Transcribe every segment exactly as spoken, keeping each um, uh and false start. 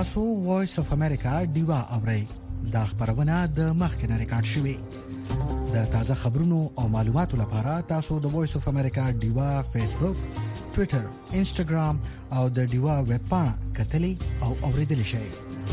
تاسو وایس اف امریکا دیوا اورئ دا خبرونه د مخکنه ریکارډ شوې د تازه خبرونو او معلوماتو لپاره تاسو د وایس اف امریکا دیوا فیسبوک، ټوئیټر، انسټاګرام او د دیوا ویب پاڼه کتلې او اوریدل شئ.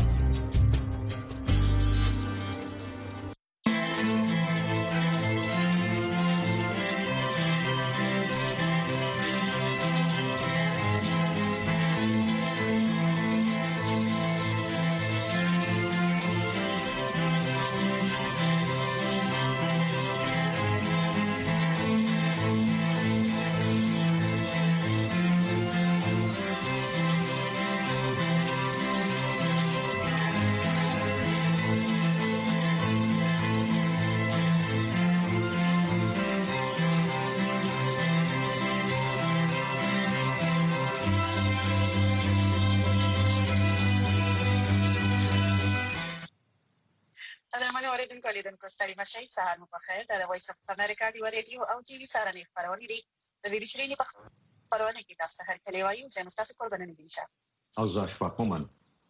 لیدونکو ستړي مشئ، سهار مو بخیر. د وایس اف امریکا دی رادیو او ټي وي سره نه خبرونه دي. د ویډیو شرینې په خبرونه کې تاسو هر کله وایو چې تاسو قربانونه دي شه او زه اشفاق مومن.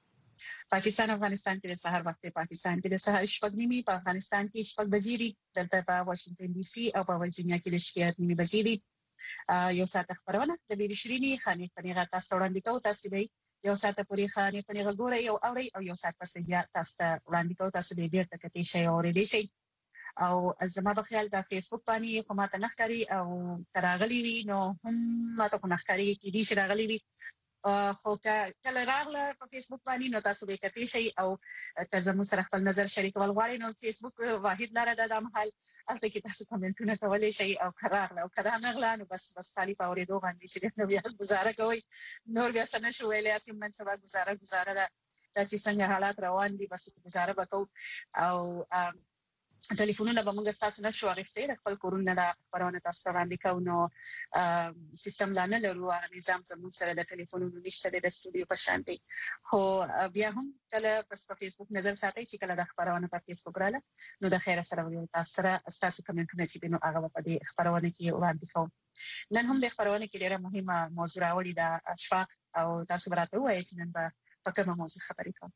پاکستان افغانستان کې د سهار وخت پاکستان کې د سهار شپږ نیمه، په افغانستان کې شپږ بجې دي، دلته په واشنگټن ډي سي او په ورجینیا کې د شپږ نیمه بجې دي. یو ساعت خبرونه د ویډیو شرینې خاني خنیغه تاسو وړاندې کوو. تاسو به یو ساعت پورې خاني خنیغه ګورئ او اورئ او یو ساعت پس بیا تاسو وړاندې کوو. تاسو به ډیر تکتی شي او ورېدي شي او زما په خیال د فیسبوک باندې کومه تنخکاری او تراغلی وی نو هم ماته کو نخکاری کې دي چې راغلی وی خو کله راغله په فیسبوک باندې نو تاسو به کتلی شئ او که زموږ سره خپل نظر شریکول غواړئ نو فیسبوک واحد لاره ده د محل هلته کې تاسو کومنټونه کولی شئ او راغله او کله نغله نو بس بس خالي په اورېدو باندې چې نو بیا گزاره کوئ. نور بیا څه نشو ویلی، اسې من سبا گزاره گزاره ده چې څنګه حالات روان دي بس گزاره وکړو او ټلیفونونه به موږ تاسو نه شو اخیستي د خپل کورونه د خبرونه تاسو وړاندې کوو. نو سیستم لا نه لرو، هغه نظام زموږ سره د ټلیفونونو نشته د استودیو په شان دی. خو بیا هم کله په فیسبوک نظر ساتئ چې کله د خبرونه په فیسبوک رااله نو د خیر سره ویل تاسو سره تاسو کومنټونه چې نو هغه په دې خبرونه کې وړاندې کوو. نن هم د خبرونه کې ډیره مهمه موضوع راوړې ده اشفاق او تاسو براته وایي چې نن به په کومه موضوع خبرې کوو.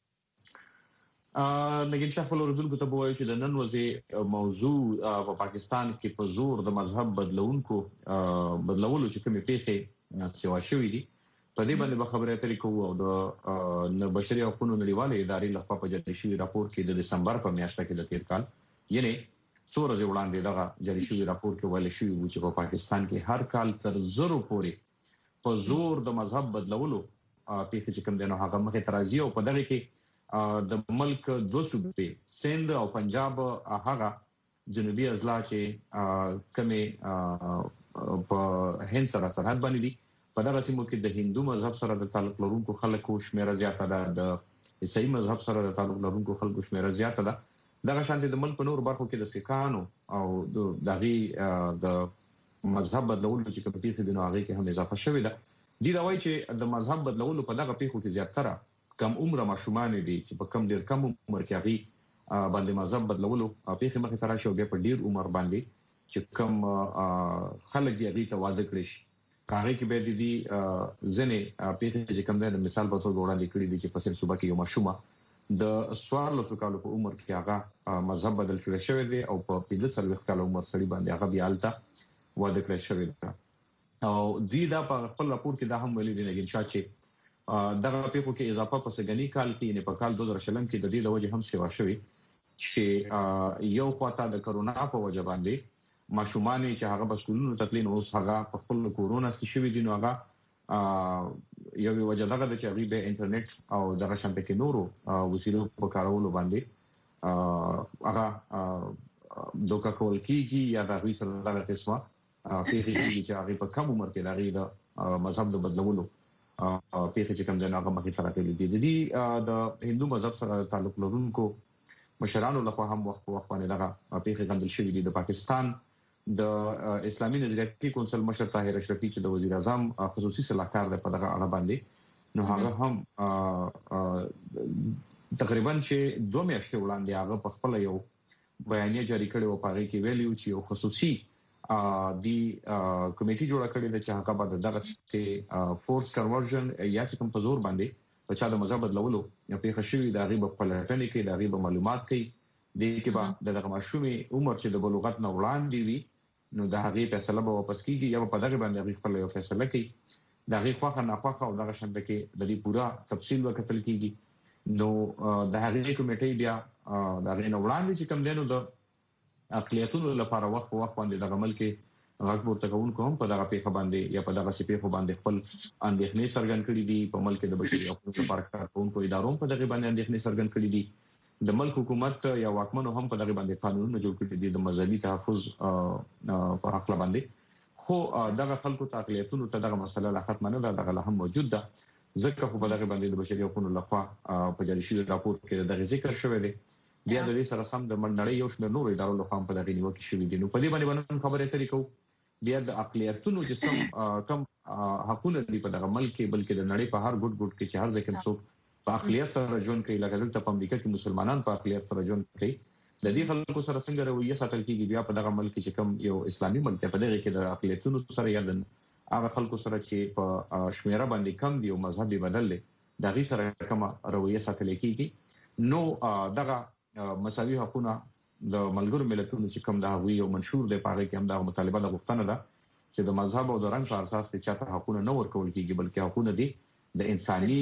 نګین شاه خپل اردوونکو ته وایي چې د نن ورځې موضوع په پاکستان کې په زور د مذهب بدلونکو بدلولو چې کومې پیښې سیوا شوې دي په دې باندې به خبرې اترې کوو. او د بشري حقوقو نړیوالې ادارې لخوا په جاری شوي راپور کې د دسمبر په میاشت کې د تیر کال یعنی څو ورځې وړاندې دغه جاری شوي راپور کې ویل شوي و چې په پاکستان کې هر کال تر زرو پورې په زور د مذهب بدلولو پیښې چې کوم دي نو هغه مخې ته راځي. او په دغه کې د ملک دوه صوبې سند او پنجاب هغه جنوبي اضلاع چې کومه په هند سره سرحد باندې دي په دغه سیمو کې د هندو مذهب سره د تعلق لرونکو خلکو شمیره زیاته ده، د عیسائی مذهب سره د تعلق لرونکو خلکو شمیره زیاته ده. دغه شان د ملک په نور برخو کې د سکانو او د دغه د مذهب بدلولو چې کوم پیښې دي نو هغه کې هم اضافه شوې ده. دي دا وایي چې د مذهب بدلولو په دغه پیښو کې زیاتره کم عمر ماشومان دي چې په کم ډیر کم عمر کې هغه باندې مذهب بدلولو پیښې مخې ته راشي او بیا په ډیر عمر باندې چې کم خلک دی هغه ته واده کړی شي. هغه کې به دي ځنې پیښې چې کم د مثال په توګه وړاندې کړي دي چې په سر صوبه کې یو ماشومه د سوار لسو کالو په عمر کې هغه مذهب بدل شوی شوی دی او په پنځه څلوېښت کال عمر سړي باندې هغه بیا الته واده کړی شوی دی. او دوی دا په خپل راپور کې دا هم ویلي دي نګین شاه چې دغه پیښو کې اضافه په سګنی کال کې نه په کال دوه زره شلم کې د دې د وجه هم سیوا شوی چې یو خواته د کرونا په وجه باندې ماشومان چې هغه په سکولونو تکلین اوس هغه په خپل کورونا ستې شوی دي نو هغه یو وجه دغه د چې هغه به انټرنیټ او دغه شانته کې نورو وسیلو په کارولو باندې هغه دوکا کول کیږي یا د غوي سره دغه قسمه پیښې چې هغه په کم عمر کې دغه د مذهب د بدلولو پیښې چې کوم ځای هغه مخې ته راغلي دي. د دې د هندو مذهب سره تعلق لرونکو مشرانو لخوا هم وخت په وخت باندې دغه پیښې غندل شوې دي. د پاکستان د اسلامي نظریاتي کونسل مشر طاهر اشرفي چې د وزیر اعظم خصوصي صلاحکار دی په دغه اړه باندې نو هغه هم تقریبا چې دوه میاشتې وړاندې هغه په خپل یو بیانیه جاری کړی او په هغه کې ویلي چې یو خصوصي دی کمیټي جوړه کړې ده چې هغه به دغه فورس کنورژن یا چې کوم په زور باندې په چا د مذهب بدلولو یا په خشوي د غیب په لټنې کې د غیب معلومات کوي د کې با د ماشومي عمر چې د بلوغت نه وړاندې وي نو د هغه فیصله به واپس کیږي یا په دغه باندې خپل یو فیصله کوي د هغه خواخه نه خواخه او دغه شنت کې د دې پورا تفصیل وکتل کیږي نو د هغه کمیټې بیا د هغه نه وړاندې چې کوم دینو د اقلیتونو لپاره وخت په وخت باندې د عمل کې غږ ورته کوونکو هم په دغه پیښه باندې یا په دغه سپېښو باندې خپل اندېښنې څرګند کړي دي په ملک د بشري حقوقو لپاره کارکونکو ادارو په دغه باندې اندېښنې څرګند کړي دي د ملک حکومت یا واکمنو هم په دغه باندې قانونونه جوړ کړي دي د مذهبي تحفظ په حق باندې خو دغه خلکو ته اقلیتونو ته دغه مسله لا ختمه نه ده دغه هم موجود ده ځکه په دغه باندې د بشري حقوقو لخوا په جاري شوی راپور کې دغه ذکر شوی دی بیا د دې سره سم د منډړې یو شمېر نور ادارو لخوا په دغه نیوکه شوی دي نو په دې باندې خبرې کوي کو بیا د اقلیتونو چې سم کم حقونه دي په دغه ملک کې بلکې د نړۍ په هر ګډ ګډ کې چې هر ځکه څوک په اقلیت سره ژوند کوي لکه دلته په امریکا کې مسلمانان په اقلیت سره ژوند کوي د دې خلکو سره څنګه رویه ساتل کیږي بیا په دغه ملک کې کوم یو اسلامي ملک په دغه کې د اقلیتونو سره یا د هغه خلکو سره چې په شمیره باندې کم دي او مذهبي بدل دي دغه سره کوم رویه ساتل کیږي نو دغه مساوي حقوقونه د ملګرو ملتونو چې کوم د هغوی یو منشور دی په هغه کې هم د مطالبه د غوښتنه ده چې د مذهب او د رنګ په اساس ته چاته حقوقونه نه ورکول کیږي بلکې حقوقونه دي د انساني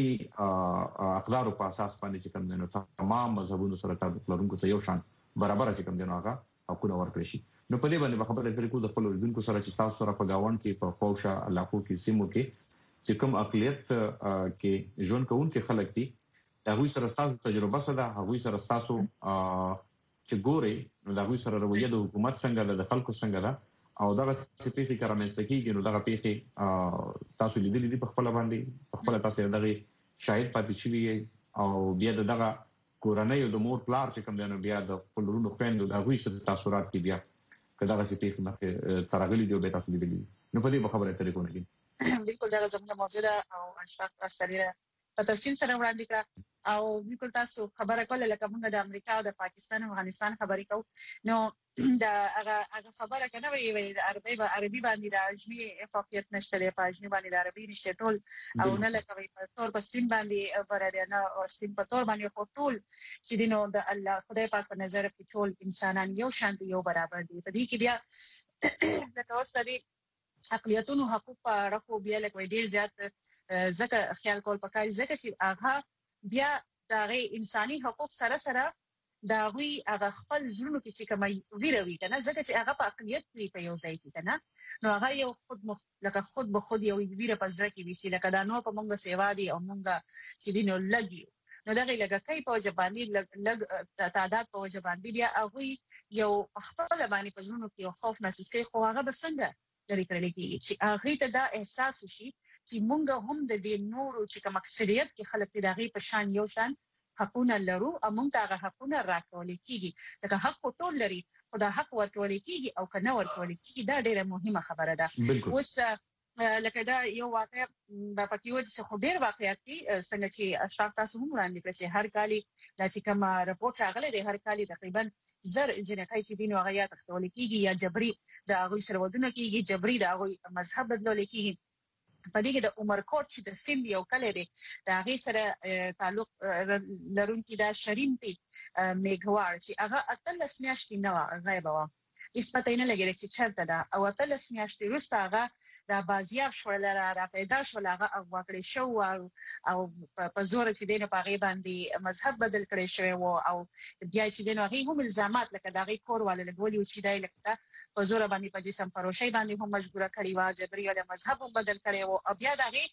اقدار په اساس باندې چې کوم دنو تمام مذهبونو سره تعلق لرونکو ته یو شان برابر چې کوم دنو هغه حقوقونه ورکړي شي نو په دې باندې خبره کوي د خپل ورونکو سره چې تاسو سره په گاوند کې په خوشا علاقو کې سیمو کې چې کوم اقلیت کې ژوند کوونکي خلک دي هغه سره تاسو تجربه سره هغه سره تاسو چې ګوري نو دا غوي سره رویه د حکومت څنګه ده د خلکو څنګه ده او دا سپېڅلې کارمنځ کېږي نو دا پیښه تاسو لیدلې دي په خپل باندې په خپل تاسو دغه شاهد پاتې شوی او بیا دغه کورنۍ د مور پلار چې کوم دی نو بیا د خپلونو خويندو د غوي سره تاثیرات کې بیا کله سپېڅلې مخه ترغلي دی به تاسو لیدلې نو په دې خبره ترې کوم کې بالکل دا زموږ موضوع ده او اشفاق اثرې په تفصیل سره وړاندې کړه او بالکل تاسو خبره کوله لکه موږ د امریکا او د پاکستان او افغانستان خبرې کوو نو دا هغه هغه خبره کنه وی د عربي به عربي باندې د اجمي افاقیت نشته د اجمي باندې د عربي نشته ټول او نه لکه وی په تور پسین باندې برابر نه او سپین په تور باندې خو ټول چې دینو د الله خدای پاک په نظر کې ټول انسانان یو شان یو برابر دي په دې کې بیا د توسري اقلیتونو حقوق په رخو بیا لکه ډیر زیات ځکه خیال کول پکای ځکه چې هغه بیا د انساني حقوق سره سره دا وی هغه خپل ژوند کې چې کومه ویروي کنه ځکه چې هغه په اقلیت وی په یو ځای کې کنه نو هغه یو خود مخ لکه خود به خود یو ویره په ځکه کې وی لکه دا نو په مونږه سیوا دي او مونږه چې دینو لګي نو دغه لګه کوي په ځبانی لګ تعداد په ځبانی بیا هغه یو خپل باندې په ژوند کې خوف محسوس کوي خو هغه بسنګ لري کړل کېږي چې هغه ته دا احساس وشي چې مونږ هم د دې نورو چې کوم اکثریت کې خلک د هغه په شان یو شان حقونه لرو او مونږ ته هغه حقونه راکول کېږي لکه حق ټول لري خو دا حق ورکول کېږي او کنه ورکول کېږي دا ډیره مهمه خبره ده اوس لکه دا یو واقع د پکیو چې خو ډیر واقعیت دي څنګه چې اشراف تاسو هم وړاندې کړی چې هر کالي د چې کوم راپورټ راغلی دی هر کالي تقریبا زر جنکای چې دینو هغه یا تختول کېږي یا جبري د هغه سره ودونه کېږي جبري د هغه مذهب بدلول کېږي په دې کې د عمر کوټ چې د سیم یو کله دی د هغه سره تعلق لرونکي دا شریم پی میګوار چې هغه اتلس میاشتې نه غایب و هیڅ پته نه لګیږي چې چرته ده او اتلس میاشتې وروسته هغه دا بازیاب شول را پیدا شول هغه واقعي شو او په زور چې دینه په غي باندې مذهب بدل کړي شوی وو او بیا چې دینه هغه هم الزامات لکه دا غي کور والے لګولي چې دای لکه په زور باندې په جسم پروشي باندې هم مجبور کړي وا جبري له مذهب بدل کړي وو او بیا دا غي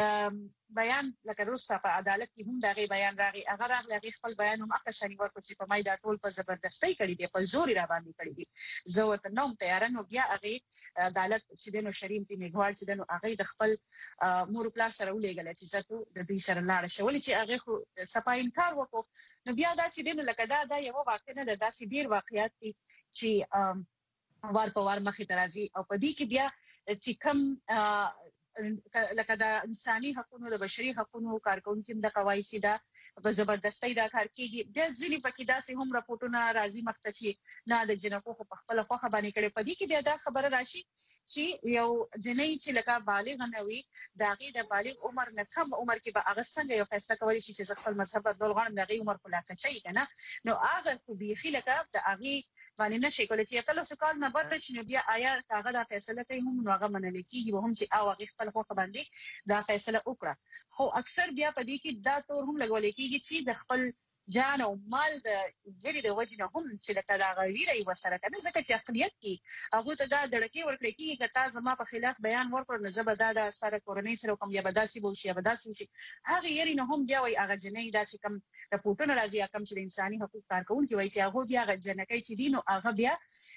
بیان لکه روسته په عدالت کې هم دا غي بیان راغی هغه راغلی خپل بیان هم اخر شنی ورکو چې په مای دا ټول په زبردستۍ کړي دی په زور را باندې کړي دي زه ورته نوم تیارنو بیا هغه عدالت چې دینو شریم میګوال چې دنو هغه د خپل مور پلا سره ولېګل چې زته د دې سره لاړ شو ولې چې هغه خو صفای انکار وکړو نو بیا دا چې دنو لکه دا دا یو واقع نه ده داسې ډیر واقعیات دي چې وار په وار مخې ترازی او په دې کې بیا چې کم لکه د انساني حقوقو د بشري حقوقو کارکونکو د قواعد دا په زبردستۍ دا کار کوي. د ځینې پکې داسې هم راپورټونه راځي مخته چې نه د جنکو په خپل خوخه باندې کړي. په دې کې بیا دا خبره راشي چې یو جنۍ چې لکه بالغ نه وي داغه د بالغ عمر نه کم عمر کې به هغه څنګه یو فیصله کوي چې خپل مذهب بدل غواړم دغه عمر په لاکه چي کنه نو هغه خو بيخي لکه د هغه باندې نشي کولای چې کله سکال نه بر شي بیا آیا هغه د فیصله کوي هم نو هغه منل کیږي هم چې او هغه خپل خوخه باندې دا فیصله وکړه. خو اکثر بیا په دې کې دا تور هم لګول کیږي چې د خپل جان او مال د جری د وجنه هم چې لکه دا غویری وسره کنه ځکه چې اقلیت کې هغه ته دا دړکی ورکړي کې چې تاسو ما په خلاف بیان ورکړ نه زبدا د سره کورنۍ سره کوم یا بداسي بو شي یا بداسي شي هغه یری نه هم بیا وای هغه جنې دا چې کم راپورټونه راځي کم چې انساني حقوق کارکونکو وایي چې هغه بیا هغه جنکې چې دینو هغه بیا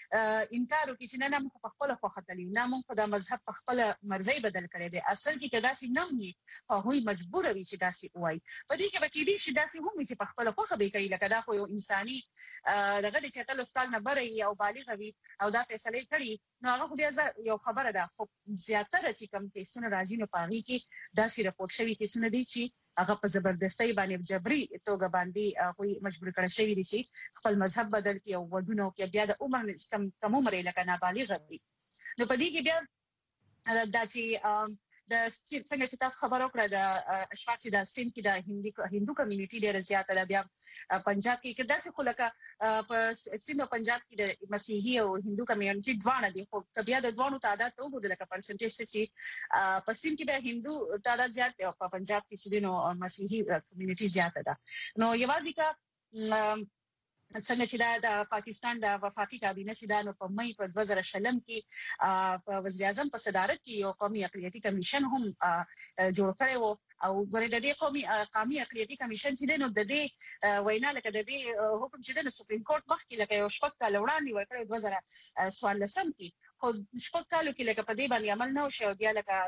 انکار وکړي چې نه موږ په خپل خوخه تللی نه موږ د مذهب په خپل مرزي بدل کړي دي اصل کې کدا سي نه وي او هی مجبور وي چې داسي وای په دې کې به کې دي چې داسي هم چې په خپل خوخه به کوي لکه دا خو یو انساني دغه چې تل سکال نه بره او بالغ وي او دا فیصله کړي نو هغه بیا یو خبره ده. خو زیاتره چې کم کیسونه راځي نو پاغي کې داسي راپورټ شوی کیسونه دي چې هغه په زبردستۍ باندې جبري توګه باندې کوئی مجبور کړی شوی دي چې خپل مذهب بدل کړي او ودونه کې بیا د عمر کم کم عمر لکه نابالغ وي. نو په دې کې بیا دا چې د څنګه چې تاسو خبرو کړه د اشخاص د سین کې د هندو هندو کمیونټي ډیره زیاته ده. بیا پنجاب کې کدا څه خلک په سین او پنجاب کې د مسیحي او هندو کمیونټي دواړه دي خو بیا د دوانو تعداد ته وګورئ لکه پرسنټیج چې په سین کې به هندو تعداد زیات دی او په پنجاب کې چې نو مسیحي کمیونټي زیاته ده. نو یوازې کا څنګه چې دا د پاکستان د وفاقي کابینه چې دا نو په مې په دوه زره شلم کې په وزیر اعظم په صدارت کې یو قومي اقلیتي کمیشن هم جوړ کړی وو او ګورې د دې قومي قومي اقلیتي کمیشن چې نو د دې وینا لکه د دې حکم چې د سپریم کورټ مخکې لکه یو شپږ کال وړاندې ورکړی دوه زره څوارلسم کې خو شپږ کالو کې لکه په دې باندې عمل نه وشو بیا لکه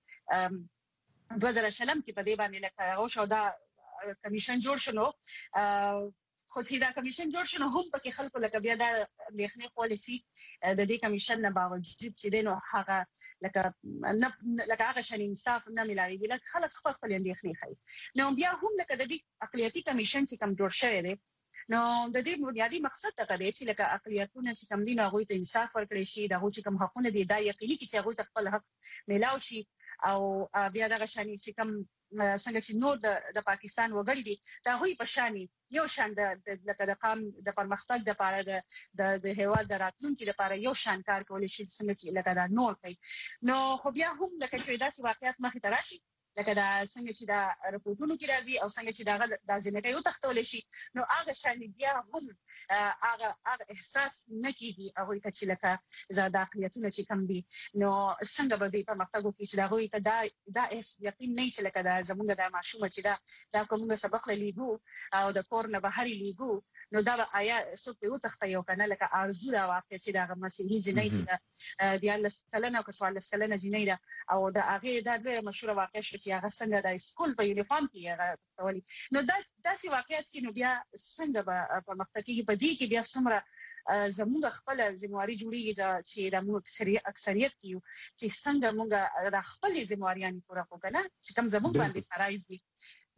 د دوه زره شلم کې په دې باندې لکه او شو دا کمیشن جوړ شنو خو چې دا کمیشن جوړ شنو هم پکې خلکو لکه بیا دا لیکنې خولې شي د دې کمیشن نه باوجود چې دینو هغه لکه نه لکه هغه شان انصاف نه ملایي لکه خلک خپل خپل لیکنې خي نو بیا هم لکه د دې اقلیتي کمیشن چې کوم جوړ شوی دی نو د دې بنیادی مقصد ته دی چې لکه اقلیتونه چې کوم دي هغه ته انصاف ورکړي شي دا چې کوم حقونه دي دا یقیني چې هغه خپل حق ملاو شي او بیا دا شان چې کوم څنګه چې نور د پاکستان وګړي دي دا هوی په شانی یو شان د لکه د قام د پرمختګ د لپاره د د هیواد د راتلونکي لپاره یو شان کار کول شي څنګه چې لکه دا نور کوي. نو خو بیا هم لکه چې داسې واقعیت مخې ته راشي لکه دا څنګه چې دا رپورټونو کې راځي او څنګه چې دا د ځینې یو تختول شي نو هغه شان بیا هم هغه هغه احساس نه کیږي هغه ته چې لکه زړه اقلیتونه چې کم دي نو څنګه به په مختګو کې چې دا هغه ته دا دا یقین نه چې لکه دا زمونږ د معشومه چې دا دا کومه سبق لیدو او د کور نه بهر لیدو نو دا آیا څوک یو تخته یو کنه لکه ارزو دا واقع چې دا مسیحي جنۍ چې د یالس کلنه او کسوالس کلنه جنۍ دا او دا هغه دا ډېر مشهور واقع شو چې هغه څنګه د سکول په یونیفارم کې هغه تولي نو دا داسې واقعیت کې نو بیا څنګه به په مختکې په دې کې بیا څومره زموږ خپل ځمواري جوړیږي چې د موږ اکثریت کیو چې څنګه موږ د خپل ځمواریان پورا وکړه چې کوم زموږ باندې فرایز دي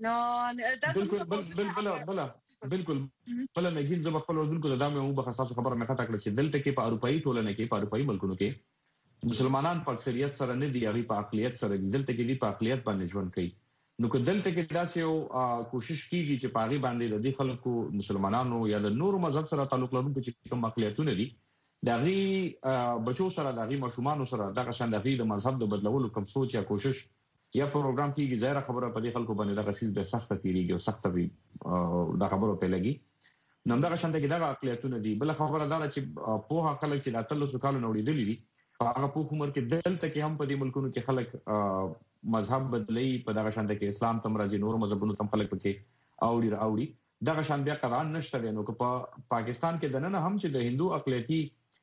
نو دا بالکل بالکل بل بالکل بل نګین زما خپل ورونکو د دامه مو به خاصه خبره نه کټه کړ چې دلته کې په اروپאי ټولنه کې په اروپאי ملکونو کې مسلمانان په اکثریت سره نه دی هغه په اقلیت سره دلته کې دی په اقلیت باندې ژوند کوي نو که دلته کې داسې یو کوشش کیږي چې پاغي باندې د دې خلکو مسلمانانو یا د نورو مذهب سره تعلق لرونکو چې کوم اقلیتونه دي دغه بچو سره دغه مشومان سره دغه شان دغه د مذهب د بدلولو کوم سوچ یا کوشش یا پروګرام کیږي ظاهر خبره په دې خلکو باندې دغه سیس به سخت تیریږي او سخت وي دا خبره په لګي نو دغه شان دغه اقلیتونه دي بل خبره دا چې په هغه خلک چې د اتلو کالو نوړي دي هغه په عمر کې دلته کې هم په دې ملکونو کې خلک مذهب بدلی په دغه شان کې اسلام تم راځي نور مذهبونو تم خلک پکې اوړي راوړي دغه شان بیا قران نشته نو که په پاکستان کې دنه هم چې د هندو اقلیتي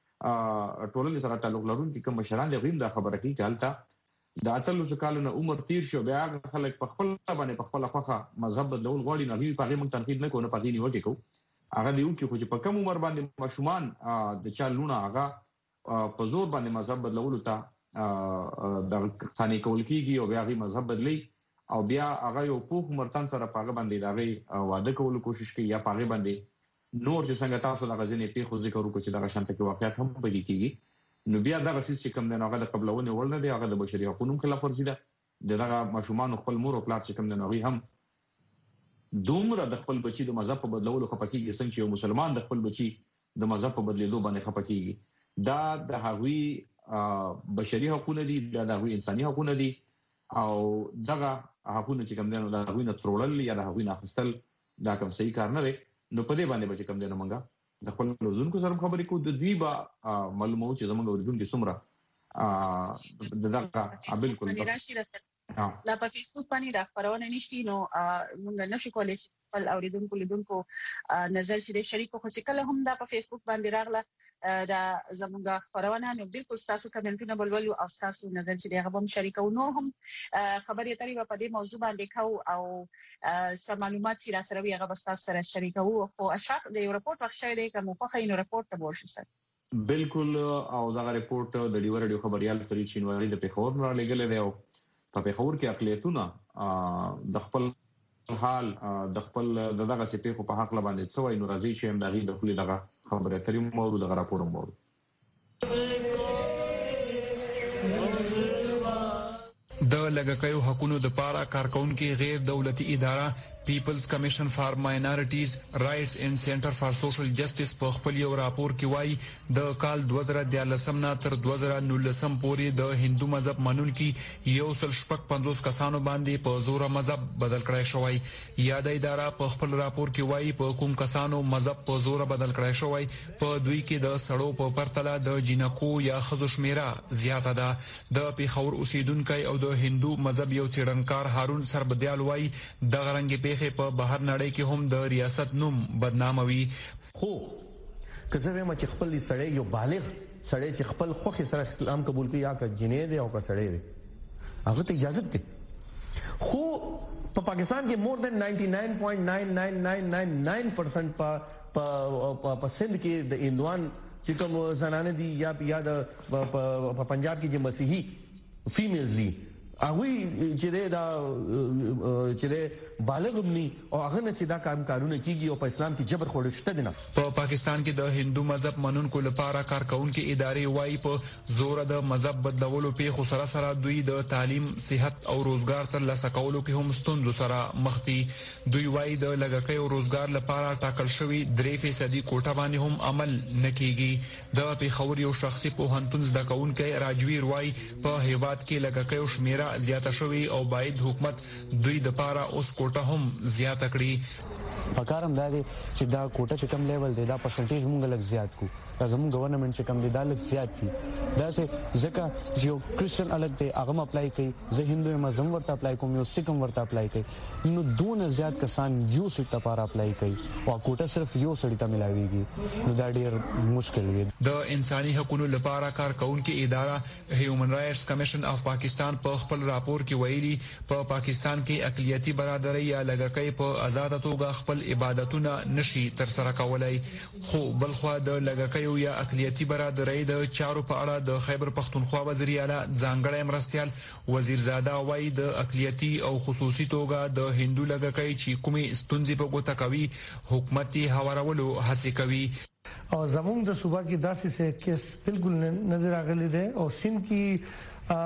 ټولنې سره تعلق لرونکي کوم مشران دي غیم دا خبره کوي چې حالت د اتلو کالو نه عمر تیر شو بیا خلک په خپل باندې په خپل خوخه مذهب بدلول غواړي نه وی په هغه مونږ تنقید نه کوو نه په دې نیوکه کوو هغه دیو کې خو چې په کم عمر باندې مشومان د چا لونه هغه په زور باندې مذهب بدلول ته د خاني کول کیږي او بیا غي مذهب بدلی او بیا هغه یو پوخ مرتن سره پاګه باندې داغي واده کول کوشش کوي یا پاګه باندې نور چې څنګه تاسو د غزنې په خو ذکر وکړو چې د شانته کې واقعیت هم پدې کیږي نو بیا دا غسیس چې کوم نه هغه د قبلونه ولنه دی هغه د بشري حقوقو خلاف ورزي ده دغه مشومان خپل مور او پلار چې کوم نه هم دومره د خپل بچي د مذهب په بدلولو خپکیږي څنګه چې یو مسلمان د خپل بچي د مذهب په بدلیدو باندې خپکیږي دا د هغوی بشري حقوق دي د هغوی انساني حقوق دي او دغه حقوق چې کوم نه د هغوی نه ترولل یا د هغوی نه خپل دا کوم صحیح کار نه دی نو په دې باندې به کوم نه مونږه د خپل روزونکو سره خبرې کوو د دوی با معلومو چې زمونږ ورګون کې څومره د دغه بالکل لا په فیسبوک باندې دا خبرونه نشتی نو موږ نشو کولای چې خپل اوریدونکو لیدونکو نظر چې د شریکو خو چې کله هم دا په فیسبوک باندې راغله دا زموږ خبرونه نو بالکل تاسو کمنټونه بلولو او تاسو نظر چې هغه هم شریکو نو هم خبرې اترې په دې موضوع باندې کو او سم معلومات چې را سره وي هغه تاسو سره شریکو او اشراف د یو رپورت وخت شوی دی کوم په خاين رپورت ته ورشي سره بالکل او دا رپورت د ډیو رادیو خبريال پرې چینوالي د پیښور نه لګل دی او په پیښور کې اقلیتونه د خپل حال د خپل دغه سپېخو په حق لباندې څوای نو راځي چې امداري د خپل دغه خبره ترې موضوع دغه راپور مو د لګکیو حقوقو د پاره کارکونکو غیر دولتي اداره پیپلز کمیشن فار ماینورټیز رائټس اینڈ سنټر فار سوشل جسټس په خپل یو راپور کې وایي د کال دوه زره دیارلسم نه تر دوه زره نولسم پورې د هندو مذهب منونکي یو سل شپږ پنځوس کسانو باندې په زور مذهب بدل کړای شوی یا د اداره په خپل راپور کې وایي په کوم کسانو مذهب په زور بدل کړای شوی په دوی کې د سړو په پرتله د جنکو یا خزو شمیره زیاته ده د پیښور اوسیدونکو او د هندو مذهب یو څېړنکار هارون سربدیال وایي د غرنګ په بهر نړۍ کې هم د ریاست نوم بدناموي خو که زه وایم چې خپل سړی یو بالغ سړی چې خپل خوخي سره اسلام قبول کوي یا که جنې دی او که سړی دی هغه ته اجازه ده خو په پاکستان کې مور دین نائنٹی نائن پوائنٹ نائن نائن نائن نائن نائن پرسنٹ په سندھ کې د هندوان چې کوم زنانه دي یا یا د پنجاب کې چې مسیحي فیمیلز دي هغه چې دا چې بالغ مني او هغه نه چې دا کار کارونه کیږي او په اسلام کې جبر خوړل شته دي نه په پاکستان کې د هندو مذهب منونکو لپاره کارکونکو ادارې وایي په زور د مذهب بدلولو په خو سره سره دوی د تعلیم صحت او روزګار تر لاسه کولو کې هم ستونزو سره مخ دي دوی وایي د لګکۍ او روزګار لپاره ټاکل شوی درې فیصدي کوټه باندې هم عمل نکېږي د پیښور یو شخصي پوهنتون زده کوونکی راجویر وایي په هیواد کې لګکۍ او شمیره زیاته شوی او باید حکومت دوی د پاره اوس کوټه هم زیاته کړي پکارم دا دی چې دا کوټه چې کم لیول دی دا پرسنټیج مونږ لږ زیات کو دا زموږ ګورنمنت چې کم دی دا لږ زیات کی دا چې ځکه چې یو کرسچن الګ دی هغه اپلای کوي زه هندو مذهب ورته اپلای کوم یو سکم ورته اپلای کوي نو دونه زیات کسان یو سټ لپاره اپلای کوي او کوټه صرف یو سړی ته ملاويږي نو دا ډیر مشکل وي د انساني حقوقو لپاره کارکونکو اداره هیومن رائټس کمیشن اف پاکستان په خپل راپور کې ویلي په پاکستان کې اقلیتي برادرۍ یا لګکۍ په آزاد توګه خپل عبادتونه نشي تر سره کولای خو بلخوا د لګکۍ یا اقلیتي برادرۍ د چارو په اړه د خیبر پختونخوا وزیر اعلی ځانګړی مرستيال وزیرزاده وایي د اقلیتي او خصوصي توګه د هندو لګکۍ چې کومي ستونزې په ګوته کوي حکومت یې هوارولو هڅه کوي او زموږ د صوبا کې داسې څه کیس بالکل نظر راغلي دي او سین کې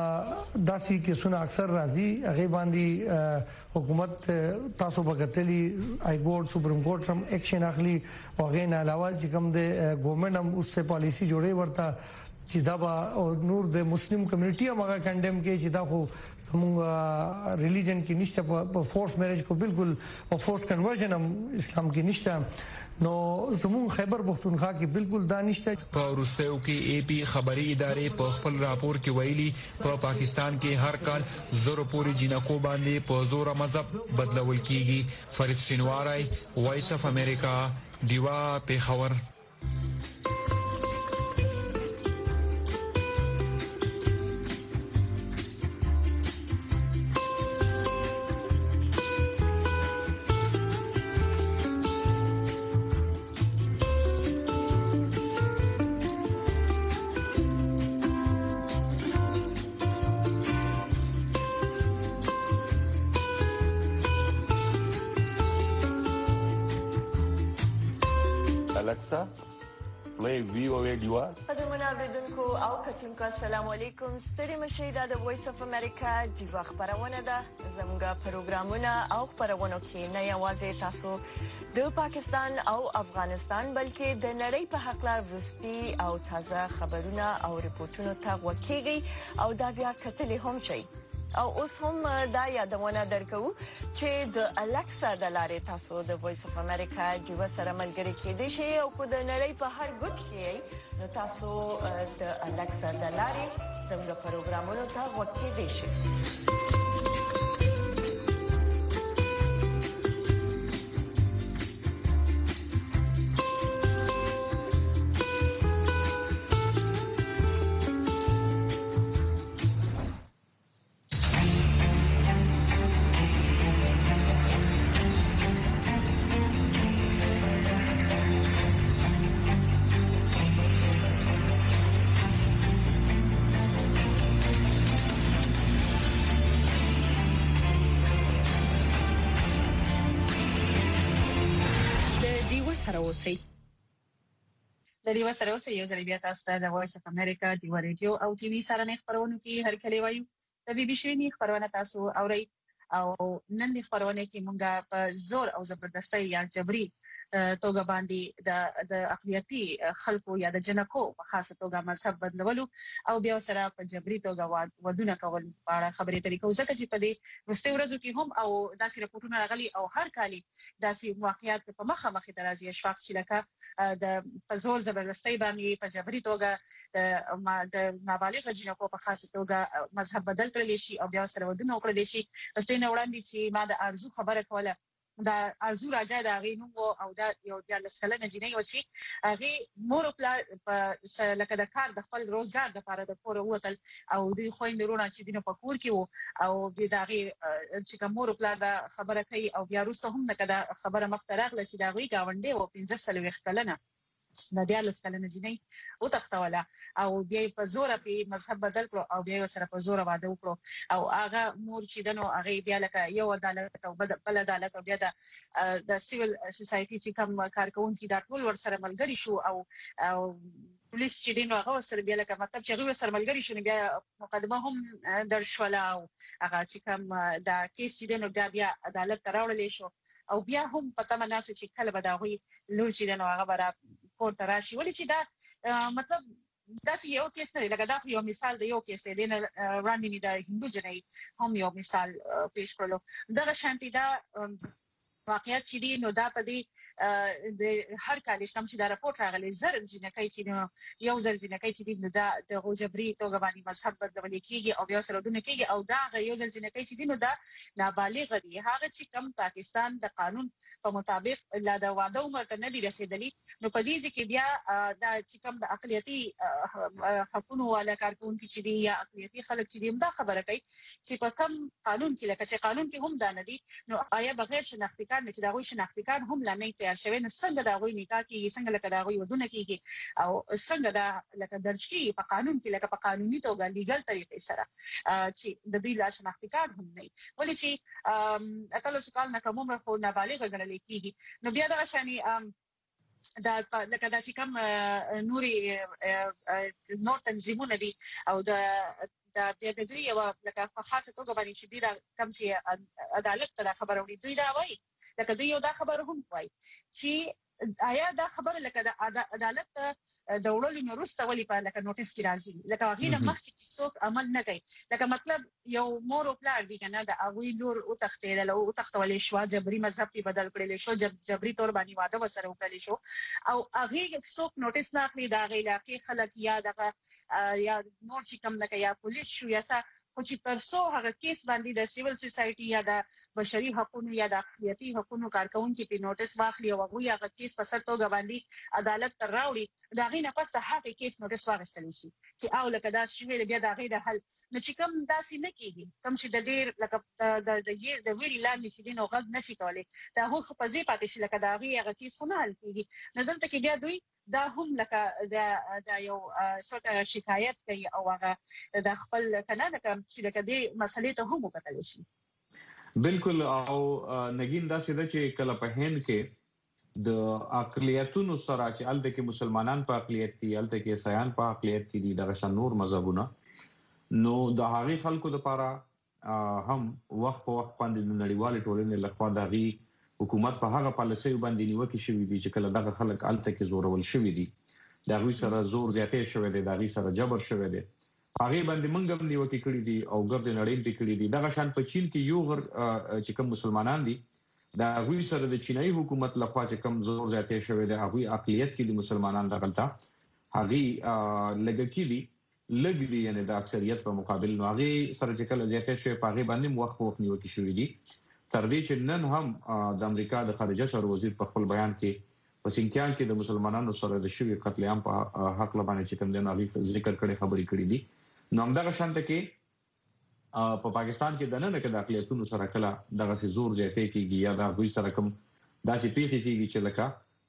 داسې کیسونه اکثر راځي هغه باندې حکومت تاسو بغتلی ای ګورډ سپریم کورټ هم اکشن اخلي او هغه نه علاوه چې کوم د ګورنمنت هم اوسه پالیسی جوړي ورته چې دا به نور د مسلم کمیونټي هم هغه کنډم کې چې دا خو موږ ریلیجن کې نشته په فورس میریج کو بالکل او فورس کنورژن هم اسلام کې نشته نو زمون خیبر پختونخوا کې بالکل دانشته په وروستیو کې ای پی خبري ادارې په خپل راپور کې ویلي په پا پاکستان کې هر کال زرو پورې جنکو باندې په زور مذهب بدلول کیږي فرید شینواری وایس اف امریکا دیوا پیښور Alexa, play V O A Diva. قدرمن اوریدونکو او کتونکو السلام علیکم. ستړي مشئ دا د وایس اف امریکا دیوا خبرونه ده. زموږه پروګرامونه او خبرونه کې نه یوازې تاسو د پاکستان او افغانستان بلکې د نړۍ په حق لا ورستي او تازه خبرونه او ریپورتونه ته وکیږي او دا بیا کتلې هم شي. او اوس هم دا یادونه درکو چې د الکسا د لارې تاسو د وایس اف امریکا دیوا سره ملګری کېدئ شئ او کو د نړۍ په هر ګوټ کې نو تاسو د الکسا د لارې زموږ پروګرامونو ته وکیدئ شئ. د دیوا سره اوسئ. یو ځل بیا تاسو ته د وایس اف امریکا دیوا ریډیو او ټي وي سره نه خبرونه کې هر کله وایو د بي بي سي نه خبرونه تاسو اورئ او نن د خبرونه کې مونږه په زور او زبردستۍ یا جبري توګه باندې د د اقلیتي خلکو یا د جنکو په خاصه توګه مذهب بدلولو او بیا سره په جبري توګه ودونه کول په اړه خبرې ترې کوو ځکه چې په دې وروستي ورځو کې هم او داسې راپورټونه راغلي او هر کالي داسې واقعیات په مخه مخې ته راځي اشفاق چې لکه د په زور زبردستۍ باندې په جبري توګه د نابالغ جنکو په خاصه توګه مذهب بدل کړل شي او بیا سره ودونه وکړل شي. پس دې نه وړاندې چې ما د ارزو خبره کوله دا ارزو راځي دا غینو او دا یو د لسکلنه جنۍ و چې هغه مور په لکه د کار د خپل روزګار د لپاره د کور وتل او د خويندرونه چې دینه په کور کې وو او د داغي چې کومور په دا خبره کوي او بیا وروسته هم نه کده خبره مخترغله چې دا غوي گاونډي و پنځه سلوي خلنه د دیالس کلنه جنۍ او تختوله او بیا په زور په مذهب بدل کړو او بیا سره په زور واده وکړو او هغه مور چې دنو هغه بیا لکه یو عدالت او بل عدالت او بیا د سیویل سوسايټي چې کوم کارکونکو دا ټول ور سره ملګری شو او او پولیس چې دینو هغه سره بیا لکه مطلب چې هغه سره ملګری شو بیا مقدمه هم درشوله او هغه چې کوم دا کیس چې دینو بیا عدالت راوړل شو او بیا هم پته مناسب چې کله به دا وي لور چې دینو هغه برا کوټ راشي ولې چې دا مطلب دا یو کیس نه لکه دا یو مثال دی یو کیس دی نه وړاندې د هندو جنۍ هم یو مثال پیش کړلو دا شانتي دا واقعیت چې دی نو دا په دې د هر کال کوم چې دا راپورټ راغلی زر جنکۍ چې یو زر جنکۍ چې دی دا د غوجبري توګه باندې مذهب بدلول کیږي او بیا سره دونه کیږي او دا یو زر جنکۍ چې دی نو دا نابالغ دي هغه چې کوم پاکستان د قانون په مطابق لا د واده عمر ته نه دی رسیدلی نو په دې کې بیا دا چې کوم د اقلیتي حقوقو ولا کارکونکو چې دی یا اقلیتي خلک چې دی دا خبره کوي چې په کوم قانون کې لکه چې قانون کې هم دا نه دی نو آیا بغیر شناختی کار چې دا غوي شناختی کار هم لامل تیار شوی نو څنګه دا غوي نکاح کې څنګه لکه دا غوي ودونه کېږي او څنګه دا لکه درج کې په قانون کې لکه په قانوني توګه لیګل طریقې سره چې د دې لا شناختی کار هم نه ولې چې اتلو سکال نه کوم خو نابالغ غنل کېږي نو بیا دا شاني دا لکه دا چې کوم نوري نور تنظیمونه دي او دا دا بیا د دې یو لکه په خاصه توګه باندې چې دا کم چې عدالت ته خبره وړي دوی دا وایي لکه دوی یو دا خبره هم وایي چې آیا دا خبره لکه د عدالت د وړلو نه وروسته ولې په لکه نوټیس کې راځي لکه هغه نه مخکې څوک عمل نه کوي لکه مطلب یو مور او پلار دی کنه د هغه لور او تختیدل او تختول شو جبري مذهب کې بدل کړل شو جب جبري تور باندې واده وسره وکړل شو او هغه څوک نوټیس نه اخلي دا غي علاقې خلک یا دغه یا نور چې کم لکه یا پولیس شو یا څه خو چې ترڅو هغه کیس باندې د سیویل سوسايټي یا د بشري حقوقو یا د اقلیتي حقوقو کارکونکو په نوټیس واخلي او هغه کیس په سر توګه باندې عدالت ته راوړي دا غي نه پس ته هغه کیس نوټیس واغستل شي چې او لکه دا شوی بیا دا غي د حل نو چې کوم داسې نه کیږي کوم چې د ډیر لکه د د د ویری لاندې چې دینو غږ نشي کولای دا هو په ځای پاتې شي لکه دا غي هغه کیس نه حل کیږي نو دلته کې بیا دوی دا هم لکه دا دا یو څه شکایت کوي او هغه د خپل کنه د چې لکه دې مسلې ته هم وکړل شي بالکل او نګین دا سیده چې کله په هند کې د اقلیتونو سره چې الته کې مسلمانان په اقلیت دي الته کې عیسایان په اقلیت کې دي دغه شان نور مذهبونه نو د هغه خلکو لپاره هم وخت په وخت باندې د نړیوال ټولنې لخوا دغه حکومت په هغه پالیسي باندې نیوکه شوې دي چې کله دغه خلک الته کې زورول شوې دي دغه سره زور زیاتې شوې دي دغه سره جبر شوې دي هغه باندې موږ هم نیوکه کړې دي او ګرد نړۍ په کړې دي دغه شان په چین کې یو غر چې کوم مسلمانان دي دا غوي سره د چینایي حکومت لخوا چې کوم زور زیاتې شوی دی هغه اقلیت کې د مسلمانانو دغلطه هغه لګکی دي لګ دي یعنی د اکثریت په مقابل نو هغه سره چې کله زیاتې شوی په هغه باندې وخت وخت نیوکه شوې دي تر دې چې نن هم د امریکا د خارجه چارو وزیر په خپل بیان کې په سینکیان کې د مسلمانانو سره د شوی قتل عام په حق لبانې چې کوم دی هغه ذکر کړي خبرې کړې دي نو همدغه شانته کې په پاکستان کې د نن کې د اقلیتونو سره کله دغه سي زور زیاتې کیږي یا د غوي سره کوم داسې پیښې کیږي چې لکه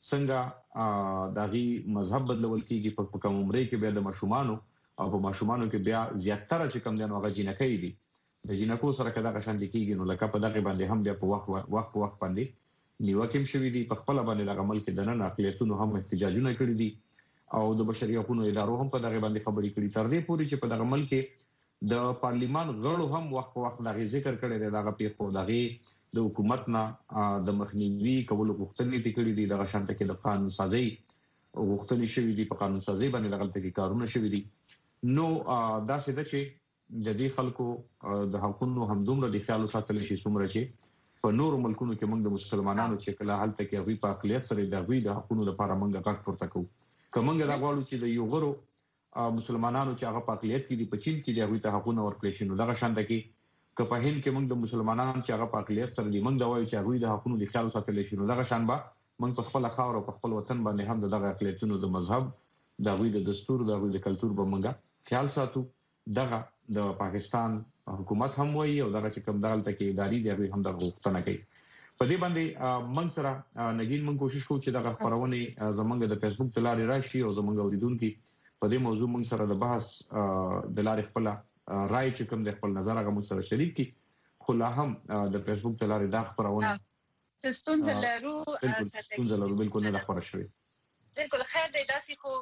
څنګه دغه مذهب بدلول کیږي په کوم عمره کې بیا د مشومانو او په مشومانو کې بیا زیاتره چې کوم دنه هغه جنکې دي د جنکو سره کله غشان دي کیږي نو لکه په دغه باندې هم بیا په وخت وخت په وخت باندې نیوکه شوې دي په خپل باندې د عمل کې د نن اقلیتونو هم احتجاجونه کړی دي او د بشري حقوقو ادارو هم په دغه باندې خبرې کړې تر دې پورې چې په دغه عمل کې د پارلیمان غړو هم وخت وخت دغه ذکر کړی دی دغه پیښو دغه د حکومت نه د مخنیوي کولو غوښتنې کړې دي دغه شانته کې د قانون سازي غوښتنې شوې دي په قانون سازي باندې دغه کې کارونه شوې دي نو دا څه ده چې د دې خلکو د حقوقو همدومره د خیال ساتل شي څومره چې په نورو ملکونو کې موږ د مسلمانانو چې کله حالت کې هغوی په اقلیت سره د هغوی د حقوقو لپاره موږ غږ پورته کوو که موږ دا غواړو چې د یو غړو مسلمانانو چې هغه په اقلیت کې دي په چین کې د هغوی ته حقوقونه ورکړل شي نو دغه شانته کې که په هند کې موږ د مسلمانانو چې هغه په اقلیت سره دي موږ دا وایو چې هغوی د حقوقو د خیال ساتل شي نو دغه شان به موږ په خپل خاور او په خپل وطن باندې هم دغه اقلیتونو د مذهب د هغوی د دستور د هغوی د کلچر به موږ خیال ساتو دغه د پاکستان حکومت هم وایي او دغه چې کوم دغلته کې اداري دی هغوی هم دغه غوښتنه کوي په دې باندې موږ سره نګین موږ کوشش کوو چې دغه خبرونه زمونږ د فیسبوک د لارې راشي او زمونږ اوریدونکو په دې موضوع موږ سره د بحث د لارې خپل رائے چې کوم د خپل نظر هغه موږ سره شریک کی خو لا هم د فیسبوک د لارې دا خبرونه ستونزه لرو ستونزه لرو بالکل نه خبره شوی بالکل خیر دی داسې خو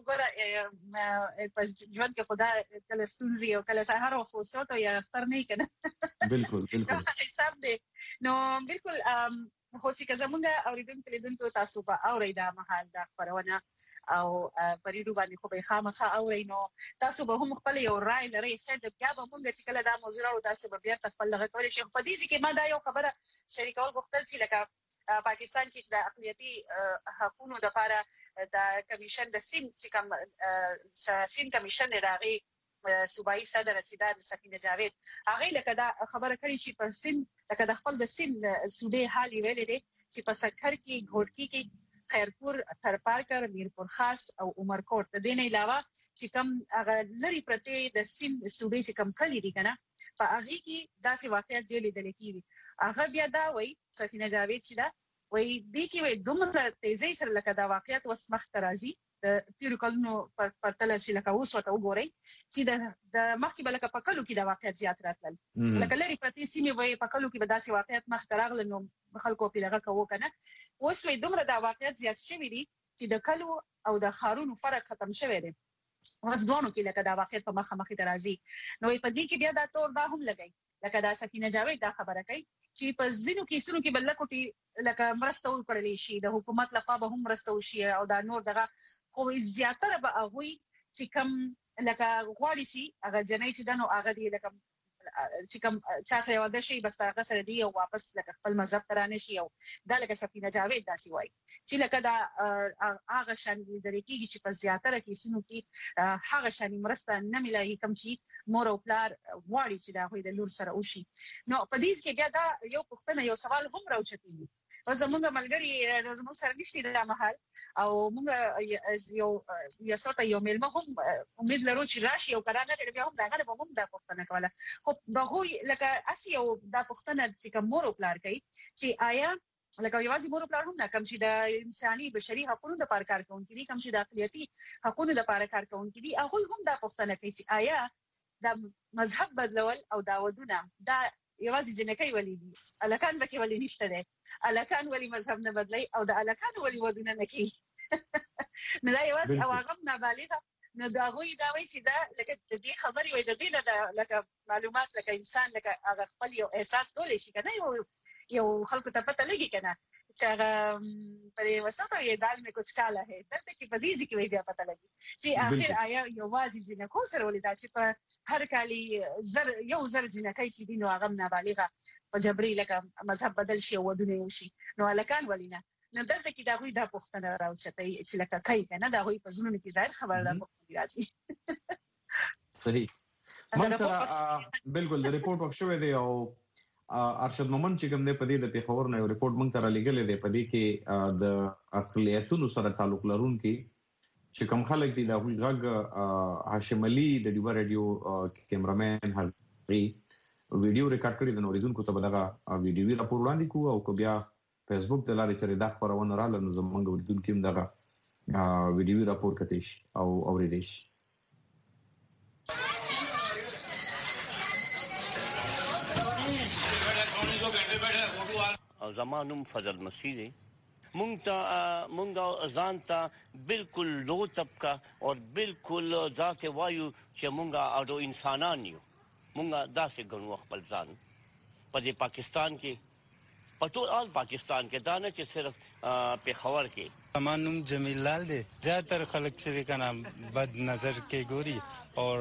ګوره پس ژوند کې خدا کله ستونزې او کله سهار او خوشات او یا اختر نه کنه بالکل بالکل حساب دی نو بالکل خو چې زمونږ اوریدونکو لیدونکو تاسو په اوریدا محل دا خبرونه او پریدو باندې خو به خامخا اوري نو تاسو به هم خپل یو رائے لري خیر د بیا به مونږ چې کله دا موضوع راو تاسو به بیا خپل لغه کولای شي په دې کې ما دا یو خبره شریکول غوښتل چې لکه پاکستان کې د اقلیتي حقوقو لپاره د کمیشن د سین چې کوم سین کمیشن راغی صوبایي صدر چې دا سکینه جاوید هغه لکه دا خبره کړې چې په سین لکه د خپل د سین صوبې حال ویل دي چې په سکر کې غوړکی کې خیرپور ترپارکر میرپور خاص او عمرکوټ د دې نه علاوه چې کوم هغه لري پرته د سین صوبې چې کوم کلی دي کنه په هغه کې داسې واقعیت دی لیدل کېږي هغه بیا دا وایي سکینه جاوید چې دا وایي دې کې وایي دومره تیزی سره لکه دا واقعیت وسمخ ترازی د تیرو کلونو پر پرتل چې لکه اوس وته وګورئ چې د د مخکې بل لکه پکلو کې د واقعیت زیات راتلل لکه لري پرتی سیمه وایي پکلو کې به داسې واقعیت مخ تراغل نو خلکو په لغه کوو کنه اوس وایي دومره د واقعیت زیات شوی دي چې د کلو او د خارونو فرق ختم شوی دی اوس دوه کې لکه دا واقعیت په مخه مخې ترازی نو په دې کې بیا دا تور دا هم لګي لکه دا سکینه جاوید دا خبره کوي چې په ځینو کیسونو کې بل کوټي لکه مرسته وکړلې شي د حکومت لخوا به هم مرسته وشي او دا نور دغه خو زیاتره به هغه چې کوم لکه غواړي چې هغه جنۍ چې دنو هغه دی لکه چې کوم چا سره ودا شي بس هغه سره دی او واپس لکه خپل مذهب ترانه شي او دا لکه سفینه جاوید داسي وای چې لکه دا هغه شان د ریکيږي چې په زیاتره کیسونو کې هغه شان مرسته نه ملایي کوم چې مور او پلار غواړي چې دا هوی د لور سره وشي نو په دې کې بیا دا یو پوښتنه یو سوال هم راوچتي او زموږ ملګری زموږ سره نشته د محل او موږ یو یو څه یو ملما هم امید لرو چې راشي او کړه نه بیا هم دا غره به هم دا پوښتنه کوله خو به لکه اسی او دا پوښتنه چې کوم مور او پلار کوي چې آیا لکه یوازې مور او پلار هم نه کوم چې د انساني بشري حقوقو د پاره کار کوونکي دي کوم چې د اقلیتي حقوقو د پاره کار کوونکي دي هغه هم دا پوښتنه کوي چې آیا د مذهب بدلول او داودونه دا یوازې جنکۍ ولې دي الکان به کې ولې نشته دي الکان ولې مذهب نه بدلای او د الکان ولې ودونه نه کوي نه دا یوازې او هغه نابالغه نو دا غوي دا وایي چې دا لکه د دې خبرې وي د دې نه لکه معلومات لکه انسان لکه هغه خپل یو احساس کولای شي کنه یو یو خلکو ته پته لګي کنه چې هغه په وسط یې دال مې کوم کاله ہے دلته کې په دې ځکه بیا پته لګي چې اخر آیا یوازې جنکو سره ولیدا چې په هر کالي زر یو زر جنکای چې دینو هغه نابالغه په جبري لکه مذهب بدل شي او ودونه وشي نو الکان ولینا نو دلته کې دا غوي د پښتنه راوچتای چې لکه کای کنه دا غوي په زونو کې ظاهر خبر ده راځي صحیح منصر بالکل د ریپورت وخت شوی دی او ارشد مومن چې کوم دی په دې د پیښور نه یو ریپورت مونږ ته را لګلې دی په دې کې د اقلیتونو سره تعلق لرونکي چې کوم خلک دي د غږ هاشم علي د ډیوا رادیو کیمرامین هغه ویډیو ریکارډ کړی د نوریدونکو ته بدغه ویډیو راپور وړاندې کوو او کو بیا فیسبوک د لارې چې دا خبرونه رااله نو زمونږ ولیدونکو هم دغه ویډیو راپور کړی شي او اوریدل شي. او زمانم فضل مسیح دی مونږ ته مونږ ځان ته بالکل لو طبقه او بالکل ذات وایو چې مونږ اډو انسانان یو مونږ داسې ګڼو خپل ځان په دې پاکستان کې په ټول آل پاکستان کې دا نه چې صرف پیښور کې. زمانم جمیل لال دی زیاتره خلک چې کنه بد نظر کې ګوري او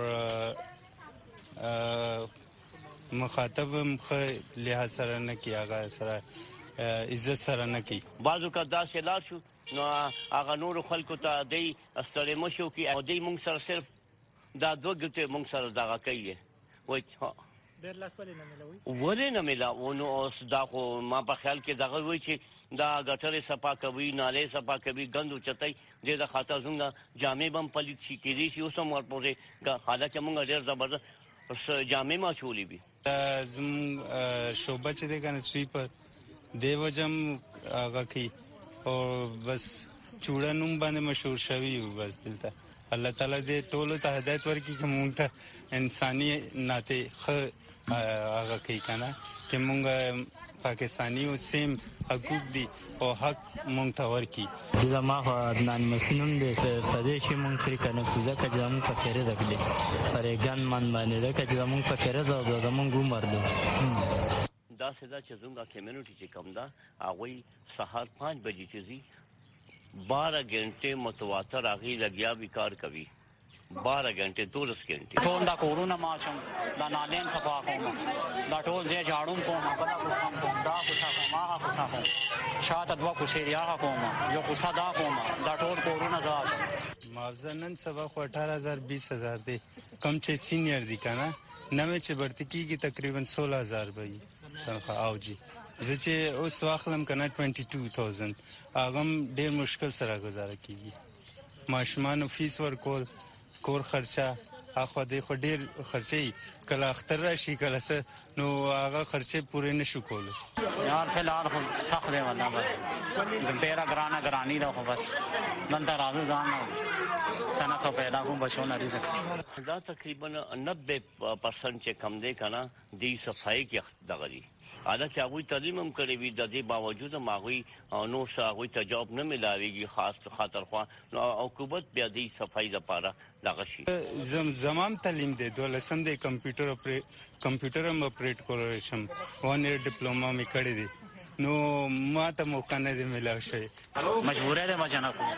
مخاطب مخ لحاظ سره نه کی هغه سره عزت سره نه کی بعضو کا دا شلار شو نو هغه نور خلکو ته دی استړی مشو کی او دی مونږ سره صرف دا دوګته مونږ سره دا کوي وای ډیر لاس ولې نه ملوي ولې نه ملو نو اوس دا خو ما په خیال کې دغه وای چې دا غټره صفا کوي ناله صفا کوي غندو چتای دې د خاطر څنګه جامې بم پلیت شي کې دي چې اوس مور پورې حالکه مونږ ډیر زبردست جامې ما چولې بي زم شوبه چې د کنه سویپر دیو جم هغه کی او بس چوڑنوم باندې مشهور شوی بس دلته الله تعالی دې ټول ته هدایت ورکړي چې مونږ ته انساني ناته خ هغه کی کنه چې مونږ پاکستانی او سیم حقوق دي او حق مونږ ته ورکړي زما عدنان مسنون دې په دې چې مونږ کړی کنه کوزه کړه مونږ په کېره ځکلې پرېګان من باندې دا کړه مونږ په کېره ځو دا مونږ عمر دو دا سدا چې زموږه کمیونټي چې کم ده هغه سهار پانچ بجې چې زی بارہ घंटे متواتر هغه لګیا وکړ کوي بارہ घंटे دولس घंटे ټول دا کورونا ماشم دا نالین صفا کوم دا ټول زه جاړم کوم بلا کوم دا کوڅه کوم هغه کوڅه کوم شاته دوا کوڅه کوم یو کوڅه دا کوم دا ټول کورونا ځا معاوضه نن سبا خو اٹھارہ ہزار بیس ہزار دی کم چې سینیئر دی کنه نوې چې برتی کیږي تقریبا سولہ ہزار به تنخواه او جی زه چې اوس واخلم کنه بائیس ہزار هغه ډیر مشکل سره گزاره کیږي ماشومان فیس ورکول کور خرچه اخو دې خو ډیر خرچي کله اختر راشي کله څه نو هغه خرچه پوره نشو کول یار فلحال خو سخت دی والله د پیرا ګرانه ګرانی دا خو بس نن تر راځو ځان نو څنګه سو پیدا کوم بچونه رزق دا تقریبا نبے پرسنٹ چې کم دی کنه دی صفای کې دغه دی حالکه هغه تعلیم هم کړی وي د دې باوجود ماغوي نو هغه ته جواب نه ملاويږي خاص خاطر خو نو حکومت بیا دې صفای لپاره دغه شي زم زمام تعلیم دی دولسم دی کمپیوټر اپریټ کمپیوټر هم اپریټ کولای شم وان ایئر ډیپلوما مې کړی دی نو ما ته موقع نه دی ملاو شي مجبوره ده بچنه کو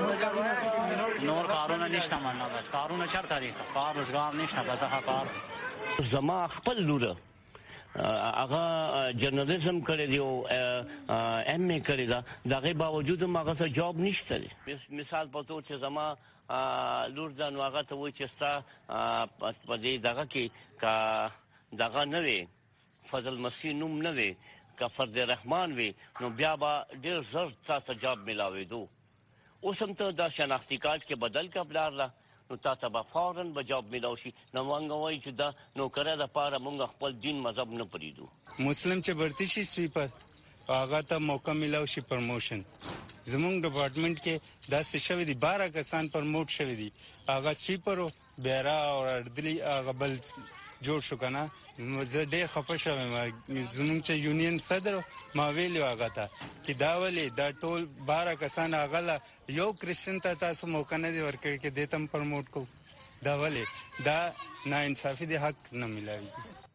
نور کارونه نشته مننه بس کارونه شرط دی کار روزګار نشته پته کار زما خپل لوره هغه جرنالیزم کړی دی او ایم ای کړی دا دغه باوجود هغه څه جاب نشته دی مثال په تور چې زما لور ځان هغه ته وایي چې ستا په دې دغه کې کا دغه نه وي فضل مسیح نوم نه وي کا فرد رحمان وي نو بیا به ډېر زر تاسو جاب ملاوېدو اوس هم ته دا شناختی کارت کې بدل کا بلارله نو تاسو به فورن به جاب ملاو شي نو موږ وایو چې دا نوکره د پاره موږ خپل دین مذهب نه پریدو مسلم چې برتی شي سویپر هغه ته موقع ملاو شي پروموشن زمونږ ډپارټمنټ کې دا څه شوی دي بارہ کسان پروموټ شوی دي هغه سویپر بیرا او اردلی هغه بل جوړ شو کنه زه ډېر خپه شوم زمونږ چې یونین صدر ما ویلو هغه ته چې دا ولې دا ټول بارہ کسان هغه یو کرسچن ته تاسو موقع نه دی ورکړی چې دې تم پرموټ کو دا ولې دا ناانصافي د حق نه ملایي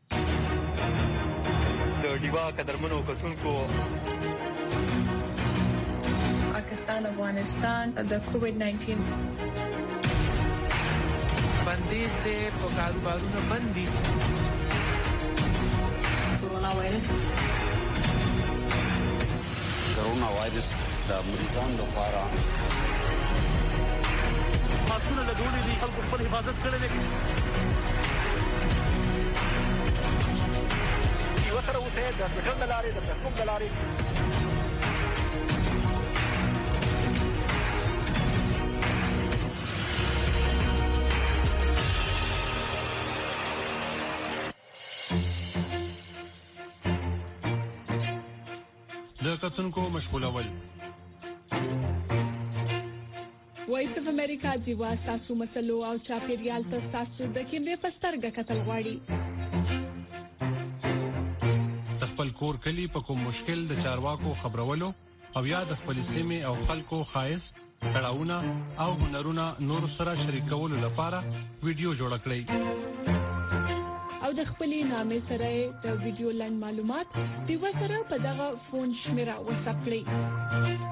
د ډیوا قدرمنو کتونکو پاکستان افغانستان د کووډ ناینټین بندیز دے په کاروبارونو بندي کورونا وایرس کورونا وایرس د امریکان لپاره ماسونه لګولې دي خلکو خپل حفاظت کړی دی یو سره اوسه د ټول لارې د فیسبوک لارې د کتونکو مشغولول وایس اف امریکا جیوا تاسو مسلو او چاپیریال تاسو د کیمرې پسترګه کتل غواړي خپل کور کلی په کوم مشکل د چارواکو خبرولو او یا د خپل سیمه او خلکو خایس کړهونه او هنرونه نور سره شریکولو لپاره ویډیو جوړ کړئ او د خپلې نامې سره د ویډیو لاین معلومات دی وسره په دغه فون شمیره واتساپ کړئ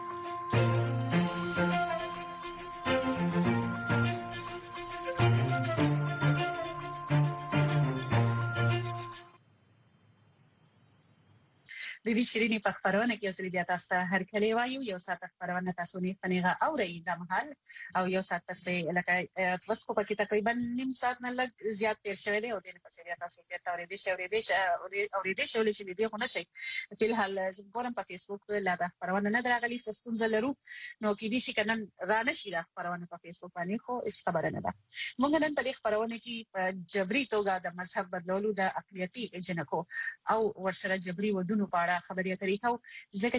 د دې شيريني په خبرونه کې اوسې بیا تاسو ته هر کله وایو یو ساعت خبرونه تاسو نه فنیغه اوري د محل او یو ساعت تاسو لکه وسکو په کې تقریبا نیم ساعت نه لږ زیات تیر شوی دی او د پسې بیا تاسو ته اوري دي شوی دی او دې شوی چې دې خو نه شي په الحال زموږ په فیسبوک لا د خبرونه نه درغلي سستون زلرو نو کې دي چې کنن را نشي د خبرونه په فیسبوک باندې خو اس خبره نه ده موږ نن په دې خبرونه کې په جبري توګه د مذهب بدلولو د اقلیتي جنکو او ورسره جبري ودونو په خبرې طریقو ځکه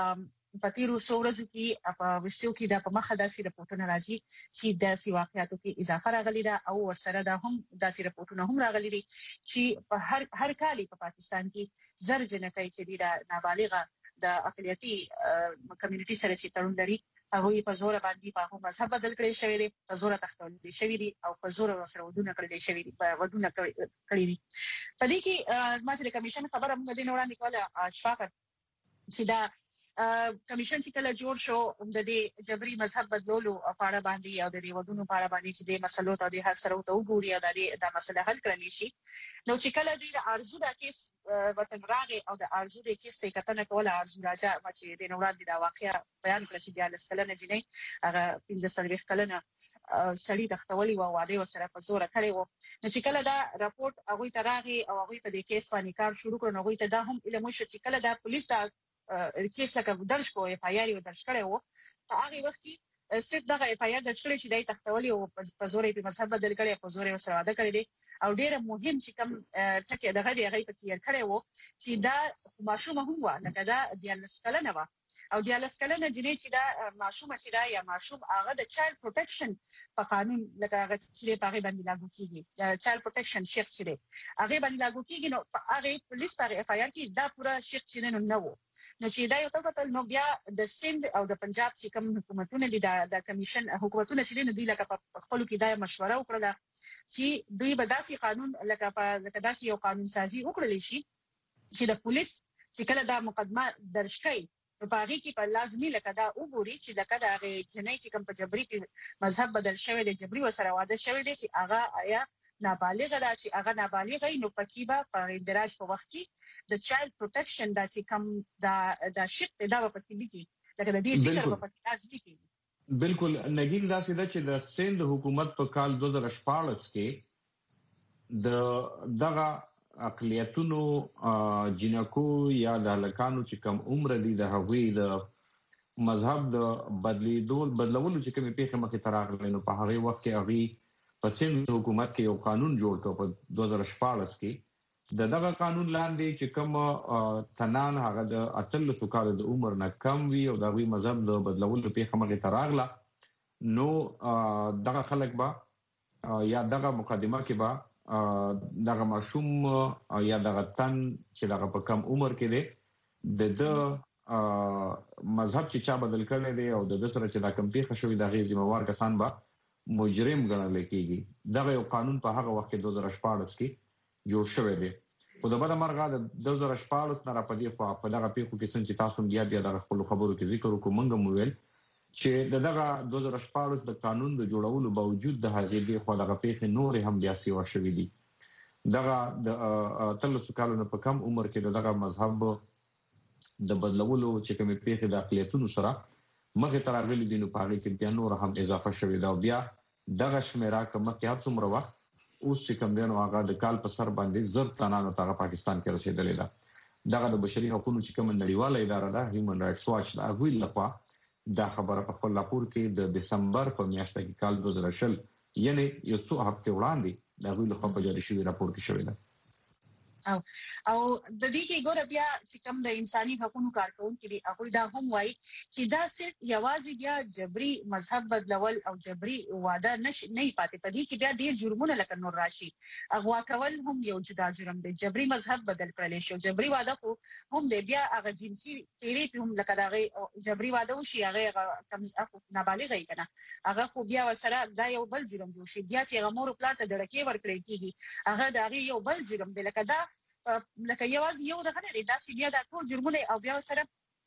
چې په تیرو څورزو کې په وسیو کې د په مخه داسې رپورټونه راځي چې د سی واقعیاتو کې اضافه راغلي ده او ورسره د هم داسې رپورټونه هم راغلي دي چې په هر هر کال په پاکستان کې زر جنکۍ چې د نابالغه د اقلیتي کمیونټي سره چې تړون لري هغه په زور باندې په مذهب بدل کړی شوی دی په زور تختول شوی دی او په زور سره ودونه کړی شوی دی په ودونه کړی دي په دې کې ما چې کمیشن خبره موږ د نوړاندې کوله اشفاق چې دا کمیشن چې کله جوړ شو د دې جبري مذهب بدلولو په اړه باندې او د دې ودونو په اړه باندې چې د مسلو ته د هر سره ته وګوري او د دې د مسله حل کړل شي نو چې کله د ارزو د کیس وطن راغی او د ارزو د کیس ته کتنه کوله ارزو راځه چې د نوړاندې دا واقعیا بیان کړی چې د لسکلنه جنې هغه پنځه سلوي کلنه سړی تختولي او واده وسره په زور کړی وو نو چې کله دا راپورټ هغه ته راغی او هغه په دې کیس باندې کار شروع کړ نو هغه ته دا هم علم شو چې کله دا پولیس دا کیس لکه درج کو اف آی آر یو درج کړی وو په هغه وخت کې صرف دغه اف آی آر درج کړی چې دای تختولي او په زور یې په مذهب بدل کړی په زور یې سره واده کړی دی او ډیره مهم چې کوم ټکی دغه دی هغه په کې کړی وو چې دا ماشومه هم و لکه دا د لسکلنه و او د لسکلنه جنې چې دا ماشومه چې دا یا ماشوم هغه د چایلډ پروټیکشن په قانون لکه هغه چې په هغه باندې لاګو کیږي د چایلډ پروټیکشن شیخ چې هغه باندې لاګو کیږي نو هغه پولیس پر اف آی آر کې دا پورا شیخ چې نه نو نو چې دا یو څه نو بیا د سند او د پنجاب چې کوم حکومتونه دي د کمیشن حکومتونه چې نه دی لکه په خپل کې دا مشوره وکړه چې دوی به داسې قانون لکه په لکه داسې یو قانون سازي وکړل شي چې د پولیس چې کله دا مقدمه درج کړي په هغه کې په لازمي لکه دا وګوري چې لکه دا غي جنۍ چې کوم په جبري کې مذهب بدل شوی دی جبري وسره واده شوی دی چې هغه آیا نابالغه دا چې هغه نابالغه نو پکې به په اندراج په وخت کې د چایلډ پروټیکشن دا چې کوم دا د شق دا په پکې لیکي لکه د دې ذکر په پکې لازمي کې بالکل نګین دا سیده چې د سند حکومت په کال دوه زره شپاړس کې د دغه اقلیتونو جنکو یا د هلکانو چې کم عمر دي د هغوی د مذهب د بدلیدول بدلولو چې کومې پیښې مخې ته راغلې نو په هغه وخت کې هغوی په سند حکومت کې یو قانون جوړ کړ په دوه زره شپاړس کې د دغه قانون لاندې چې کوم تنان هغه د اتلسو کالو د عمر نه کم وي او د هغوی مذهب د بدلولو پیښه مخې ته راغله نو دغه خلک به یا دغه مقدمه کې به دغه ماشوم یا دغه تن چې دغه په کم عمر کې دی د د مذهب چې چا بدل کړی دی او د سره چې دا کم پیښه شوې د غي ذمہوار کسان به مجرم ګڼل کېږي. دغه یو قانون په هغه وخت کې دوه زره شپاړس کې جوړ شوی دی. په دغه مرغه د دوه زره شپاړس نه را پدې خو په دغه پیښو کې څنګه چې تاسو بیا بیا د خپل خبرو کې ذکر وکړو مونږ مو ویل چې دغه دوه زره شپاړس د قانون د جوړولو باوجود د هغې دی خو دغه پیښې نور هم بیا سیوا شوې دي. دغه د تلسو کالونو په کم عمر کې دغه مذهب د بدلولو چې کومې پیښې د اقلیتونو سره مخې ته راغلي دي نو په هغې کې بیا نور هم اضافه شوې ده او بیا دغه شمیره که مخکې هر څومره وخت اوس چې کوم دی نو هغه د کال په سر باندې زر تنانو ته پاکستان کې رسیدلې ده. دغه د بشري حقوقو چې کوم نړیواله اداره ده هیومن رائټس واچ د هغوی لخوا دا خبره په خپل راپور کې د دسمبر په میاشت کې کال دوه زره شل یعنی یو څو هفته وړاندې د هغوی لخوا په جاري شوي راپور کې شوې ده. او او د دې کې ګور بیا چې کوم د انساني حقوقو کارکونکو دي هغه دا هم وایي چې دا صرف یوازې بیا جبري مذهب بدلول او جبري واده نش نه پاتې پدې کې بیا ډیر جرمونه لکه نور راشي. اغوا کول هم یو جدا جرم دی. جبري مذهب بدل کړل شي. جبري واده خو هم دی بیا هغه جنسي تیری هم لکه دا جبري واده وشي هغه کم نابالغ ای کنه هغه خو بیا ورسره دا یو بل جرم دی شي. بیا چې هغه مور پلاټ دړکې ورکړي کیږي هغه دا یو بل جرم دی لکه دا لکه یوازې یو دغه لري دا سی بیا د ټول جرمونه او بیا سره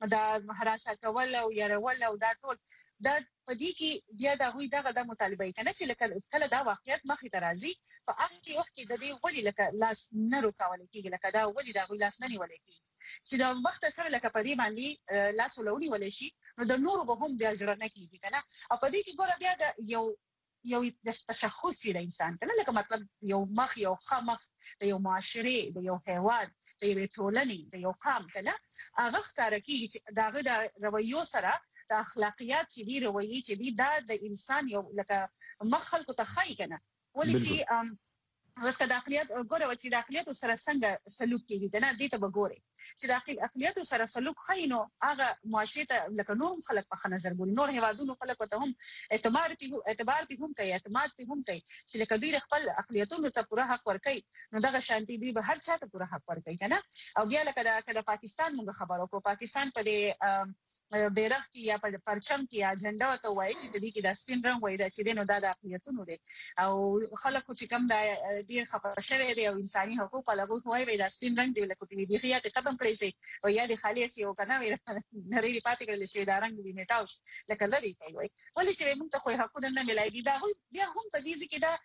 د حراسه کول او يرول او دا ټول د پدې کې بیا د غوي دغه د مطالبه کنه چې لکه کله دا واقعیت مخې ته راځي په هغه وخت کې د دې ولې لکه لاس نه روکول کېږي لکه دا ولې دا غوي لاس نه نیول کېږي چې د وخت سره لکه پدې باندې لاس ولونی ولې شي نو د نور به هم بیا ځړ نه کېږي کنه او پدې کې ګوره بیا د یو یو د تشخص د انسان کنه لکه مطلب یو مخ یو خمخ د یو معاشره د یو حیوان د یو ټولنې د یو قام کنه هغه ښکار کیږي چې داغه د رویو سره د اخلاقیات چې دی رویې چې دی دا د انسان یو لکه مخ خلکو ته خای کنه ولې چې وسکه د اقلیت ګوره چې د اقلیت سره څنګه سلوک کیږي کنه دې ته وګوري چې د اقلیت سره سلوک خاينو هغه معاشره ته لکه نور خلک په نظر ګوري نور هوادونو خلک ته هم اعتبار په اعتبار په هم کوي اعتماد په هم کوي چې لکه دوی خپل اقلیتونو ته پوره حق ورکړي نو دغه شانتي دوی به هر چا ته پوره حق ورکړي کنه او بیا لکه د پاکستان موږ خبرو کو پاکستان په دې بیرغ کې یا په پرچم کې اجنډا ته وایي چې د دې کې د سپین رنگ وایي چې دینو د اقلیتونو دي او خلکو چې کوم د ډیر خبره شوی دی او انساني حقوق لغو وایي د سپین رنگ دی لکه دې خیات ختم کړی شي او یا د خالص یو کنه نری پاتې کړل شي دا رنگ دی میټاوش لکه لري کوي ولې چې موږ ته خو حقوق نه ملایي دا بیا هم په دې کې دا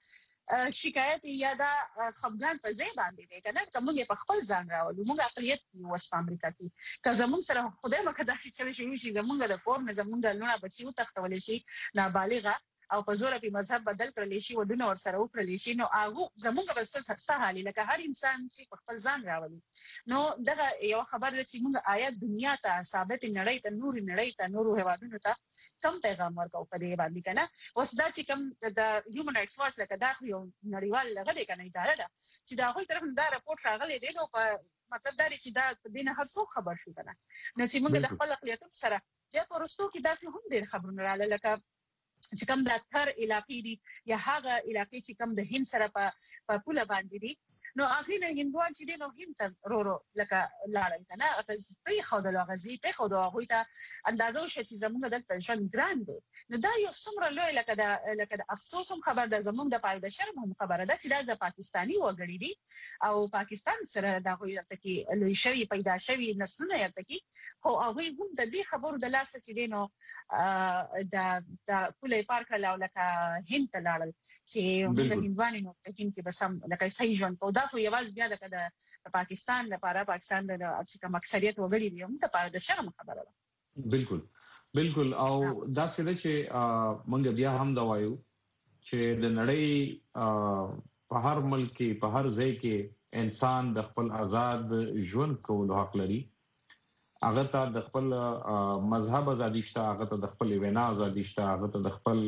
شکایت یا دا خپګان په ځای باندې دی کنه کومه په خپل ځان راولو موږ اقلیت یو په امریکا کې که زموږ سره خدای مکه داسې چل شي چې زموږ د کور نه زموږ لونه بچیو تختول شي نابالغه او په زور په مذهب بدل کړل شي ودونه ور سره وکړل شي نو هغه زموږ بس څه حالي لکه هر انسان چې په خپل ځان راولي نو دغه یو خبر ده چې موږ آیات دنیا ته ثابت نړۍ ته نور نړۍ ته نور هوادونو ته کم پیغام ورکو په دې باندې کنه اوس دا چې کم د هیومن رائټس واچ لکه دا یو نړیوال لغه کنه اداره ده چې دا هغه طرف دا راپورټ راغلی دی نو په مطلب دا چې دا په دینه هر څوک خبر شو کنه نو چې موږ د خپل اقلیتونو سره بیا پرستو کې داسې هم ډېر خبرونه رااله لکه چې کوم د تر علاقې دي یا هغه علاقې چې کوم د هند سره په پوله باندې دي نو اخر نه هندوان چې دي نو هند رورو لکه لاړل کنه په خو د لغزي په خو د هغه ته اندازو شي چې زموږ د پنشن ګران دي نو دا یو څومره لوی لکه د لکه د افسوس هم خبر ده زموږ د پایده شرم هم خبره ده چې دا د پاکستانی وګړي دي او پاکستان سره دا غوړي چې لوی شوی پیدا شوی نسلونه یې تکي خو هغه هم د دې خبرو د لاس چې دي نو د د پوله پارک لا لکه هند ته لاړل چې موږ هندوانو نو هند کې بسم لکه صحیح ژوند په دا خو یواز بیا د پاکستان لپاره پاکستان د چې کوم اکثریت وګړي دي هم د پاره د شرم خبره ده بالکل بالکل او دا څه ده چې موږ بیا هم دا وایو چې د نړۍ په هر ملک کې په هر ځای کې انسان د خپل آزاد ژوند کولو حق لري هغه ته د خپل مذهب ازادي شته هغه ته د خپل وینا ازادي شته هغه ته د خپل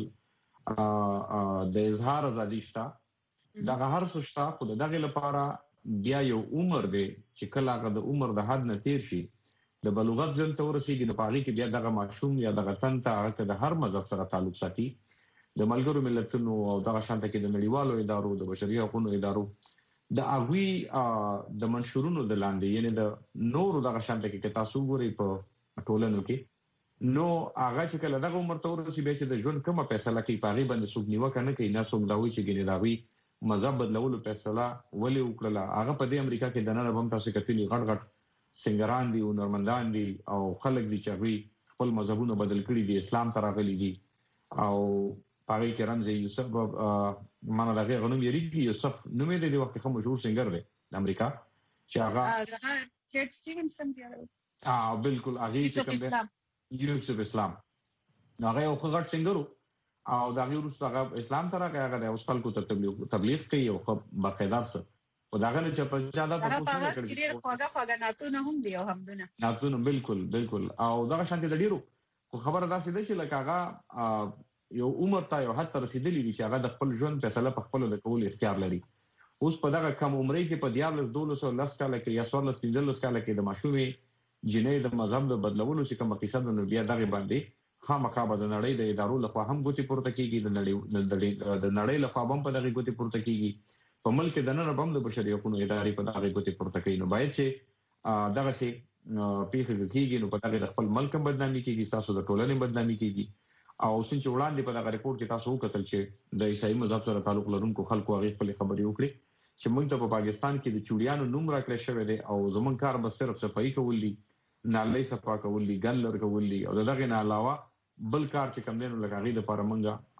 د اظهار ازادي شته دا هر څه شته خو دغه لپاره بیا یو عمر دی چې کله هغه د عمر د حد نه تیر شي د بلوغت ژوند ته ورسیږي نو په هغې کې بیا دغه ماشوم یا دغه تن ته هغه د هر مذهب سره تعلق ساتي د ملګرو ملتونو او دغه شانته کې د نړیوالو ادارو د بشري حقوقو ادارو د اغوي د منشورونو د لاندې یعنی د نورو دغه شانته کې تاسو ګوري په ټولنو کې نو هغه چې کله دغه عمر ته ورسي به چې د ژوند کومه فیصله کوي پاغي باندې څوک نیوکه نه کوي نه څوک دا وایي چې ګنې داوی مذهب بدلولو فیصله ولې وکړه. هغه په دې امریکا کې د نن هم تاسو کتلی غټ غټ سنگران دي او نورمندان دي او خلک دي چې خپل مذهبونه بدل کړي دي اسلام ته راغلي دي او پاره کې رمز یوسف مانه دغه غنوم یریږي یوسف نومې د وخت خو مشهور سنگر دی د امریکا چې هغه کیټ سټیونسن دی. اه بالکل هغه چې کوم دی یوسف اسلام هغه یو غټ سنگرو او دا ویروس هغه اسلام ته راغی هغه د اوسپل کو تبلیغ تبلیغ کوي او خو باقاعده سره او دا غنه چې په جاده په پوښتنه کوي ډیر خواږه خواږه ناتونه هم دی او همدونه ناتونه بالکل بالکل او دا شانتي د ډیرو خو خبره دا سده چې لکه هغه یو عمر ته یو حتی رسیدلی دي چې هغه د خپل ژوند فیصله په خپل د کول اختیار لري. اوس په دغه کم عمرۍ کې په دیارلس دولس او لس کاله کې یا څوارلس پنځلس کاله کې د ماشومې جنې د مذهب د بدلولو چې کوم قصه د بیا دغه باندې خامخا به د نړۍ د ادارو لخوا هم ګوتې پورته کیږي د نړۍ د نړۍ لخوا هم په دغه ګوتې پورته کیږي په ملک د نن هم د بشري حقوقو ادارې په دغه ګوتې پورته کوي. نو باید چې دغه سي پیښه کیږي نو په دغه خپل ملک بدنامي کیږي تاسو د ټولنې بدنامي کیږي او څنګه وړاندې په دغه ریپورت کې تاسو وکتل چې د عیسائی مذهب سره تعلق لرونکو خلکو هغه خپل خبري وکړي چې موږ ته په پاکستان کې د چوڑیانو نوم راکړل شوی دی او زمون کار به صرف صفائی کول دي نالۍ صفا کول دي ګل لر کول دي او دغه نه علاوه بل کار چې کم دینو لګاغي د لپاره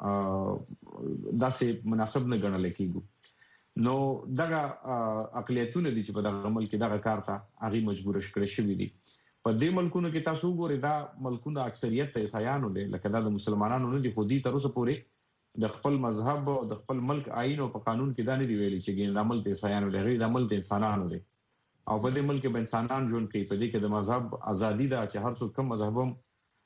مونږه داسې مناسب نه ګڼل کېږي. نو دغه اقلیتونه دي چې په دغه عمل کې دغه کار ته هغه مجبور شکړي شوی دي. په دې ملکونو کې تاسو ګورئ دا ملکونه اکثریت عیسایانو دي لکه دا د مسلمانانو نه دي خو دې تر اوسه پورې د خپل مذهب او د خپل ملک آئین او په قانون کې دا نه دی ویلي چې ګین عمل د عیسایانو دی د عمل د انسانانو دی او په دې ملک به انسانان ژوند کوي. په دې کې د مذهب ازادي ده چې هر څوک کوم مذهب هم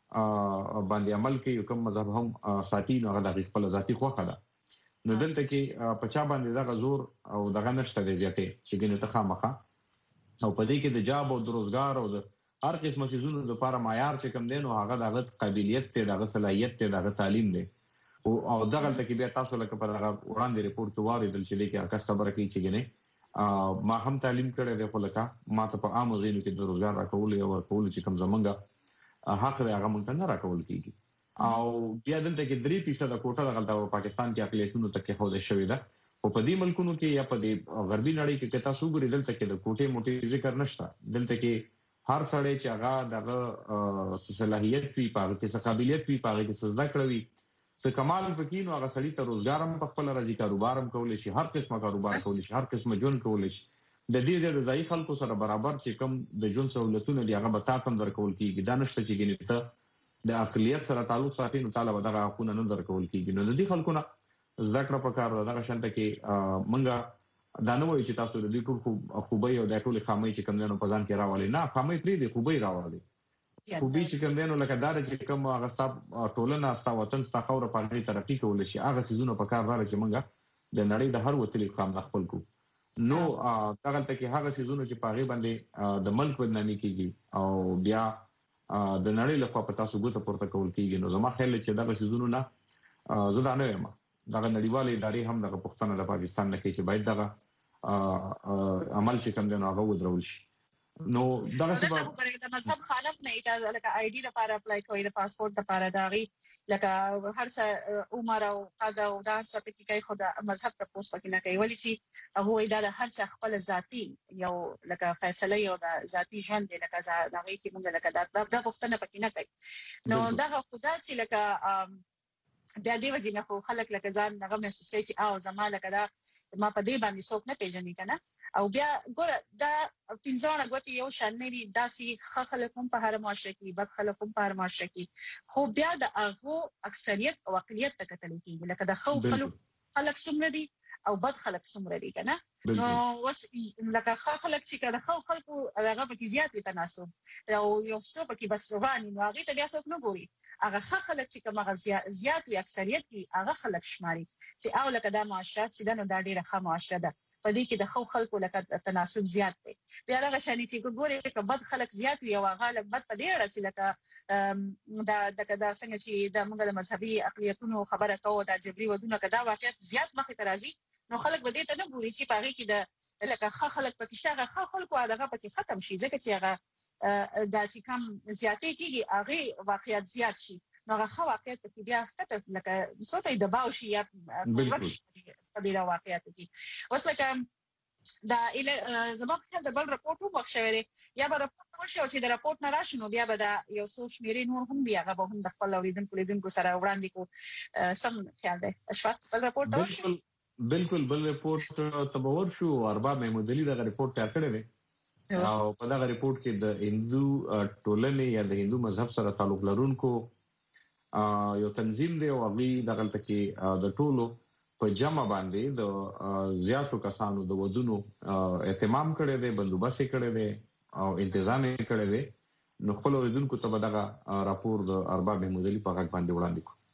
باندې عمل کوي کوم مذهب هم ساتي نو هغه د خپل ذاتی خوخه ده. نو دلته کې په چا باندې دا غزور او دغه نشته دی زیاتې چې ګینه ته خامخه او په دې کې د جاب او د روزګار او د هر قسمه سيزونو لپاره معیار چې کم دین او هغه دغه قابلیت ته دغه صلاحیت ته دغه تعلیم دی او دغه ته کې بیا تاسو لکه په هغه وړاندې ریپورت واریدل چې لیکه کس خبره کوي چې ګینه ما هم تعلیم کړی دی خو لکه ما ته په عام غینو کې د روزګار راکول او ورکول چې کم زمونږه حق دی هغه مونږ نه راکول کیږي او بیا دلته کې درې فیصد کوټه دغه پاکستان کې اقلیتونو ته کې خوده شوې ده او په دې ملکونو کې یا په دې غربي نړۍ کې تاسو ګورئ دلته کې د کوټې موټي ذکر نشته. دلته کې هر سړی چې هغه دغه صلاحیت وي پاره کې قابلیت وي پاره کې سزا کړوي څه کمال پکې نو هغه سړی ته روزګار هم په خپل راځي کاروبار هم کولای شي هر قسمه کاروبار کولای شي هر قسمه جون کولای شي د دې ځای د ځای خلکو سره برابر چې کوم د جون سہولتونه دی هغه به تاسو درکول کیږي دا نشته چې ګنې ته د اقلیت سره تعلق ساتي نو طالب دغه حقوق نه درکول کیږي. نو د دې خلکو نه ذکر په کار دغه شانته کې منګه دا نه وایي چې تاسو د دې ټول خوبي او د ټول خامي چې کوم نه په ځان کې راوالي نه خامي پری دي خوبي راوالي خوبي چې کوم نه لکه دار چې کوم هغه ستاب ټولنه استا وطن استا خوره په غي ترقی کول شي هغه سيزونه په کار راځي چې منګه د نړۍ د هر وتلی خام خپل کو نو دغه ته کې هغه سيزونه چې په غي باندې د ملک بدنامي کیږي او بیا د نړۍ لپاره په تاسو ګوته پورته کول کیږي. نو زما خیال چې دغه سيزونه نه زدا نه یم دغه نړیوالې ادارې هم دغه پښتنه د پاکستان نه کوي چې باید دغه عمل چې کوم دی نو هغه ودرول شي. نو دغه سبب د مذهب خالف نه اجازه لکه آی ډی لپاره اپلای کوي د پاسپورت لپاره داغي لکه هر څه عمر او قد او دا څه کوي خو د مذهب ته پوسټ کې نه کوي ولې چې هغه وایي دا هر څه خپل ذاتی یو لکه فیصله یو د ذاتی ژوند دی لکه داغي کې موږ لکه دا د پښتنه پکې نه کوي. نو دغه خدا چې لکه بیا دی وزینه خو خلک لکه ځان هغه محسوس کوي چې او زما لکه دا ما په دې باندې څوک نه پیژني کنه او بیا ګوره دا پنځونه غوتی یو شان نه دي داسې خلک هم په هر معاشره کې بد خلک هم په هر معاشره کې خو بیا د هغه اکثریت او اقلیت ته کتل کېږي لکه د خو خلک خلک څومره دي او بد خلک څومره دي کنه نو وس لکه خلک چې کله خو خلکو هغه په زیات تناسب او یو څه په کې بس رواني نو هغه ته بیا څوک نه ګوري هغه خلک چې کومه زیات وي اکثریت هغه خلک شماري چې او لکه د معاشرت چې د نو د ډیره ښه معاشره ده په دې کې د خو خلکو لکه تناسب زیات دی بیا هغه شانې چې ګوري چې بد خلک زیات وي او هغه لکه بد په دې اړه چې لکه دا د څنګه چې د موږ د مذهبي اقلیتونو خبره کوو د جبري ودونه کدا واقعیت زیات مخې ته راځي نو خلک به دې ته نه ګوري چې پاره کې د لکه ښه خلک پکې شته ښه خلکو هغه پکې ختم شي ځکه چې هغه د چې کم زیاتې کېږي هغه واقعیت زیات شي نو هغه واقعیت کې بیا ختم لکه څه ته دباو شي یا په دې واقعیت کې اوس لکه دا اله زما په د بل راپورټ وو مخشوي یا به راپورټ وشي او چې د راپورټ نه راشي نو بیا به دا یو څو شمیرې نور هم بیا هغه به هم د خپل اوریدونکو لیدونکو سره وړاندې کو سم خیال دی اشفاق بل راپورټ وشي بالکل بل ریپورت تبور شو ارباب محمود علي دا ریپورت تیار کړی دی او په دا ریپورت کې د هندو ټولنې یا د هندو مذهب سره تعلق لرونکو یو تنظیم دی او هغه د غلطه کې د ټولو په جمع باندې د زیاتو کسانو د ودونو اهتمام کړی دی بندوبست کړی دی او تنظیم کړی دی نو خپل اوریدونکو ته دغه راپور د ارباب محمود علي په غږ باندې وړاندې کړ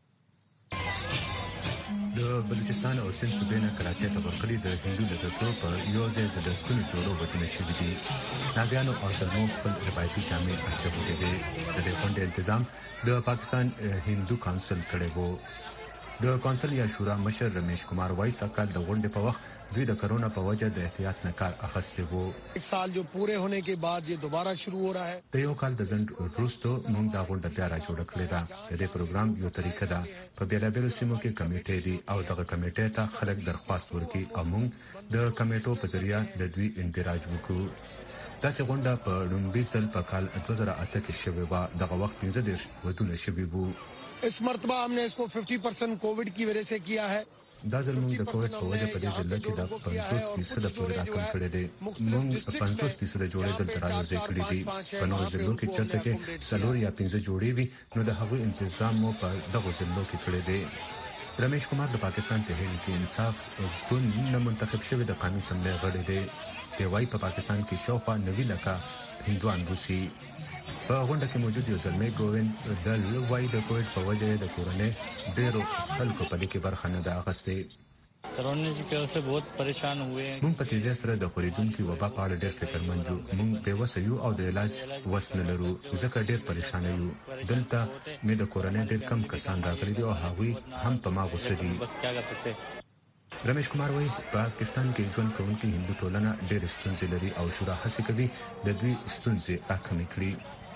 د بلوچستان او سند صوبې نه کراچۍ ته ورغلي د هندو لږکیو په یو ځای د دستونو جوړو وټونه شوي دي ناګیانو او زلمو خپل روایتي جامې اچولې دي د دې غونډې تنظیم د پاکستان هندو کونسل کړی وو د کونسل یا شورا مشر رمیش کمار وایي سکهال د غونډې په وخت دوی د کرونا په وجه د احتیاط نه کار اخیستی وو ایک سال جو پورے ہونے کے بعد یہ دوبارہ شروع ہو رہا ہے د یو کال د ځنډ وروسته موږ دا غونډه بیا راجوړه کړې ده د دې پروګرام یو طریقه ده په بیلابیلو سیمو کې کمیټې دي او دغه کمیټې ته خلک درخواست ورکړي او موږ د کمیټو په ذریعہ د دوی اندراج وکړو دا څنګه په لومبي سل په کال دوه زره اته کې شوی و دغه وخت پنځه دیرش ودونه شوی وو اس مرتبہ ہم نے اس کو پچاس فیصد کووڈ کی وجہ سے کیا ہے دا ځل موږ د کووډ په وجه په دې ځل کې د پنځوس فیصد پورې راکم کړی دی موږ پنځوس فیصد جوړېدل تر راځي کړی دي په نوو ځلو کې چرته کې څلور یا پنځه جوړې وي نو د هغوی تنظیم مو په دغه ځلو کې کړی دی رمیش کمار د پاکستان تحریک انصاف ګوند نه منتخب شوی د قومي اسمبلی غړی دی دی وايي په پاکستان کې شاوخوا نوي لکه هندوان روسي په غونډه کې موجود یو زلمی ګوویند د لوی د کووډ په وجه د کورونې ډیرو خلکو په دې کې برخه نه ده اخیستې کرونا کی وجہ سے بہت پریشان ہوئے موږ په تیزه سره د خوریدونکو وبا په اړه ډېر فکرمند یو موږ په وسیو او د علاج وسنه لرو ځکه ډېر پریشان یو دلته مې د کورونې ډېر کم کسان راغلي دي او هغوی هم په ما غوسه دي بس کیا کر سکتے رمیش کمار وایي پاکستان کې ژوند کوونکي هندو ټولنه ډېر ستونزې لري او شورا هڅه کوي د دوی ستونزې راکمې کړي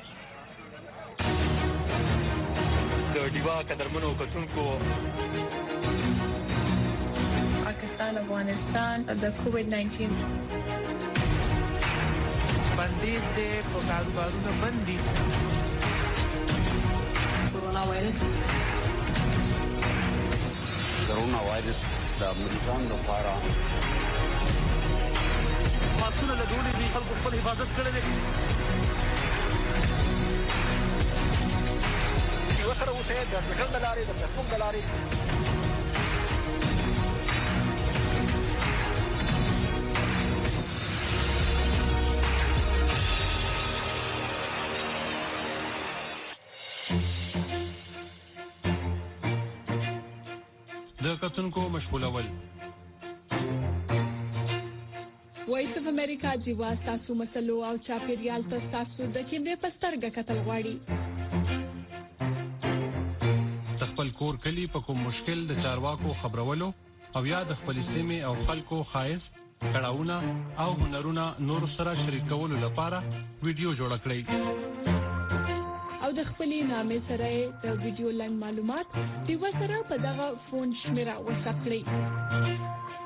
د ډیوا قدرمنو کتونکو پاکستان افغانستان د کووډ ناینټین بندیز دې په کاروبارونو باندې کورونا وایرس کورونا وایرس د امریکان لپاره ماسونه له ډولې دي خلکو خپل حفاظت کړی دی وسره اوسه د ټوټل د لارې د فیسبوک د لارې د کتونکو مشغولول وایس اف امریکا جیواز تاسو مسلو او چاپیریال تاسو د کیمرې پسترګه کتل غواړي خپل کور کلی په کوم مشکل د چارواکو خبرولو او یا د خپل سیمه او خلکو خایس کړهونه او هنرونه نور سره شریکولو لپاره ویډیو جوړ کړئ او د خپلې نامې سره د ویډیو لاین معلومات دی وسره په دغه فون شمیره واتساپ کړئ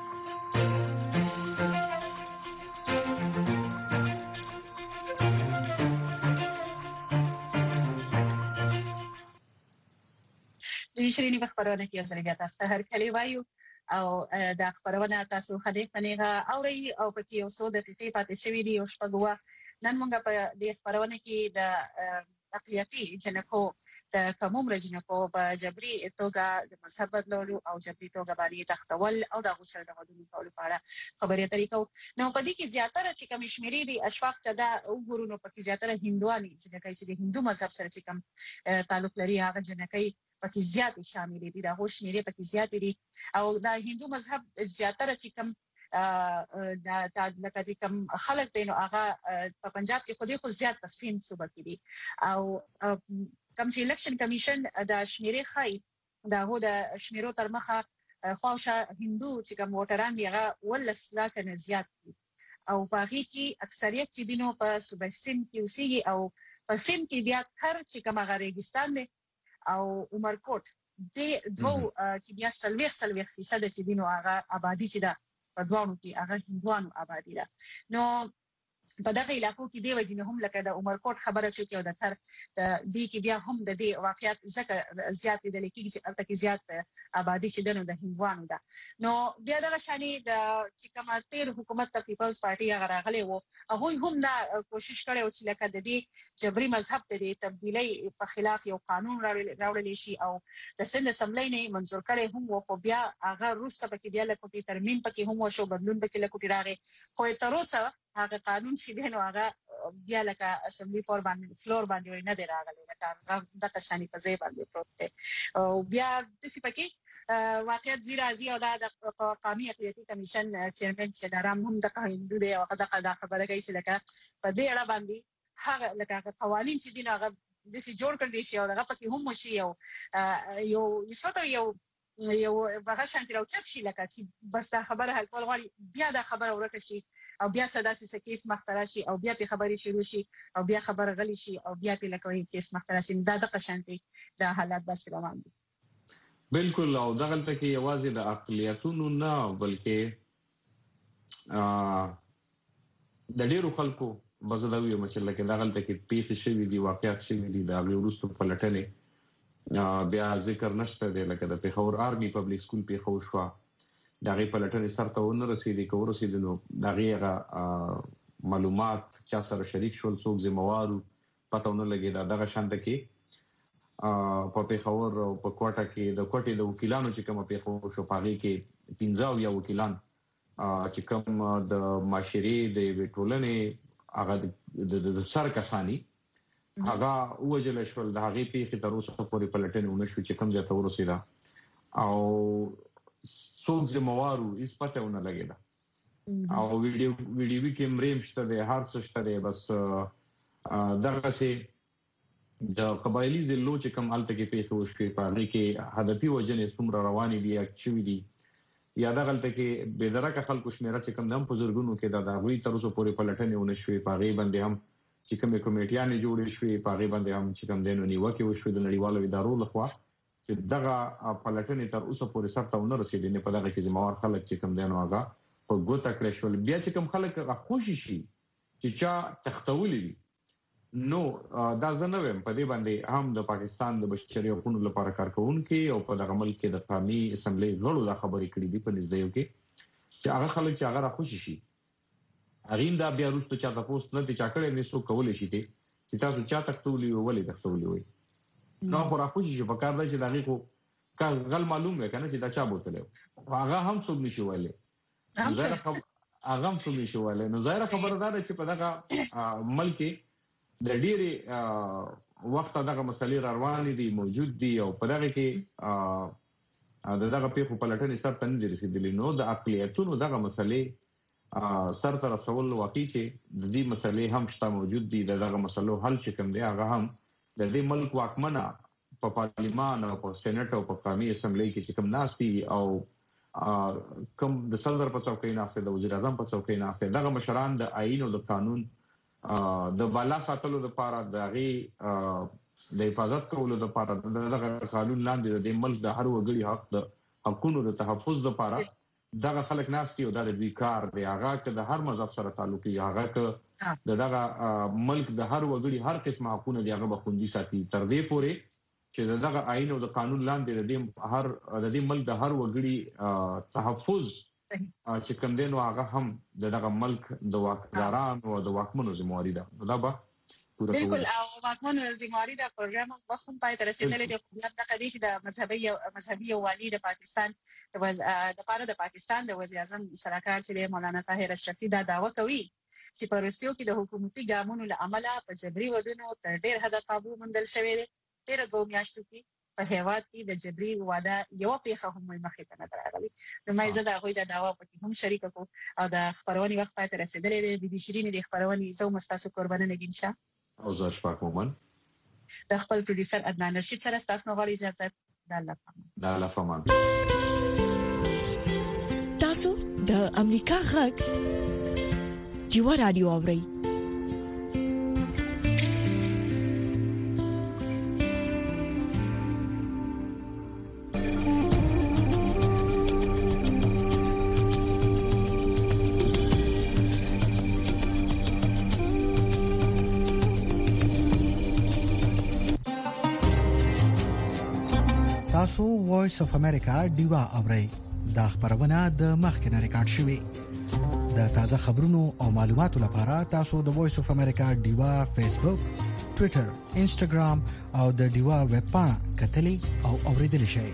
د شيرينې په خبرونه کې ځلګا تاسو ته هر کلی وایو او د خبرونه تاسو خدای پنيغه اوري او پکې یو څو دقیقې پاتې شوې دي او شپږ نن موږ په دې خبرونه کې د اقلیتي جنکو د کوم رجنکو په جبري توګه د مذهب بدلولو او جبري توګه باندې تختول او د غوسر د غوډونو کولو په اړه خبرې اترې کوو. نو په دې کې زیاتره چې کوم شمیرې دي اشفاق ته دا وګورو نو په کې زیاتره هندواني جنکې چې د هندو مذهب سره چې کوم تعلق لري هغه جنکې پکې زیات شامل دي دا هوښ شمیرې پکې زیات دي او دا هندو مذهب زیاتره چې کوم دا د لکه چې کوم خلک دي نو هغه په پنجاب کې خو دې خو زیات تقسیم صوبه کې دي او کوم چې الیکشن کمیشن دا شمیرې خای دا هو د شمیرو تر مخه خواشه هندو چې کوم ووټران دی هغه ولس لا کنه زیات دي او باغی کې اکثریت چې دینو په صوبه سند کې اوسېږي او په سند کې بیا هر چې کوم هغه ریګستان دی او عمرکوټ د دوه کې بیا سلويخ سلويخ فیصد چې دینو هغه آبادی چې دا په دوانو کې هغه هندوانو آبادی ده. نو په دغه علاقو کې دی وځنه هم لکه د عمرکوټ خبره شو کې او د تر د دې کې بیا هم د دې واقعیت زکه زیات دي لیکي چې البته کې زیات آبادی چې دنو د هندوانو ده. نو بیا دغه شانی د چې کومه تیر حکومت ته پیپلز پارټي هغه راغلی وو هغه هم دا کوشش کړو چې لکه د دې جبري مذهب ته د تبدیلی په خلاف یو قانون راوړل شي او د سند اسمبلی نه منزور کړي هم وو خو بیا هغه روسته پکې بیا لکه ترمیم پکې هم شو بدلون پکې لکه راغی خو تر اوسه هغه قانون چې دینو هغه بیا لکه اسمبلی فور باندې فلور باندې نه دی راغلی لکه د قشانی په ځای باندې پروت دی او بیا د سپکی واقعیت زیرازي او د قومي اقلیتي کمیشن چیرمن چې درام هم د هندو دی او د خبره کوي چې لکه په دې اړه باندې هغه لکه قوانين چې دین هغه د سي جوړ کړی شي او هغه پکې هم شي او یو یو یو یو هغه شانتي راوچت شي لکه چې بس دا خبره حل کول غواړي بیا دا خبره ورکه شي او بیا صداسي سکیس مخترا شي او بیا په خبري شروع شي او بیا خبر غلي شي او بیا په لکه کیس مخترا شي دا د قشانتي دا حالات بس روان دي. بالکل او دغه ته کې یوازې د اقلیتونو نه بلکې د ډیرو خلکو بزداوی مچله کې دغه ته کې پیښ شوی دي واقعیت شوی دي دا وروسته په لټنه بیا ذکر نشته دی لکه د پیښور آرمي پبلک سکول پیښور شو دغه په لټنه سرته ونه رسیدي کو رسیدنو دغه معلومات چا سره شریک شول څوک ذمہوارو پته نه لګی دا دغه شانت کې په پیښور او په کوټه کې د کوټې د وکیلانو چې کوم پیښور شو پاغي کې پنځاو یا وکیلان چې کوم د معاشري د ټولنې هغه د سر کسانی هغه وجل شول د هغه پیښې تر اوسه پورې پلټنه ونه شو چې کوم ځای ته ورسېده او څوک ذمہوارو هیڅ پته ونه لګیدا او ویډیو ویډیو کې مریم شته د هر څه شته دی بس دغه سي د قبایلی ضلعو چې کوم الته کې پیښه وشوه په هغه کې هدفي وجنې څومره رواني دي اکچوي دي یا دغه الته کې به درکه خلکو شمیره چې کوم د بزرګونو کې د دغوی تر اوسه پورې پلټنه ونه شوې په هغه باندې هم چې کومه کمیټیانې جوړې شوې په هغه باندې هم چې کوم دینو نیوکه وشوه د نړیوالو ادارو لخوا چې دغه پلټنې تر اوسه پورې سرته ونه رسیدي نه په دغه کې ذمہوار خلک چې کوم دینو هغه په ګوته کړی شول بیا چې کوم خلک خوشي شي چې چا تختولې نو دا زنویم په دې باندې هم د پاکستان د بشري حقوقو لپاره کارکونکو او په دغه ملک کې د قومي اسمبلی غړو د خبرې کړې دي په نږدې یو کې چې هغه خلک چې هغه خوشي شي اغین دا بیا روسته چا تاسو نه چې چا کړي نه سو کولې شي چې تاسو چا تختولې ولې تختولې وي نو پر اخو چې په کار دی چې دغه کو کا غل معلوم وي کنه چې دا چا بوتله هغه هم څوک نشي وایي ظاهر خبر هغه هم څوک نشي وایي نو ظاهر خبردار چې په دغه ملک د ډیره وخت دغه مسلې روان دي موجود دي او په دغه کې دغه پیښو په لټنې سره تنظیم رسیدلی نو د اقلیتونو دغه مسلې سر تر رسول واقعي چې د دې مسلې هم شته موجود دي دغه مسلو حل چې کوم دی هغه هم د دې ملک واکمنه په پارلیمان او په سېنات او په قومي اسمبلی کې چې کوم ناشتي او کوم د صدر په څوکۍ ناشته د وزیر اعظم په څوکۍ ناشته دغه مشران د آئین او د قانون د بالا ساتلو لپاره دغه د حفاظت کولو لپاره دغه قانون لاندې د ملک د هر وګړي حق د حقوقو د تحفظ لپاره دغه خلک ناشتي او د دوی کار دی هغه که د هر مذهب سره تعلق لري هغه که د دغه ملک د هر وګړي هر قسمه حقوقونه دی هغه بخوندي ساتي تر دې پورې چې دغه آئین او د قانون لاندې د هر د دې ملک د هر وګړي تحفظ چې کوم دی نو هغه هم دغه ملک د واکدارانو او د واکمنو ذمہواری ده دا به پوره کوو. بالکل او واکمن زمواري د پروګرام وخت پای تر رسیدلې د حکومت د قدیش د مذهبي مذهبي والی د پاکستان د وز د پاره د پاکستان د وزیر اعظم سرکار چې مولانا طاهر اشرفي دا داوا کوي چې په روسیو کې د حکومتي ګامونو لامل په جبري ودونو تر ډیر حد قابو مندل شوی دی. تیر دوه میاشتو کې په هیواد کې د جبري واده یو پیښه هم مخې ته نه راغلي. نو مې زه دا غوې د داوا په هم شریک کو او د خبرونې وخت پای تر رسیدلې دی. د شیرین د خبرونې زو مستاسو قربانه نگین شه او زه شپږ مومن د خپل پروډوسر عدنان رشید سره تاسو نو غواړئ اجازه د الله پامان د الله پامان. تاسو د امریکا غږ جوا رادیو اورئ. تاسو وایس اف امریکا دیوا اورئ. دا خبرونه د مخکنه ریکارډ شوې. د تازه خبرونو او معلوماتو لپاره تاسو د وایس اف امریکا دیوا فیسبوک، ټوئیټر، انسټاګرام او د دیوا ویب پاڼه کتلی او اوریدلی شئ.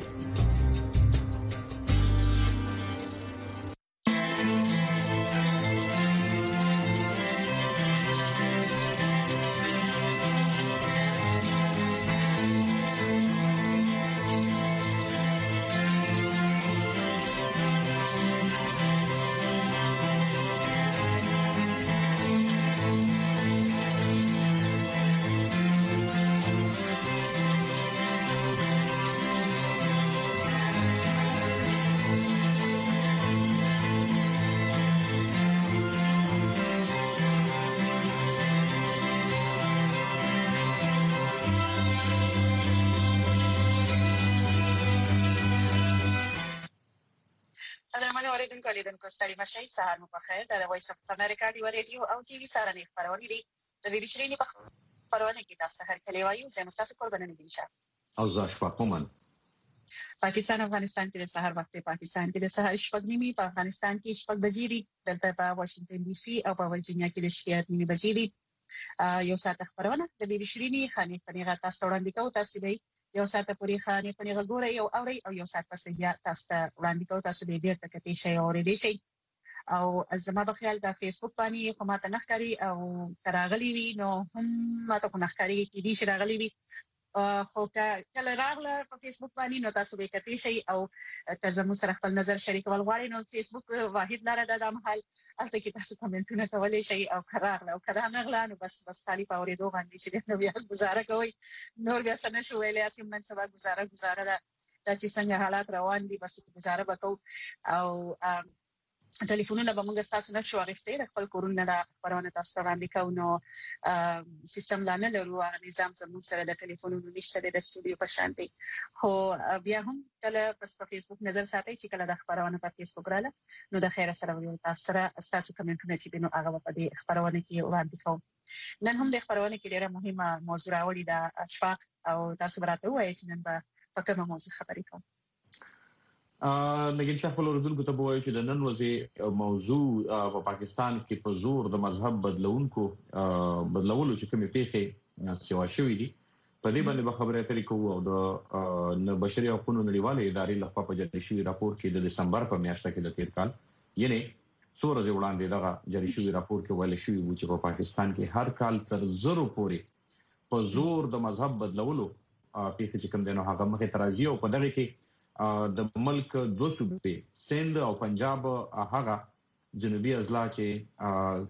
لیدونکو ستړي مشئ. سهار مو په خیر. د وایس اف امریکا دی رادیو او ټي وي سره نه خبرونه دي. د ویډیو شریک په خبرونه کې تاسو هر کله وایو زه مستاسو قربانه نگین شه او زه شپږ مومن. پاکستان افغانستان کې د سحر وخت پاکستان کې د سحر شپږ نیمه په افغانستان کې شپږ بجې دي. دلته په واشنگټن ډي سي او په ورجینیا کې د شپږ نیمه بجې دي. یو ساعت خبرونه د ویډیو شریک خاني پنیغه تاسو وړاندې کوو. تاسو به یو ساعت پورې خاني پنیغه ګورئ او اورئ او یو ساعت پس بیا تاسو وړاندې کوو. تاسو به ډیر تکتی شي او ورېدي شي او زما په خیال د فیسبوک باندې کومه تنخکاری او تراغلی وی نو هم ماته کو نخکاری کې دي چې راغلی وی خو کله راغله په فیسبوک باندې نو تاسو به کتلی شي او که زموږ سره خپل نظر شریکول غواړئ نو فیسبوک واحد لاره ده د محل البته کې تاسو کمنټونه کولای شئ او قرار او کله نه غلا نو بس بس خالی پاورې دوه باندې چې نو بیا گزاره کوي نور بیا څنګه شو ویلې اسیم نن سبا گزاره گزاره ده چې څنګه حالات روان دي بس گزاره وکاو او ټلیفونونه به موږ تاسو نه شو اغستې د خپل کورونه د خبرونه تاسو وړاندې کوو نو سیستم لاندې لرو هغه نظام زموږ سره د ټلیفونونو نشته د استودیو په شان دی خو بیا هم کله په فیسبوک نظر ساتئ چې کله د خبرونه په فیسبوک رااله نو د خیر سره ویل تاسو سره تاسو کمنټونه چې دینو هغه په دې خبرونه کې وړاندې کوو. نن هم د خبرونه کې ډیره مهمه موضوع راوړي د اشفاق او تاسو براته وایي چې نن په کومه موضوع خبرې کوو. ا نګین شاه خپل ورزول کوته وایي چې د نن ورځې موضوع په پاکستان کې په زور د مذهب بدلونکو بدلولو چې کومې پیښې سیوا شوې دي په دې باندې به خبرې اترې کوو او د بشري حقوقو نړیوالې ادارې لخوا په جری شوی راپور کې د دسمبر په میاشت کې د تیر کال یعنی څو ورځې وړاندې دغه جری شوی راپور کې ویل شوی و چې په پاکستان کې هر کال تر زرو پورې په زور د مذهب بدلولو پیښې چې کوم دنو هغه مخه ترازی او په دغه کې د ملک دوه صوبې سند او پنجاب هغه جنوبي اضلاع چې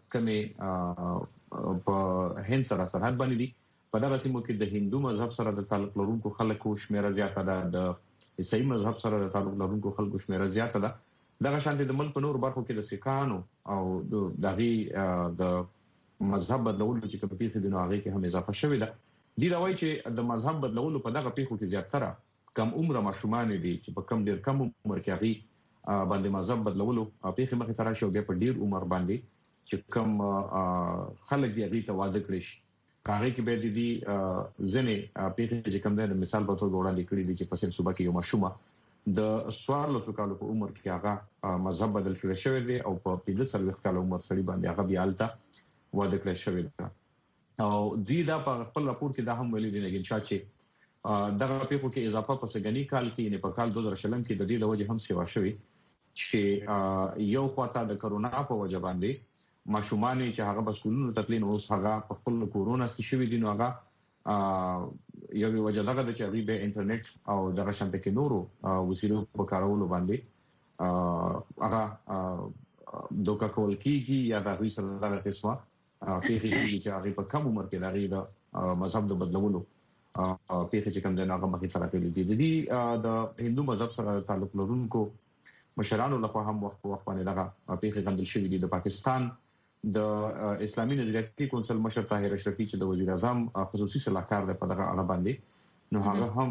کمه په هند سره سرحد باندې دي په دغه سیمو کې د هندو مذهب سره د تعلق لرونکو خلکو شمیره زیاته ده د عیسائی مذهب سره د تعلق لرونکو خلکو شمیره زیاته ده دغه شان د ملک په نور برخو کې د سکانو او د دغه د مذهب بدلولو چې په پیښه د نوغه کې هم اضافه شوې ده دی دا وایي چې د مذهب بدلولو په دغه پیښو کې زیاتره کم عمر ماشومان دي چې په کم ډیر کم عمر کې هغه باندې مذهب بدلولو پیښه مخه تر شو بیا په ډیر عمر باندې چې کم خلک دی هغه ته واده کړی شي هغه کې به دي ځنې پیښه چې کم ده مثال په توګه وړاندې کړی دي چې په سیم صوبه کې یو ماشومه د سوار لسو کالو په عمر کې هغه مذهب بدل شوی دی او په پنځه څلوېښت کال عمر سړي باندې هغه بیا الته واده کړی شوی دی او دوی دا په خپل راپور کې دا هم ویلي دي نګین شاه چې دغه پیښو کې اضافه په سګنی کال کې نه په کال دوه زره شلم کې د دې د وجه هم سیوا شوی چې یو خواته د کرونا په وجه باندې ماشومان چې هغه بسکولونو تکلین اوس هغه په خپل کورونا ستې شوی دي نو هغه یو وجه دغه د چې به انټرنیټ او دغه شانته کې نورو وسیلو په کارولو باندې هغه دوکا کول کیږي یا د هیڅ سره قسمه پیښې چې هغه په کم عمر کې دغه د مذهب د بدلولو پیښې چې کوم د هغه مخې سره کېږي د دې د هندو مذهب سره تعلق لرونکو مشرانو لخوا هم وخت په وخت باندې دغه پیښې غندل شوې دي د پاکستان د اسلامي نظریاتي کونسل مشر طاهر اشرفي چې د وزیر اعظم خصوصي صلاحکار د په دغه اړه باندې نو هغه هم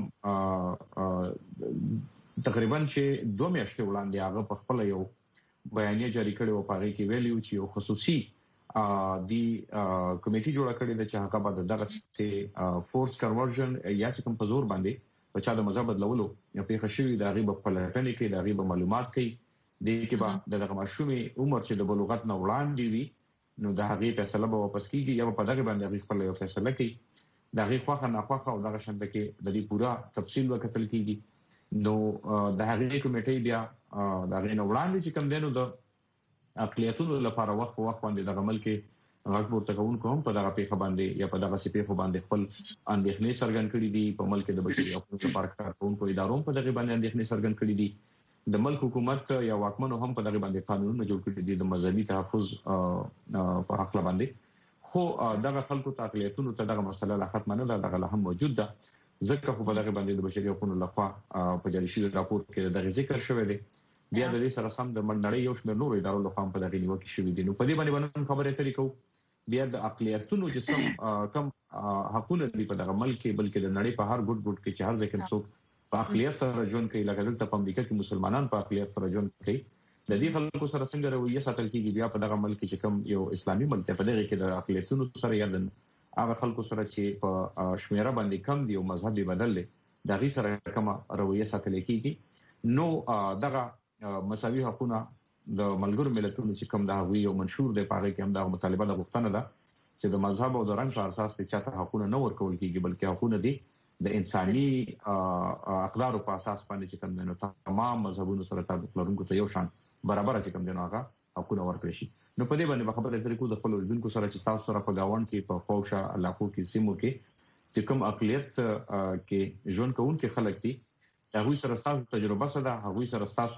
تقریبا چې دوه میاشتې وړاندې هغه په خپل یو بیانیه جاری کړی او په هغه کې ویلي چې یو خصوصي دی کمیټي جوړه کړې ده چې هغه به دغه سي فورس کنورژن یا چې کوم په زور باندې په چا د مذهب بدلولو یا پیښه شوې د غیب په لټنې کې د غیب معلومات کوي د کې به دغه ماشومې عمر چې د بلوغت نه وړاندې وي نو د هغه فیصله به واپس کیږي یا په دغه باندې خپل یو فیصله کوي د هغه خوخه نه خوخه او دغه شنت کې د دې پورا تفصیل وکتل کیږي نو د هغه کمیټې بیا د هغه نه وړاندې چې کوم دینو د اقلیتونو لپاره وخت په وخت باندې د عمل کې غږ ورته کوونکو هم په دغه پیښه باندې یا په دغه سپېښه باندې خپل اندېښنې څرګند کړې دي په ملک د بشري حقوقو لپاره کارکونکو ادارو په دغه باندې اندېښنې څرګند کړې دي د ملک حکومت یا واکمنو هم په دغه باندې قانونونه جوړ کړي دي د مذهبي تحفظ په حق باندې خو دغه خلکو تاقلیتونو ته دغه مسله لا ختمه نه ده دغه هم موجود ده ځکه په دغه باندې د بشري حقوقو لپاره په جاري شوی راپور کې دغه ذکر شوی دی بیا د دې سره سم د منډړې یو شمېر نور ادارو لپاره په دغه نیوکه شوی دي نو په دې باندې باندې خبره کوي کو بیا د اقلیتونو چې سم کم حقوقونه دي په دغه ملک کې بلکې د نړۍ په هر ګډ ګډ کې چې هر ځکه څوک په اقلیت سره ژوند کوي لکه دلته په امریکا کې مسلمانان په اقلیت سره ژوند کوي د دې خلکو سره څنګه رویه ساتل کیږي بیا په دغه ملک چې کم یو اسلامي ملک په دغه کې د اقلیتونو سره یا د هغه خلکو سره چې په شمیره باندې کم دی او مذهبي بدل دي دغه سره کومه رویه ساتل کیږي نو دغه مساوي حقوقونه د ملګرو ملتونو چې کوم دا وی او منشور دی په هغه کې هم دا مطالبه د غوښتنه ده چې د مذهب او د رنګ په اساس ته چاته حقوقونه نه ورکول کیږي بلکې حقوقونه دي د انساني اقدارو په اساس باندې چې کوم نو تمام مذهبونو سره تعلق لرونکو ته یو شان برابر چې کوم دی نو هغه حقوقونه ورکړي شي نو په دې باندې خبره لري کو د خپل ورونکو سره چې تاسو سره په گاوند کې په خوشا علاقو کې سیمو کې چې کوم اقلیت کې ژوند کوونکي خلک دي هغه سره تاسو تجربه سره هغه سره تاسو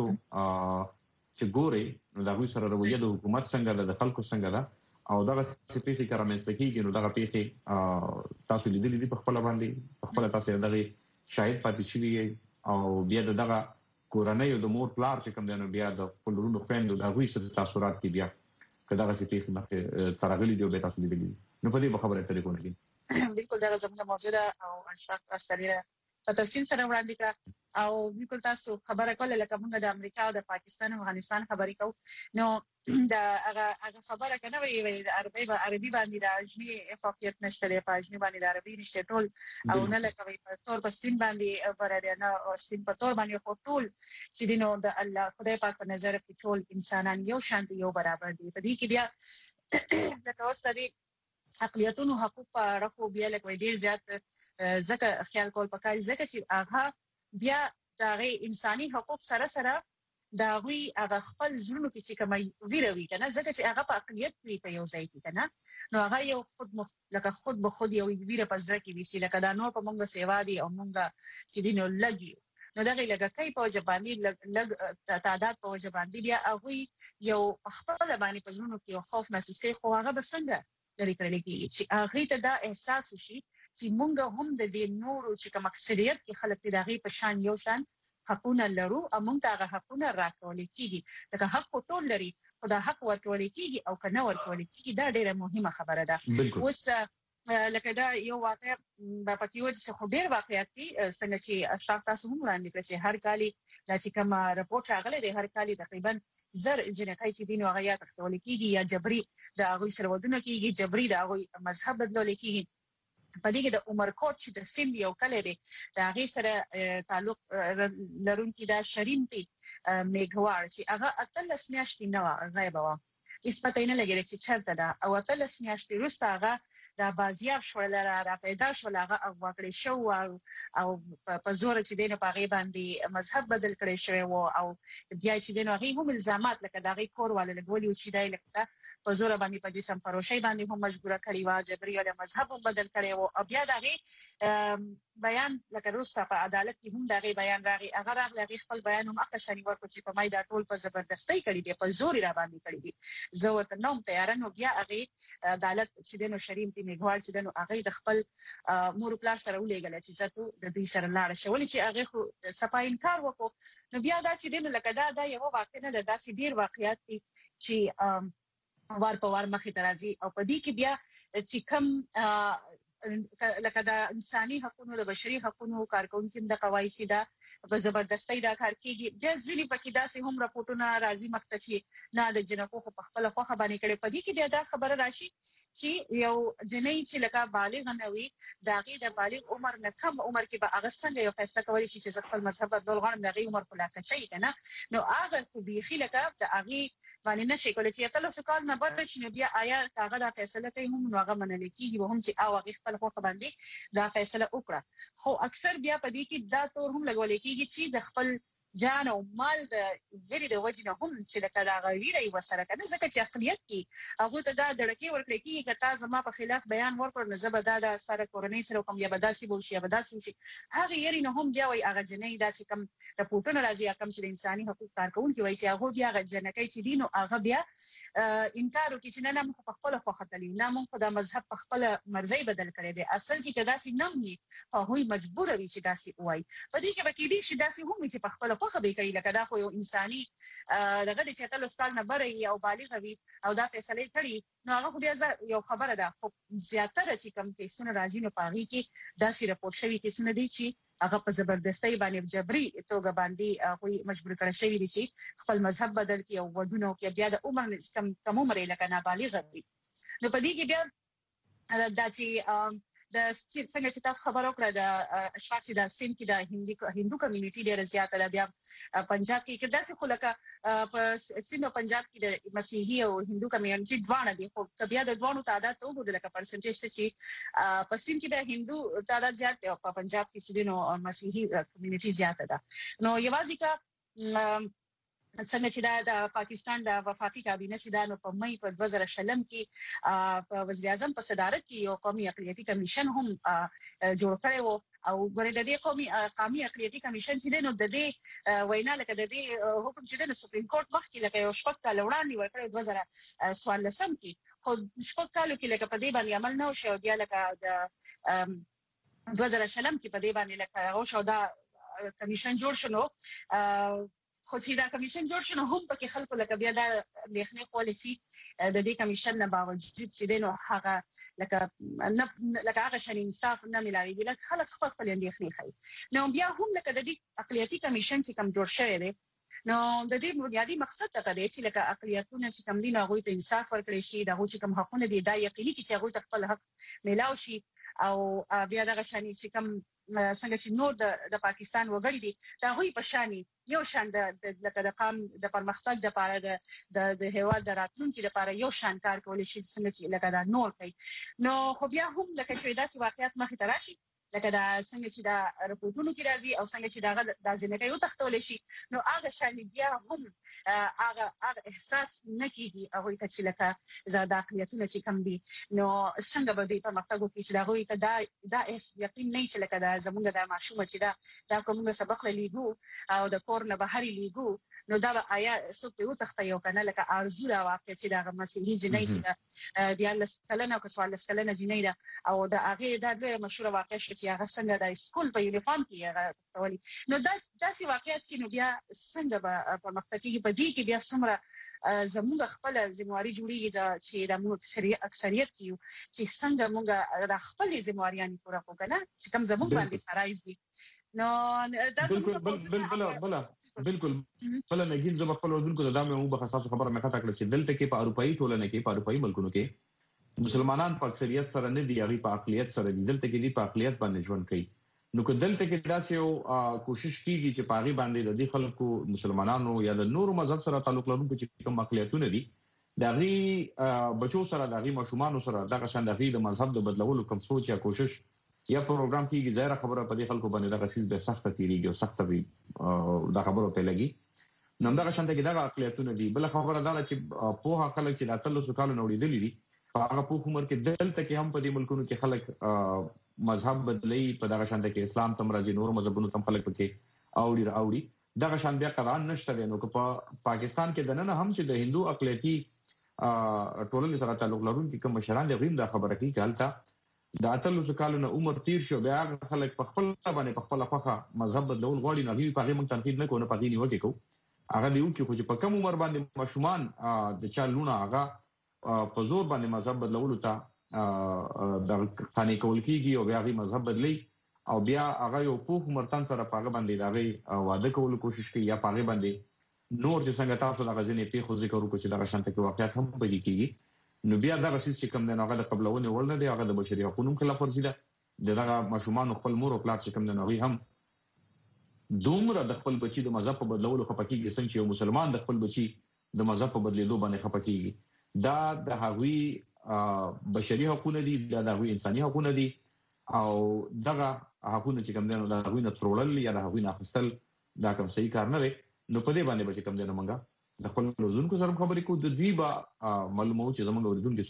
چې ګوري نو دا هغه سره رویه د حکومت څنګه د خلکو څنګه ده او دا سپېڅلي کارمنځ کېږي نو دا پیښه تاسو لیدلې دي په خپل باندې په خپل تاسو دغه شاهد پاتې شوی او بیا دغه کورنۍ او د مور پلار چې کوم دی نو بیا د خپلونو خويندو د هغه څه تاثیرات کې بیا کدا سپېڅلي مخه ترغلي دی به تاسو لیدلې نو په دې خبره اترې کوو بالکل دا زموږ موضوع ده او اشفاق استریه په تفصیل سره وړاندې کړه او بالکل تاسو خبره کوله لکه موږ د امریکا او د پاکستان او افغانستان خبرې کوو نو دا هغه هغه خبره کنه وی د عربي با عربي باندې د اجمي فقیت نشته د اجمي باندې د عربي نشته ټول او نه لکه وی په تور پسین باندې برابر نه او سپین په تور باندې خو ټول چې دینو د الله خدای پاک په نظر کې ټول انسانان یو شان دي یو برابر دي په دې کې بیا د تاسو د اقلیتونو حقوق په رخو بیا لکه ډیر زیات ځکه خیال کول پکاري ځکه چې هغه بیا د انساني حقوق سره سره دا وی هغه خپل ژوند کې چې کومه ویروي کنه ځکه چې هغه په اقلیت وی په یو ځای کې کنه نو هغه یو خود مخ... لکه خود به خود یو ویره په ځکه کې وسی لکه دا نور په مونږه سیوا دي او مونږه چې دینو لګي نو دغه لګه کوي په ځبانی لګ تعداد په ځبانی بیا هغه یو خپل باندې په ژوند کې یو خوف محسوس کوي خو هغه بسنګ لري کړل کی چې هغه ته دا احساس وشي چې مونږ هم د دې نورو چې کوم اکثریت کې خلک دغه په شان یو شان حقونه لرو او موږ ته هغه حقونه راکول کیږي دا حق ټول لري خدای حق ورکول کیږي او کنه ورکول کیږي دا ډیره مهمه خبره ده اوس لکه دا یو واقع په پکې و چې خو ډیر واقعیت دي څنګه چې اشراف تاسو هم وړاندې کړی چې هر کالي دا چې کوم رپورټ راغلی دی هر کالي تقریبا زر جنکای چې دین واقعیا تختول کیږي یا جبري د هغه سره ودونه کیږي جبري د هغه مذهب بدلول کیږي په دې کې د عمر کوټ چې د سیم یو کله دی دا هغه سره تعلق لرونکي دا شریم پی میګوار چې هغه اتلس میاشتې نه غایب و اسپته نه لګیږي چې چرته دا او تل سنیاشتي روسته هغه د بازیاب شول را پیدا شول هغه وکړي شو او په زور چې دینه په غي باندې مذهب بدل کړي شو او بیا چې دینه هغه هم الزامات لکه دا غي کور والے لګولي چې دای لکه په زور باندې په جسم پروشي باندې هم مجبور کړي وا جبري له مذهب هم بدل کړي او بیا دا غي بیان لکه روسه په عدالت کې هم دا غي بیان راغی هغه راغلی خپل بیان هم اکشنی ورکو چې په مای دا ټول په زبردستۍ کړي دی په زور را باندې کړي دي زه ورته نوم تیار نو بیا هغه عدالت چې دینه شریم تی میګوال چې دنو هغه د خپل مور پلار سره ولېګل چې زته د دې سره لاړ شو چې هغه خو صفای انکار وکړو نو بیا دا چې دینه لکه دا دا یو واقع نه ده داسې ډیر واقعیت دي چې وار په وار مخې ترازی او په دې کې بیا چې کم لکه د انساني حقوقو د بشري حقوقو کارکونکو د قواعد دا په زبردستۍ دا کار کوي بیا ځینې پکې داسې هم راپورټونه راځي مخته چې نه د جنکو په خپل خوخه باندې کړي په دې کې بیا دا خبره راشي چې یو جنۍ چې لکه بالغ نه وي دا غي د بالغ عمر نه کم عمر کې به هغه څنګه یو فیصله کوي چې خپل مذهب بدل غواړم د غي عمر په لاکه شي کنه نو هغه خو بيخي لکه د هغه باندې نشي کولای چې تل څه کال نه بر شي بیا آیا هغه دا فیصله کوي هم نو هغه منل کیږي هم چې او هغه خپل خو باندې دا فیصله وکړه خو اکثر بیا په دې کې دا تور هم لګول کېږي چې د خپل جان او مال د زری د وجنه هم چې لکه دا غویره وسره کنه ځکه چې اقلیت کې هغه ته دا دړکې ورکړي کېږي چې تاسو ما په خلاف بیان ورکړ نه زبدا د سره کورنۍ سره کوم یا بداسي بول شي بداسي شي هغه یې نه هم بیا وای هغه جنې دا چې کم راپورټونه راځي کم چې انساني حقوق کارکونکو وایي چې هغه بیا هغه جنکې چې دینو هغه بیا انکار وکړي چې نه نه په خپل خو خطلې نه مونږ په د مذهب په خپل مرزي بدل کړي دي اصل کې داسې نه وي او هی مجبور وي چې داسې وای په دې کې به کې دي چې داسې هم چې په خپل خو به کوي لکه دا خو یو انساني دغه د چې تل سپال نه بره او بالغ وي او دا فیصله کړي نو هغه خو بیا یو خبره ده خو زیاتره چې کم کیسونه راځي نو پاغي کې داسې راپورټ شوی کیسونه دي چې هغه په زبردستۍ باندې جبري توګه باندې هغه مجبور کړی شوی دي چې خپل مذهب بدل کړي او ودونه کې بیا د عمر کم کم عمر لکه نابالغ وي نو په دې کې بیا دا چې د څنګه چې تاسو خبرو کړه د اشخاص د سین کې د هندي هندو کمیونټي ډیره زیاته ده بیا پنجاب کې کې داسې خلک په سین او پنجاب کې د مسیحي او هندو کمیونټي ځوان دي خو بیا د ځوانو تعداد ته وګورئ لکه پرسنټیج چې په سین کې د هندو تعداد زیات او په پنجاب کې چې نو مسیحي کمیونټي زیاته ده نو یوازې کا څنګه چې د پاکستان د وفاقي کابینه چې د په مې په دوه زره شلم کې په وزیر اعظم په صدارت کې یو قومي اقلیتي کمیشن هم جوړ کړی وو او ګورې د دې قومي قومي اقلیتي کمیشن چې نو د دې وینا لکه د دې حکم چې د سپریم کورټ مخکې لکه یو شپږ کال وړاندې ورکړی دوه زره څوارلسم کې خو شپږ کالو کې لکه په دې باندې عمل نه وشو بیا لکه د دوه زره شلم کې په دې باندې لکه او شو دا کمیشن جوړ شنو خو چې دا کمیشن جوړ شنو هم پکې خلکو لکه بیا دا لیکنې پالیسی د دې کمیشن نه باوجود چې دینو هغه لکه نه لکه هغه شین انصاف نه ملایي لکه خلک خپل خپل لیکنې کوي نو بیا هم لکه د دې اقلیتي کمیشن چې کوم جوړ شوی دی نو د دې بنیادی مقصد ته دی چې لکه اقلیتونه چې کوم دي هغه ته انصاف ورکړي شي دا چې کوم حقونه دي دا یقیني چې هغه خپل حق ملاو شي او بیا دا شانی چې کوم څنګه چې نور د پاکستان وګړي دي دا هوی په شانی یو شان د لکه د قام د پرمختګ د لپاره د د هیواد د راتلونکي لپاره یو شان کار کول شي څنګه چې لکه دا نور کوي نو خو بیا هم لکه چې داسې واقعیت مخې ته راشي لکه دا څنګه چې دا رپورټونو کې راځي او څنګه چې دا د ځینې یو تختول شي نو هغه شان بیا هم هغه هغه احساس نکېږي هغه ته چې لکه زړه اقلیتونه چې کم دي نو څنګه به دې په مختګو کې چې دا هغه ته دا دا یقین نه چې لکه دا زمونږ د معشومه چې دا دا کومه سبق لېګو او د کور نه بهر لېګو نو دا آیا څوک یو تخته یو کنه لکه ارزو دا واقع چې دا مسیحي جنۍ چې بیا لسکلنه او کسوال لسکلنه جنۍ دا او دا هغه دا ډېر مشهور واقع چې هغه څنګه د سکول په یونیفارم کې هغه تولي نو دا داسې واقعیت کې نو بیا څنګه په مختکي په دې کې بیا څومره زموږ خپل ځمواري جوړیږي چې د موږ اکثریت کیو چې څنګه موږ د خپل ځمواریان پورا وکړو چې کوم زموږ باندې فرایض دي نو دا بالکل بالکل بلا بالکل بل نه ګین زما خپل ودونکو د دامه مو به خاصه خبره مخه تکړه چې دلته کې په اروپאי ټولنه کې په اروپאי ملکونو کې مسلمانان په اکثریت سره نه دی هغه په اقلیت سره دي دلته کې دی په اقلیت باندې ژوند کوي نو که دلته کې داسې یو کوشش کیږي چې پاغي باندې د دې خلکو مسلمانانو یا د نورو مذهب سره تعلق لرونکو چې کوم اقلیتونه دي د غي بچو سره د غي مشومان سره دغه شان د غي د مذهب د بدلولو کوم سوچ یا کوشش یا پروګرام کیږي ظاهر خبره په دې خلکو باندې دغه سیس به سخت تیریږي او سخت وي دا خبره په لګي نو دغه شان د دغه اقلیتونه دي بل خبره دا چې په هغه خلک چې د اتلو کالو نوړي دي هغه په عمر کې دلته کې هم په دې ملکونو کې خلک مذهب بدلی په دغه شان کې اسلام تم راځي نور مذهبونو تم خلک پکې اوړي راوړي دغه شان بیا قران نشته نو په پاکستان کې د نن هم چې د هندو اقلیتی ټولنې سره تعلق لرونکي کوم مشران د غیم دا خبره کوي چې حالت د اتلو کالو نه عمر تیر شو بیا خلک په خپل باندې په خپل فخه مذهب بدلول غواړي نه وی په غیم تنقید نه کوي نه پاتې نیول کېکو هغه دیو کې چې په کم عمر باندې مشومان د چا لونه هغه په زور باندې مذهب بدلولو ته د قانې کول کیږي او بیا غي مذهب بدلی او بیا هغه یو پوخ مرتن سره پاغه باندې دا واده کول کوشش کوي یا پاغه باندې نور چې څنګه تاسو د غزنې په خو ذکر وکړو چې دا شانته کې واقعیت هم بدلی کیږي نو بیا دا رسیس چې کوم نه هغه د قبلونه ولنه دی هغه د بشري حقوقو خلاف ورزي ده دغه مشومان خپل مور او پلار چې کوم نه هغه هم دومره د خپل بچي د مذهب په بدلولو خپکیږي څنګه یو مسلمان د خپل بچي د مذهب په بدلیدو باندې خپکیږي دا د هغوی بشري حقوقونه دي دا د هغوی انساني حقوقونه دي او دغه حقوقونه چې کوم دي د هغوی نه ترولل یا د هغوی نه اخیستل دا کوم صحیح کار نه دی نو په دې باندې چې کوم دي نو مونږه د خپل لوزونکو سره خبرې کوو د دوی با معلومو چې زموږ ورزونکو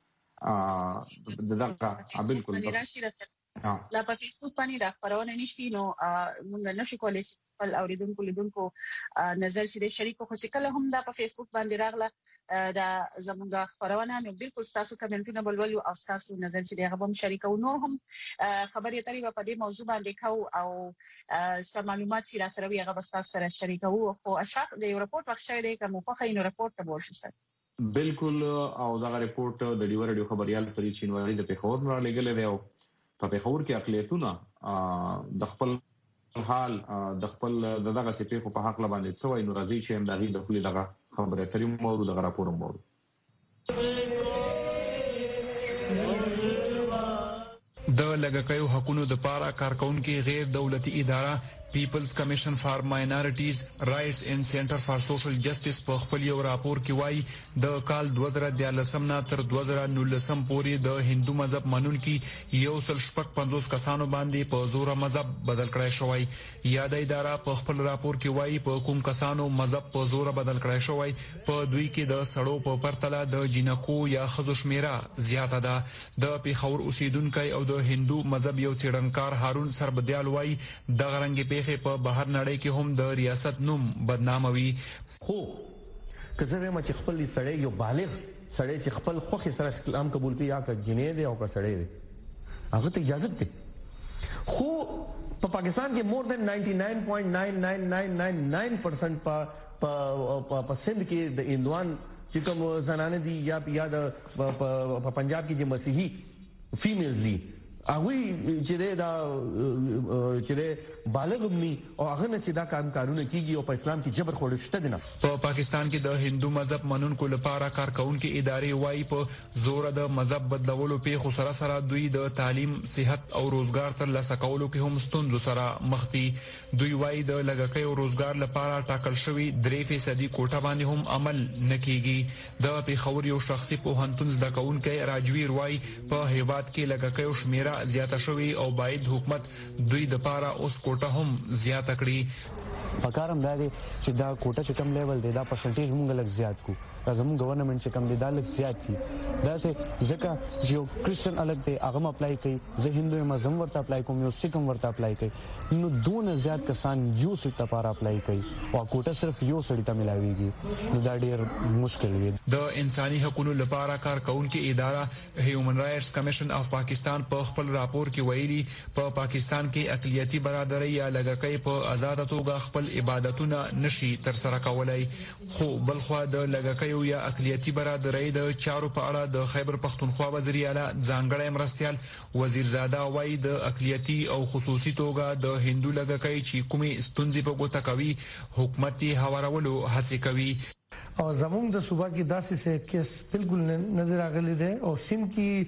څومره دغه بالکل لا په فیسبوک باندې دا خبرونه نشته نو موږ نشو کولای خپل اوریدونکو لیدونکو نظر چې شریکو خو چې کله هم دا په فیسبوک باندې راغله دا زموږ خبرونه نو بالکل تاسو کمنټونه بلولو او تاسو نظر چې هغه هم شریکو نو هم خبرې اترې په دې موضوع باندې کو او سم معلومات چې را سره وي هغه تاسو سره شریکو او اشراف د یو رپورت وښه دی کوم په خاینو رپورت ته ورشي بالکل او دا رپورت د ډیو رادیو خبريال فرید شینواری د پیښور را لګل دی او په پیښور کې اقلیتونه د خپل حال د خپل دغه سپېخو په حق لباندې څوای نو راځي چې هم دغه د خپل دغه خبره ترې مورو دغه راپور مورو د لګکیو حقوقو د پاره کارکونکو غیر دولتي اداره پیپلز کمیشن فار ماینورټیز رائټس اینڈ سنټر فار سوشل جسټس په خپل یو راپور کې وایي د کال دوه زره دیارلسم نه تر دوه زره نولسم پورې د هندو مذهب منونکي یو سل شپږ پنځوس کسانو باندې په زور مذهب بدل کړای شوی یاد اداره په خپل راپور کې وایي په کوم کسانو مذهب په زور بدل کړای شوی په دوی کې د سړو په پرتله د جنکو یا خزو شمیره زیاته ده د پیښور اوسیدونکو او د هندو مذهب یو څېړنکار هارون سربدیال وایي د غرنګ په په بهر نړۍ کې هم د ریاست نوم بدناموي خو کزه ما چې خپل سړی یو بالغ سړی چې خپل خوخي سره اسلام قبول کړي یا که جنې دی او که سړی دی هغه ته اجازه ده خو په پاکستان کې مور دین نائنٹی نائن پوائنٹ نائن نائن نائن نائن نائن پرسنٹ په په سند کې د هندوان چې کوم زنانه دي یا یا د په پنجاب کې چې مسیحي فیمیلز دي هغه چې دا چې بالغ مني او هغه نه چې دا کار کارونه کیږي او په اسلام کې جبر خور شته نه په پاکستان کې د هندو مذهب منونکو لپاره کارکونکو ادارې وایي په زور د مذهب بدلولو په سره سره دوی د تعلیم صحت او روزګار تر لاسه کولو کې هم ستونزو سره مخ دي دوی وایي د لګکیو روزګار لپاره ټاکل شوی درې فیصدي کوټه باندې هم عمل نکېږي د پیښور یو شخصي پوهنتون زده کوونکی راجویر وایي په هیواد کې لګکیو شمیره زیاته شوی او باید حکومت دوی د پاره اوس کوټه هم زیاته کړي پکارم دا دي چې دا کوټه چې کم لیول دی دا پرسنټیج مونږ لږ زیات کو زموږ ګورنمنت چې کم دی دا لږ زیات کی دا چې ځکه چې یو کرسچن الګ دی هغه اپلای کوي زه هندو مذهب ورته اپلای کوم یو سیکم ورته اپلای کوي نو دونه زیات کسان یو څه لپاره اپلای کوي او کوټه صرف یو سړی ته ملاويږي نو دا ډیر مشکل وي د انساني حقوقو لپاره کارکونکو اداره هیومن رائټس کمیشن اف پاکستان په خپل راپور کې ویلي په پاکستان کې اقلیتي برادرۍ یا لګکۍ په آزاد توګه خپل عبادتونه نشي تر سره کولای خو بلخوا د لګکۍ یا اقلیتي برادرۍ د چارو په اړه د خیبر پختونخوا وزیر اعلی ځانګړی مرستيال وزیر زاده وایي د اقلیتي او خصوصي توګه د هندو لګکۍ چې کومې ستونزې په ګوته کوي حکومت یې هوارولو هڅې کوي او زموږ د صوبا کې داسې څه کیس بالکل نظر راغلي دي او سیم کې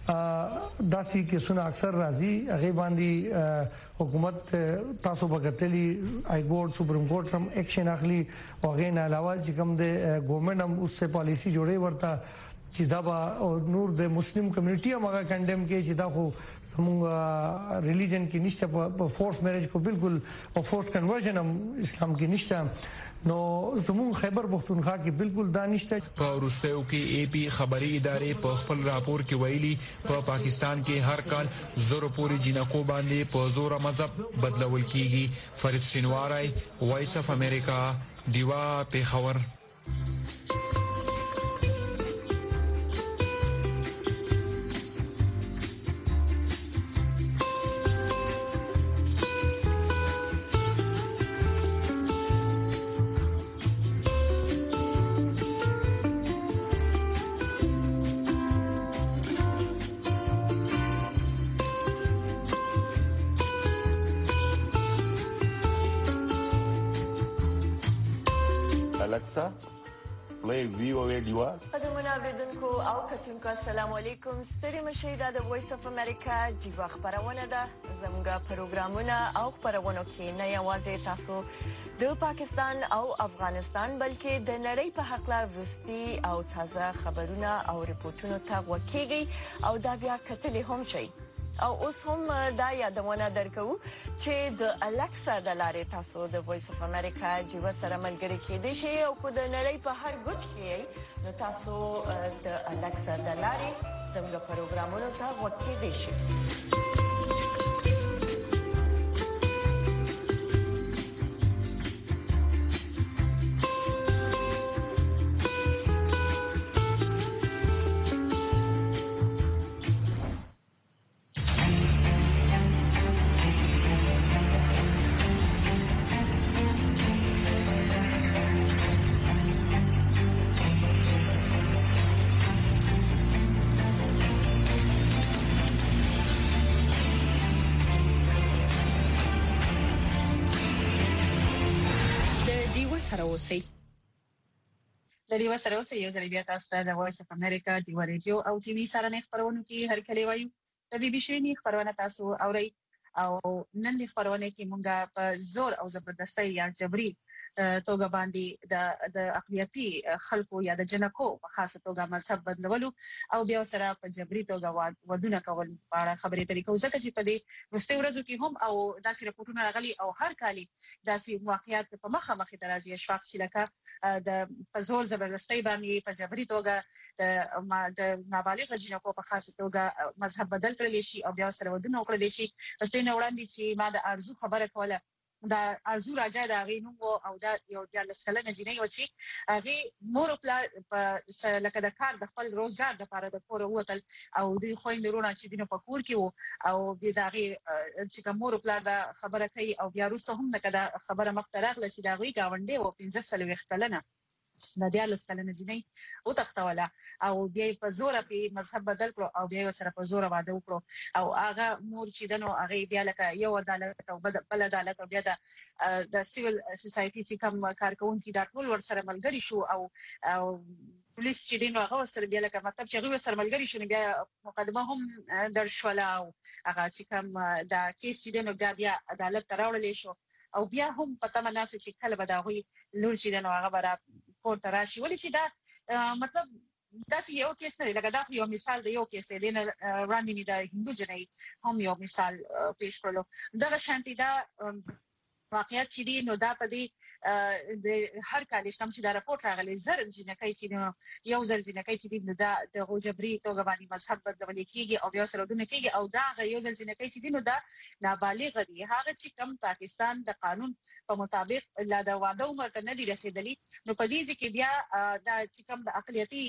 داسي کیسونه اکثر راځي هغه باندې حکومت تاسو بغتلی ای ګورډ سپریم کورټ هم اکشن اخلي او غیر نه علاوه چې کوم د ګورنمنت هم اوس څه پالیسی جوړي ورته چې دا به نور د مسلم کمیونټي هم هغه کنډم کې چې دا خو موږ ریلیجن کې نشته په فورس میریج کو بالکل او فورس کنورژن هم اسلام کې نشته نو زموږ خیبر پختونخوا کې بالکل دانشته په وروستیو کې ای پی خبري ادارې په خپل راپور کې ویلي په پا پاکستان کې هر کال زره پورې جنکو باندې په زور مذهب بدلول کیږي. فرید شینواری، وایس اف امریکا، دیوا پیښور. play V O A Diva. قدمونه اوریدونکو او کتونکو السلام علیکم. ستړي مشئ دا د وایس اف امریکا جیوا خبرونه ده. زموږ پروګرامونه او خبرونه کې نه یوازې تاسو د پاکستان او افغانستان بلکې د نړۍ په حق لا ورستي او تازه خبرونه او ریپورتونه ته وکیږي او دا بیا کتلې هم شي. او اوس هم دا یادونه درکو چې د الکسا د لارې تاسو د وایس اف امریکا جیوا سره ملګری کېدئ شئ او کو د نړۍ په هر ګوټ کې نو تاسو د الکسا د لارې زموږ پروګرامونو ته وکیدئ شئ. د ریو سره اوسې یو ځل بیا تاسو ته د وایس اف امریکا دی ریډیو او ټي وي سره نه خبرونه کې هر کله وایو د بي بي سي نه خبرونه تاسو اورئ او نن د خبرونه کې مونږه په زور او زبردستۍ یا جبري توګه باندې د د اقلیتي خلکو یا د جنکو په خاصه توګه مذهب بدلولو او بیا سره په جبري توګه ودونه کول په اړه خبرې ترې کوو ځکه چې په دې وروستي ورځو کې هم او داسې رپورټونه راغلي او هر کالي داسې واقعیات په مخه مخې ته راځي اشفاق چې لکه د په زور زبردستۍ باندې په جبري توګه د نابالغ جنکو په خاصه توګه مذهب بدل کړل شي او بیا سره ودونه وکړل شي. پس نه وړاندې چې ما د ارزو خبره کوله دا ارزو راځي دا غینو او دا یو د لسکلنه جنۍ و چې هغه مور په لکه د کار د خپل روزګار د لپاره د کور وتل او د خويندرونه چې دینه په کور کې او د داغي چې کوم مور پلا دا خبره کوي او بیا وروسته هم دا خبره مخترغله چې دا غوي گاونډي و پنځه سل وختلنه د دیالس کلنه جنۍ او تختوله او بیا په زور په مذهب بدل کړو او بیا سره په زور واده وکړو او هغه مور چې دنو هغه بیا لکه یو عدالت او بل عدالت او بیا د سیویل سوسايټي چې کوم کارکونکي دا ټول ور سره ملګری شو او او پولیس چې دینو هغه سره بیا لکه مطلب چې هغه سره ملګری شو بیا مقدمه هم درشوله او هغه چې کوم دا کیس چې دینو بیا عدالت تراولې شو او بیا هم پته مناسه چې کله به دا غوي لور چې دنو هغه برا کور تراشي ولې چې دا مطلب دا یو کیس نه لکه دا یو مثال دی یو کیس دی نه وړاندې دا هندو جنۍ هم یو مثال پیش کړلو دا شانتي دا واقعیت چې دی نو دا په دې د هر کال کوم چې دا راپورټ راغلی زر جنکای چې یو زر جنکای چې دی نو دا د غوجبري توګه باندې مذهب بدلول کیږي او بیا سره دونه کیږي او دا یو زر جنکای چې دی نو دا نابالغ دي هغه چې کوم پاکستان د قانون په مطابق لا د واده عمر ته نه دي رسیدلي نو په دې کې بیا دا چې کوم د اقلیتي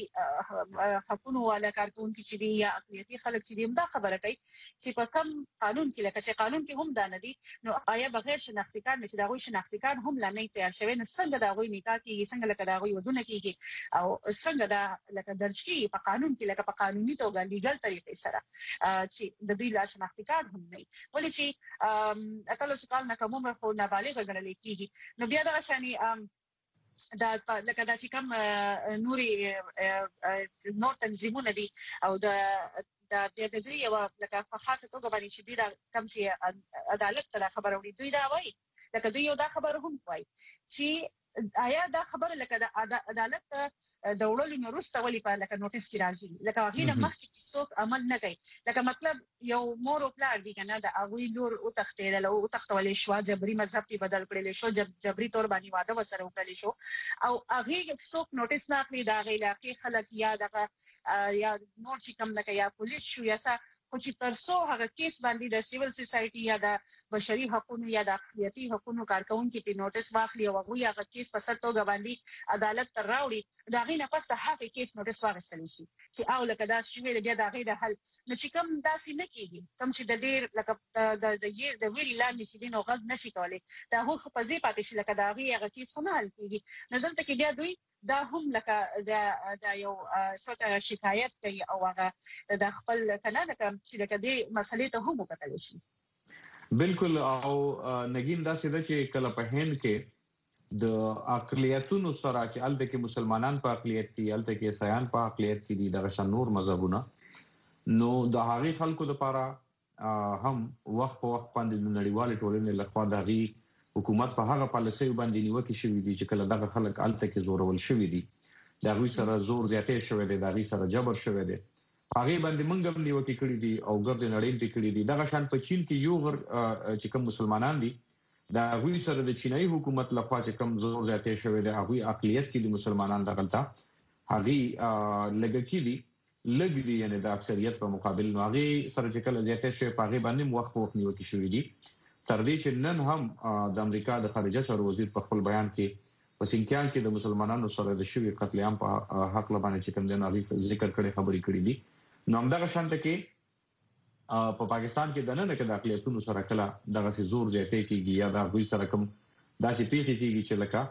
حقوقو والا کارکونکو چې دی یا اقلیتي خلک چې دی دا خبره کوي چې په کوم قانون کې لکه چې قانون کې هم دا نه دي نو آیا بغیر شناختی کار چې دا غوي شناختی کار هم لا نه تیار شوی نو څنګه دا غوي نکاح کیږي څنګه لکه دا غوي ودونه کیږي او څنګه دا لکه درج کیږي په قانون کې لکه په قانوني توګه لیګل طریقې سره چې د دې لا شناختی کار هم نه ولې چې اتل څه کال نه کوم خو نابالغ ګڼل کیږي نو بیا دا شانی دا لکه دا چې کوم نوري نور تنظیمونه دي او د د د دې یو لکه په خاصه توګه باندې چې د کم چې عدالت ته خبر وړي دوی دا وایي لکه دوی یو دا خبر هم وایي چې آیا دا خبره لکه د عدالت د وړلو نه وروسته ولې په لکه نوټیس کې راځي لکه هغه نه مخکې کې څوک عمل نه کوي لکه مطلب یو مور او پلار دی کنه د هغه لور او تختیدل او تختولې شو جبري مذهب کې بدل کړل شو جب جبري تور باندې واده وسره وکړل شو او هغه څوک نوټیس نه اخلي دا غي علاقې خلک یا دغه یا نور چې کم لکه یا پولیس شو یا څه خو چې ترڅو هغه کیس باندې د سیویل سوسايټي یا د بشري حقوقو یا د اقلیتي حقوقو کارکونکو په نوټیس واخلي او هغه هغه کیس په ستوګه باندې عدالت ته راوړي دا غي نه پس د هغه کیس نوټیس واغستل شي چې او لکه دا شوی د بیا د غي د حل نو چې کوم داسې نه کیږي کوم چې د ډیر لکه د د یې د ویری لاندې چې دین او غږ نشي کولای دا هو په ځای پاتې شي لکه دا غي هغه کیس نه حل کیږي نو دلته کې بیا دوی دا هم لکه د د یو څه شکایت کوي او هغه د خپل کنه چې لکه دې مسلې ته هم وکړل شي بالکل او نګین دا څه چې کله په هند کې د اقلیتونو سره چې الته کې مسلمانان په اقلیت کې الته کې عیسایان په اقلیت کې دي د شنور مذهبونه نو د هغه خلکو لپاره هم وخت په وخت باندې د نړیوال ټولنې لخوا دغه حکومت په هغه پالیسي باندې نیوکه شوې دي چې کله دغه خلک الته کې زورول شوې دي دا غوي سره زور زیاتې شوې دي دا غوي سره جبر شوې دي هغه باندې موږ هم نیوکه کړې دي او ګرد نړۍ ته کړې دي دغه شان په چین کې یو غر چې کوم مسلمانان دي دا غوي سره د چینایي حکومت لخوا چې کوم زور زیاتې شوې دي هغه اقلیت کې دي مسلمانان دغلطه هغه لګکی دي لګ دي یعنی د اکثریت په مقابل نو هغه سره چې کله زیاتې شوې په هغه باندې وخت وخت نیوکه شوې دي تر دې چې نن هم د امریکا د خارجه چارو وزیر په خپل بیان کې په سینکیان کې د مسلمانانو سره د شوی قتل عام په حق لبانې چې کوم د نړۍ ذکر کړي خبرې کړې دي نو همدغه شانت کې په پاکستان کې د نن کې د اقلیتونو سره کله دغه سي زور زیاتې کیږي یا د غوي سره کوم داسې پیښې کیږي چې لکه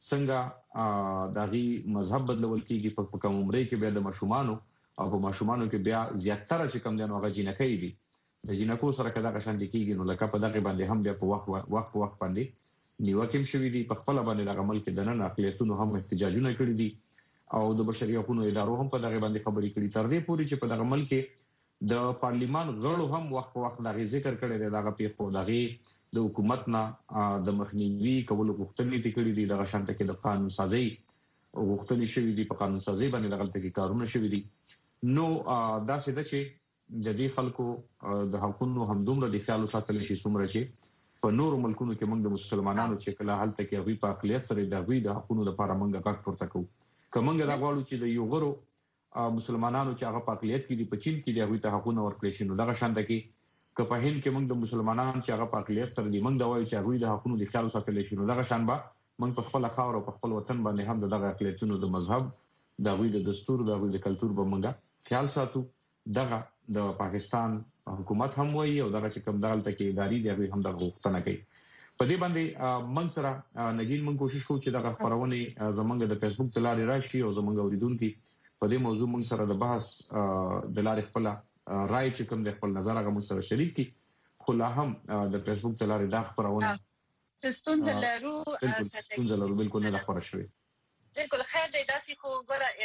څنګه دغه مذهب بدلول کیږي په کوم عمره کې بیا د مشومانو او په مشومانو کې بیا زیاتره چې کوم د نوغه جنکې دي د جنکو سره کدا غشان دي کیږي نو لکه په دغه باندې هم بیا په وخت وخت وخت باندې نیوکه شوې دي په خپل باندې د عمل کې د نن اقلیتونو هم احتجاجونه کړي دي او د بشري حقوقو ادارو هم په دغه باندې خبرې کړي تر دې پورې چې په دغه عمل کې د پارلیمان غړو هم وخت وخت دغه ذکر کړي دي دغه په دغه د حکومت نه د مخنیوي کولو غوښتنې کړي دي دغه شانت کې د قانون سازي غوښتنې شوې دي په قانون سازي باندې دغه کې کارونه شوې دي نو دا څه ده چې د دې خلکو د حقوقو هم دومره د خیال ساتل شي څومره چې په نورو ملکونو کې موږ د مسلمانانو چې کله حالت کې وی په اقلیت سره د وی د حقوقو لپاره موږ غږ پورته کوو کومنګ دا غواړو چې د یو غرو مسلمانانو چې هغه په اقلیت کې دي په چین کې د وی ته حقوقو ورکړي شي نو دغه شان د کې که په هند کې موږ د مسلمانانو چې هغه په اقلیت سره دي موږ دا وایو چې وی د حقوقو د خیال ساتل شي نو دغه شان به موږ په خپل خاور او په خپل وطن باندې هم دغه اقلیتونو د مذهب د وی د دستور د وی د کلچر به موږ خیال ساتو دغه د پاکستان حکومت هم وایي او دغه چې کوم دغلت کې اداري دی هم د غوښتنه کوي په دې باندې من سره نګین من کوشش کوو چې دغه خبرونه زمونږ د فیسبوک د لارې راشي او زمونږ اوریدونکو په دې موضوع من سره د بحث د لارې خپل رائے چې کوم د خپل نظر هغه من سره شریک کی خو لا هم د فیسبوک د لارې دا خبرونه ستونزه لرو ستونزه لرو بالکل نه خبره شوی بالکل خیر دی داسې خو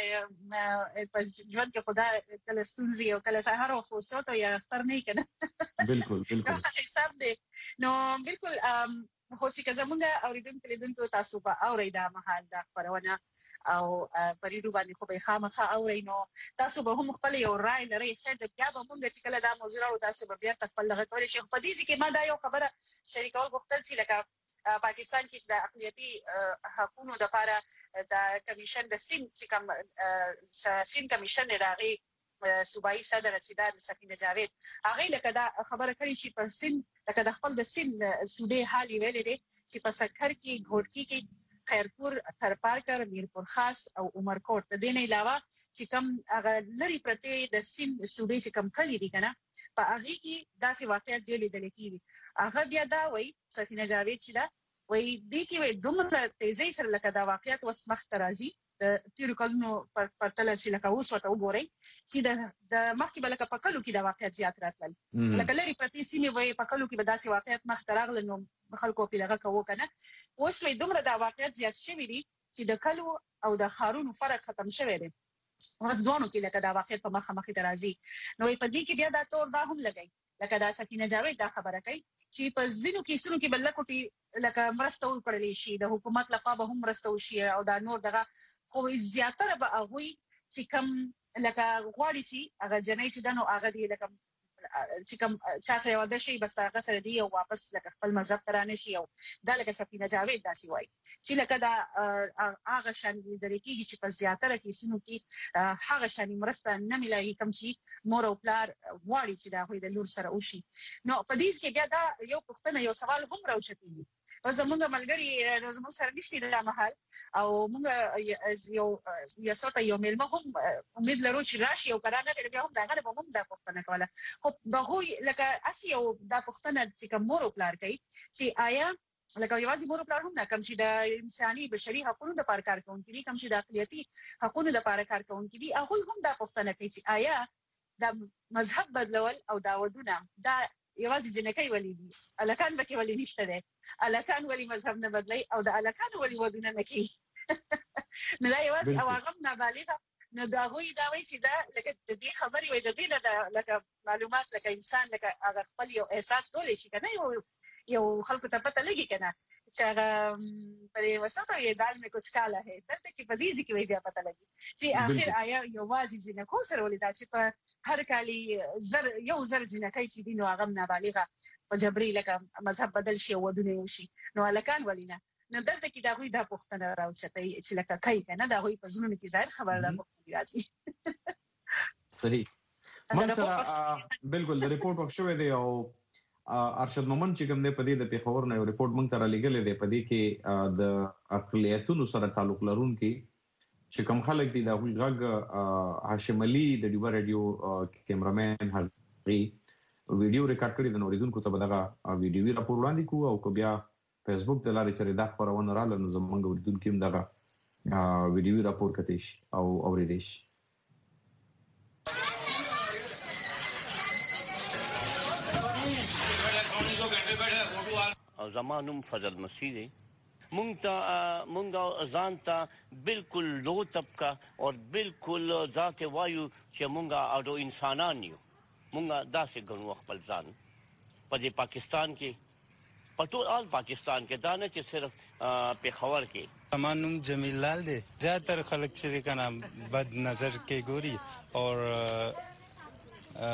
ګوره په ژوند کې خدای کله ستونزې او کله سهار او فرصت او یا اختر نه کنه بالکل بالکل حساب دی نو بالکل خو چې زمونږ اوریدونکو لیدونکو تاسو به اورئ دا مهال دا خبرونه او پریرو باندې خو به خامخا اورئ نو تاسو به هم خپل یو رائے لرئ خیر دی بیا به مونږ چې کله دا موضوع او تاسو به بیا خپل لغه کولای شئ په دې کې ما دا یو خبره شریکول غوښتل چې لکه پاکستان کې د اقلیتي حقوقو لپاره د کمیشن د سین چې کوم سین کمیشن راغی صوبایي صدر رشیدان سکینه جاوید هغه لکه دا خبره کړې چې په سین لکه د خپل د سین صوبې حالي ویل دي چې په سکر کې ګوډکی کې خیرپور ترپارکر میرپور خاص او عمرکوټ د دې نه علاوه چې کوم هغه لري پرته د سین صوبې چې کوم کلی دي کنه په هغه کې داسې واقعیت دی لیدل کېږي هغه بیا دا وایي سکینه جاوید چې دا وایي دي کې وایي دومره تیزی سره لکه دا واقعیت وسمخ ترازی د تیرو کلونو پر پرتل چې لکه اوس وته وګورئ چې د د مخکې بلکه په کلو کې د واقعیت زیات راتلل لکه لري پرتی سیمه وایي په کلو کې به داسې واقعیت مخ تراغل نو خلکو په لغه کوو کنه اوس وایي دومره د واقعیت زیات شوی دي چې د کلو او د خارونو فرق ختم شوی دی وسدوانو کې لکه دا واقع په مخه مخه درازي نو په دې کې بیا دا تور دا هم لګي لکه دا سکینه جاوید دا خبره کوي چې په ځینو کیسونو کې بل کوټي لکه مرسته وکړلې شي د حکومت لخوا به هم مرسته وشي او دا نور دغه خو زیاتره به هغه چې کوم لکه غواړي چې هغه جنې چې دنو هغه دی لکه چې کوم چا څه یو د شي بس هغه سره دی او واپس لکه خپل مذهب ترانه شي او دا لکه سفینه جاوید داسي وای چې لکه دا هغه شان د ریکي چې په زیاتره کیسونو کې هغه شان مرسته نه ملایي کوم چې مور او پلار غواړي چې دا خو د لور سره وشي نو په دې کې بیا دا یو پښتنه یو سوال هم راوچتي او زمونږ ملګری زموږ سره نشته د محل او موږ یو یو څه یو ملما هم امید لرو چې راشي او کرانه کې بیا هم دا غره به هم دا پښتنه کوله خو به لکه اسی او دا پښتنه چې کوم مور او پلار کوي چې آیا لکه یوازې مور او پلار هم نه کوم چې د انساني بشري حقوقو د پاره کار کوونکي دي کوم چې د اقلیتي حقوقو د پاره کار کوونکي دي هغه هم دا پښتنه کوي چې آیا د مذهب بدلول او دا ودونه دا یوازې جنکۍ ولې دي الکان به کې ولې نشته ده الکان ولې مذهب نه بدلي او د الکان ولې ودونه نه کوي نو دا یوازې او هغه نابالغه نو دا وایي دا وایي چې دا لکه د دې خبرې وایي د دې نه لکه معلومات لکه انسان لکه هغه خپل یو احساس کولی شي کنه یو یو خلکو ته پته لګي کنه چې هغه پرې وسته یې دال مې کوڅ کاله ہے دلته کې په دې کې بیا پته لګي چې اخر آیا یوازې جنکو سره ولې دا چې په هر کالي زر یو زر جنکۍ چې دي نو هغه نابالغه په جبري لکه مذهب بدل شي او ودونه وشي نو الکان ولینه نو دلته کې دا غوي د پښتنه راوچتای چې لکه کوي کنه دا غوي په زمونږ کې ظاهر خبره ده په راځي صحیح مونږ بالکل د ریپورت وښوي دی او ارشد مومن چې کوم دی په دې د پیښور نه یو ریپورت مونږ ته را لګلې دی په دې کې د اقلیتونو سره تعلق لرونکي چې کوم خلک دي دا غوي غږ هاشم علي د ډیوا رادیو کیمرامین هغه ویډیو ریکارډ کړی د نوریدونکو ته بدغه ویډیو راپور وړاندې کوو او کو بیا فیسبوک د لارې چې دا خبرونه رااله نو زمونږ وریدونکو هم دغه ویډیو راپور کتي شي او اوریدي شي او زمانم فضل مسیح دی مونږ ته مونږ ځان ته بالکل لو طبقه او بالکل ذات وایو چې مونږ اډو انسانان یو مونږ داسې ګڼو خپل ځان په دې پاکستان کې په ټول آل پاکستان کې دا نه چې صرف پیښور کې امانم جمیل لال دی زیاتره خلک چې کنه بد نظر کې ګوري او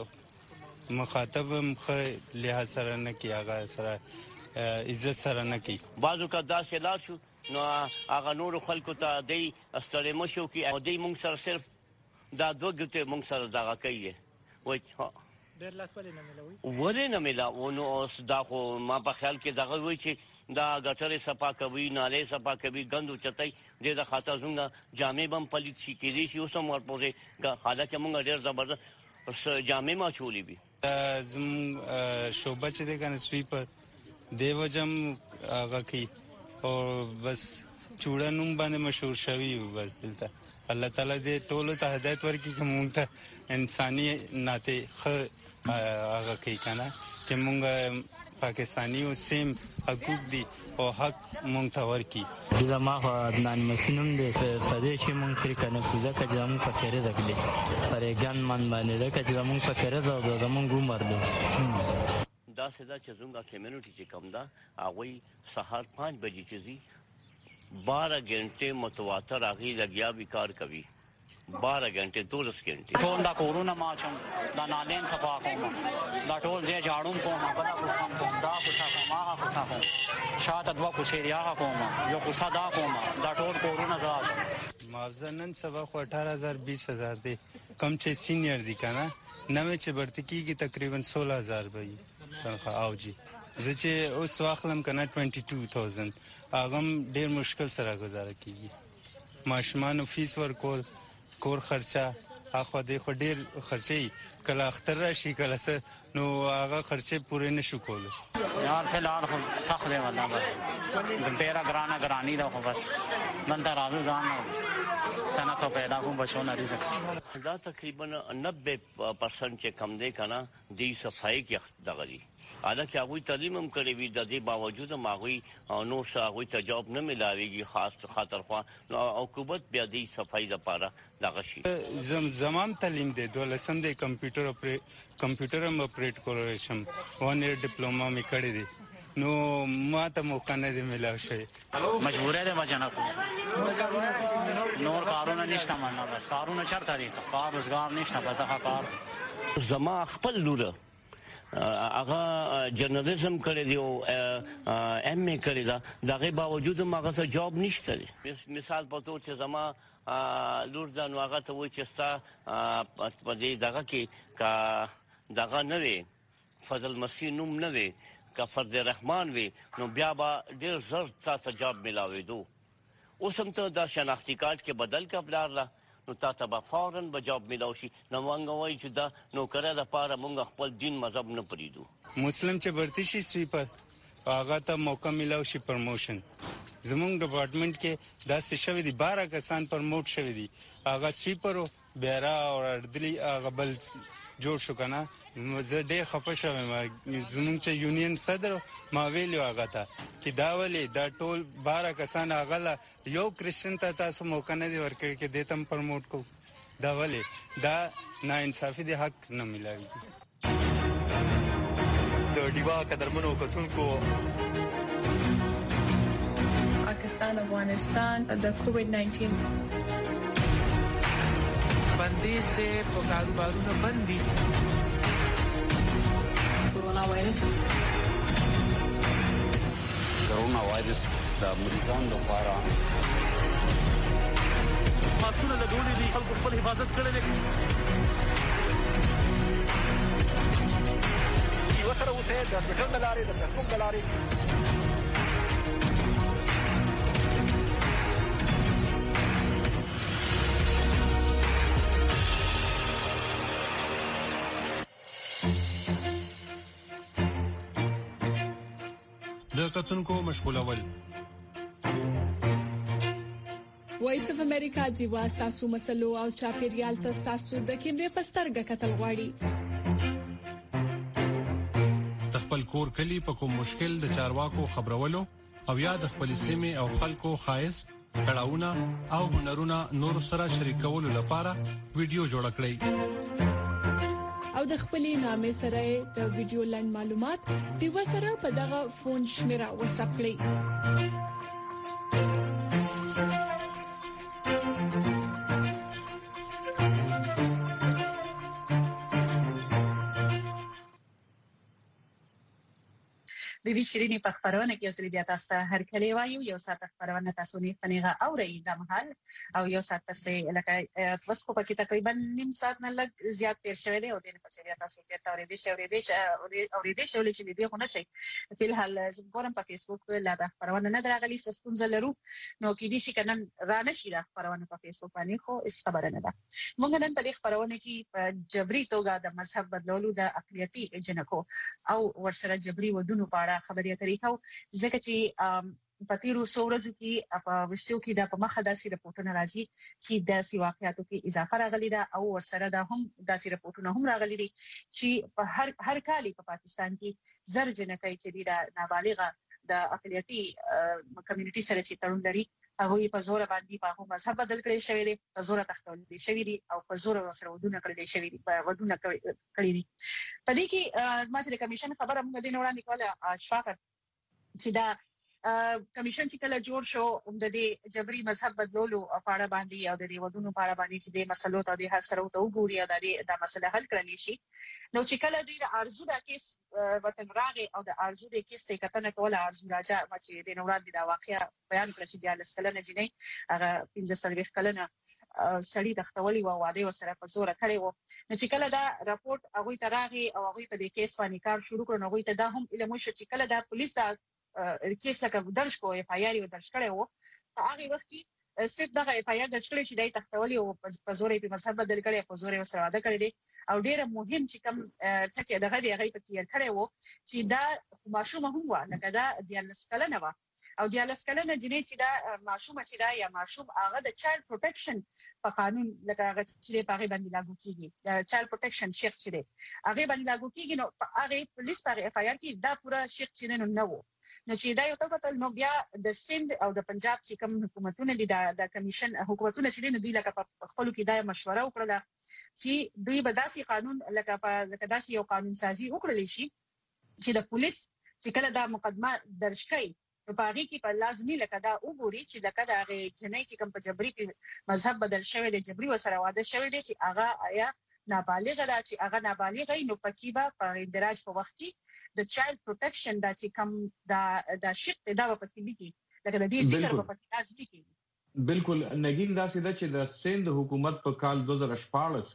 مخاطب خ لحاظ سره نه کیږي سره عزت سره نه کی بعضو کا دا شلار شو نو هغه نور خلکو ته دی استړی مشو کی او دی مونږ سره صرف دا دوه ګټه مونږ سره دا کوي وای ډېر لاس ولې نه ملوي ولې نه ملا نو اوس دا خو ما په خیال کې دغه وای چې دا ګټره صفا کوي ناله صفا کوي غندو چتای دې د خاطر څنګه جامع بم پلیت شي کې دي چې اوس مور پورې حالکه مونږ ډېر زبردست جامع ما چولې بي زم شوبه چې د کنه سویپر دیو جم هغه کی او بس چوڑانوم باندې مشهور شوی بس دلته الله تعالی دې ټول ته هدایت ورکړي چې مونږ ته انساني ناته خ هغه کی کنه چې مونږ پاکستانی او سیم حقوق دي او حق مونږ ته ورکړي زما عدنان مسینم دې په دې چې مونږ کړی کنه کوزه کجه مونږ په کېره ځکلې پرې ګان من باندې دا کجه مونږ په کېره ځو دا مونږ عمر دو دا سدا چې زموږه کمیونټي چې کوم دا هغه سهار پانچ بجې چې زی بارہ غنټه متواتر هغه لګیا به کار کوي بارہ غنټه دولس غنټه ټول دا کورونا ماشم دا نالین صفا کوم دا ټول زه جاړوم کوم بلا کوم کوم دا کوڅه کوم هغه کوڅه کوم شاته دوا کوڅه ریا کوم یو کوڅه دا کوم دا ټول کورونا زاد معاوضه نن سبا خو اٹھارہ ہزار بیس ہزار دی کم چې سینیئر دی کنه نوې چې برتی کیږي تقریبا سولہ ہزار به تنخواه او جی زه چې اوس واخلم کنه بائیس هزار هغه ډیر مشکل سره گزاره کیږي ماشومان فیس ورکول کور خرچه اخو دې خو ډیر خرچي کله اختر راشي کله څه نو هغه خرچه پوره نشو کوله یار فلحال خو سخت دی والله د ډیره ګرانه ګرانی دا خو بس نن ته راځو ځان څنګه څو پیدا کوم بچو نه رزق دا تقریبا نبے پرسنٹ چې کم دی کنه دی صفائی کې دغه دی حالانکه هغه تعلیم هم کړی وي د دې باوجود هم هغه نو هغه ته جواب نه ملاويږي خاص خاطر خو او حکومت بیا دې صفای لپاره دغه شي زم زمام تعلیم دی دولسم د کمپیوټر کمپیوټر هم اپریټ کولای شم وان ایئر ډیپلوما مې کړی دی نو ما ته موقع نه دی ملاو شي مجبوره ده مجنه نور کارونه نشته منه بس کارونه چرته دي کار روزګار نشته په دغه کار زما خپل لوره هغه جرنالیزم کړی دی او ایم ای کړی دا دغه باوجود هغه څه جاب نشته دی مثال په توګه چې زما لور ځان هغه ته وایي چې ستا په دې دغه کې کا دغه نه وي فضل مسیح نوم نه وي که فرد رحمان وي نو بیا به ډېر زر تاسو جاب ملاوېدو اوس هم ته دا شناختي کارت کې بدل کا پلار نو تاسو به فورن به جاب ملاو شي نو موږ وایو چې دا نوکره لپاره موږ خپل دین مذهب نه پریدو مسلم چې برتی شي سویپر هغه ته موقع ملاو شي پروموشن زمونږ ډپارټمنټ کې داسې شوی دي بارہ کسان پروموټ شوی دي هغه سویپر بیرا او اردلی هغه بل جوړ شو کنه زه ډېر خپه شوم زمونږ چې یونین صدر ما ویلو هغه ته چې دا ولې دا ټول بارہ کسان هغه یو کرسچن ته تاسو موقع نه دی ورکړی چې دې تم پروموټ کو دا ولې دا ناانصافي د حق نه ملاوي د ډیوا قدرمنو کتونکو پاکستان افغانستان د کووډ نائنٹین بندیز دے په کاروبارونو بندي کورونا وایرس کورونا وایرس د امریکان لپاره ماسونه له ډوډۍ دي خلکو خپل حفاظت کړی دی یو سره اوسه د ټوټل لارې د فیسبوک لارې د کتونکو مشغولول وایس اف امریکا جیوا تاسو مسلو او چاپیریال تاسو د کیمرې پسترګه کتل غواړي خپل کور کلی په کوم مشکل د چارواکو خبرولو او یا د خپل سیمه او خلکو خایس کړهونه او هنرونه نور سره شریکولو لپاره ویډیو جوړ کړئ او د خپلې نامې سره د ویډیو لاند معلومات د وسره په دغه فون شمیره واتساپ کړئ د دې شيرينې په خبرونه کې اوسې بیا تاسو ته هر کله وایو یو ساعت خبرونه تاسو نه فنیغه اورئ د مهال او یو ساعت پسې لکه تاسو په کې تقریبا نیم ساعت نه لږ زیات تیر شوی دی او د پسې بیا تاسو ته اورېدې شو اورېدې شو اورېدې شو چې دې خو نشي په الحال زموږ په فیسبوک لا د خبرونه نه درغلي سستون زلرو نو کې دې شي کنه را نشي د خبرونه په فیسبوک باندې خو اس خبره نه ده موږ نن په دې خبرونه کې په جبري توګه د مذهب بدلولو د اقلیتي جنکو او ورسره جبري ودونو په اړه خبرې اترې کوو ځکه چې په تیرو څو ورځو کې په ورسیو کې د په مخه داسې رپورټونه راځي چې د داسې واقعیاتو کې اضافه راغلي ده او ورسره د هم داسې رپورټونه هم راغلي دي چې په هر هر کال په پاکستان کې زر جنکۍ چې د نابالغه د اقلیتي کمیونټي سره چې تړون لري هغه په زور باندې په هغه مذهب بدل کړی شوی دی په زور تختول دي شوی دی او په زور سره ودونه کړی شوی دی په ودونه کړی دي په دې کې ما چې کمیشن خبره موږ د وړاندې کوله اشفاق چې دا کمیشن چې کله جوړ شو د دې جبري مذهب بدلولو په اړه باندې او د دې ودونو په اړه باندې چې د مسلو ته د هر سره ته وګوري او د مسله حل کړلی شي نو چې کله دوی د ارزو د کیس وطن راغی او د ارزو د کیس ته کتنه کوله ارزو راځه چې د وړاندې دا واقعیا بیان کړ چې د لسکلنه جنې هغه پنځه سلويخ کلنه سړی د خپلې و واده وسره په زور کړی وو نو چې کله دا راپورټ هغه ته راغی او هغه په دې کیس باندې کار شروع کړ نو هغه ته دا هم علم شو چې کله دا پولیس دا کیس لکه درج کو اف آی آر یو درج کړی وو هغه وخت کې صرف دغه اف آی آر درج کړی چې دای تختولي او په زور په مذهب بدل کړي په زور وسره واده کړی دی او ډیره مهم چې کوم ټکی دغه دی هغه په کې کړی وو چې دا ماشوم هم و لکه دا د لسکلنه و او دیالس کلنه جنې چې دا معصومه چې دا یا معصوم هغه د چایلډ پروټیکشن په قانون لکه هغه چې په هغه باندې لاګو کیږي د چایلډ پروټیکشن شیخ چې دی هغه باندې لاګو کیږي نو هغه پولیس په اف آی آر کې دا پورا شیخ چې نه نو نو چې دا یو څه نو بیا د سند او د پنجاب چې کوم حکومتونه دي د کمیشن حکومتونه چې نه دوی لکه په خپل کې دا مشوره وکړه چې دوی به داسې قانون لکه په لکه داسې یو قانون سازي وکړل شي چې د پولیس چې کله دا مقدمه درج کړي په هغه کې په لازمي لکه دا وګوري چې لکه دا غي جنۍ چې کوم په جبري مذهب بدل شوی دی جبري وسره واده شوی دی چې هغه آیا نابالغ ده چې هغه نابالغ نه پکې به په اندراج په وخت کې د چایلډ پروټیکشن دا چې کوم دا د شق دا په کې دي لکه د دې ذکر په کې لازمي کې بالکل نګین دا سیده چې د سند حکومت په کال دو هزار شپاړس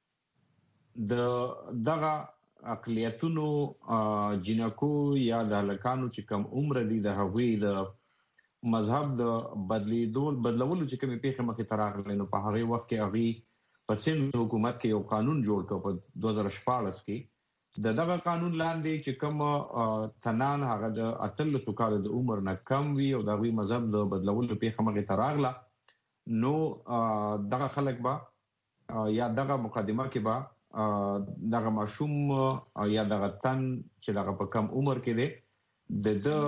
کې د دغه اقلیتونو جنکو یا د هلکانو چې کم عمر دي د هغوی د مذهب د بدلیدول بدلولو چې کومې پیښې مخې ته راغلې نو په هغه وخت کې هغوی په سند حکومت کې یو قانون جوړ کړ په دو هزار شپاړس کې د دغه قانون لاندې چې کوم تنان هغه د اتلسو کالو د عمر نه کم وي او د هغوی مذهب د بدلولو پیښه مخې ته راغله نو دغه خلک به یا دغه مقدمه کې به دغه معصوم یا دغه تن چې دغه په کم عمر کې دی د د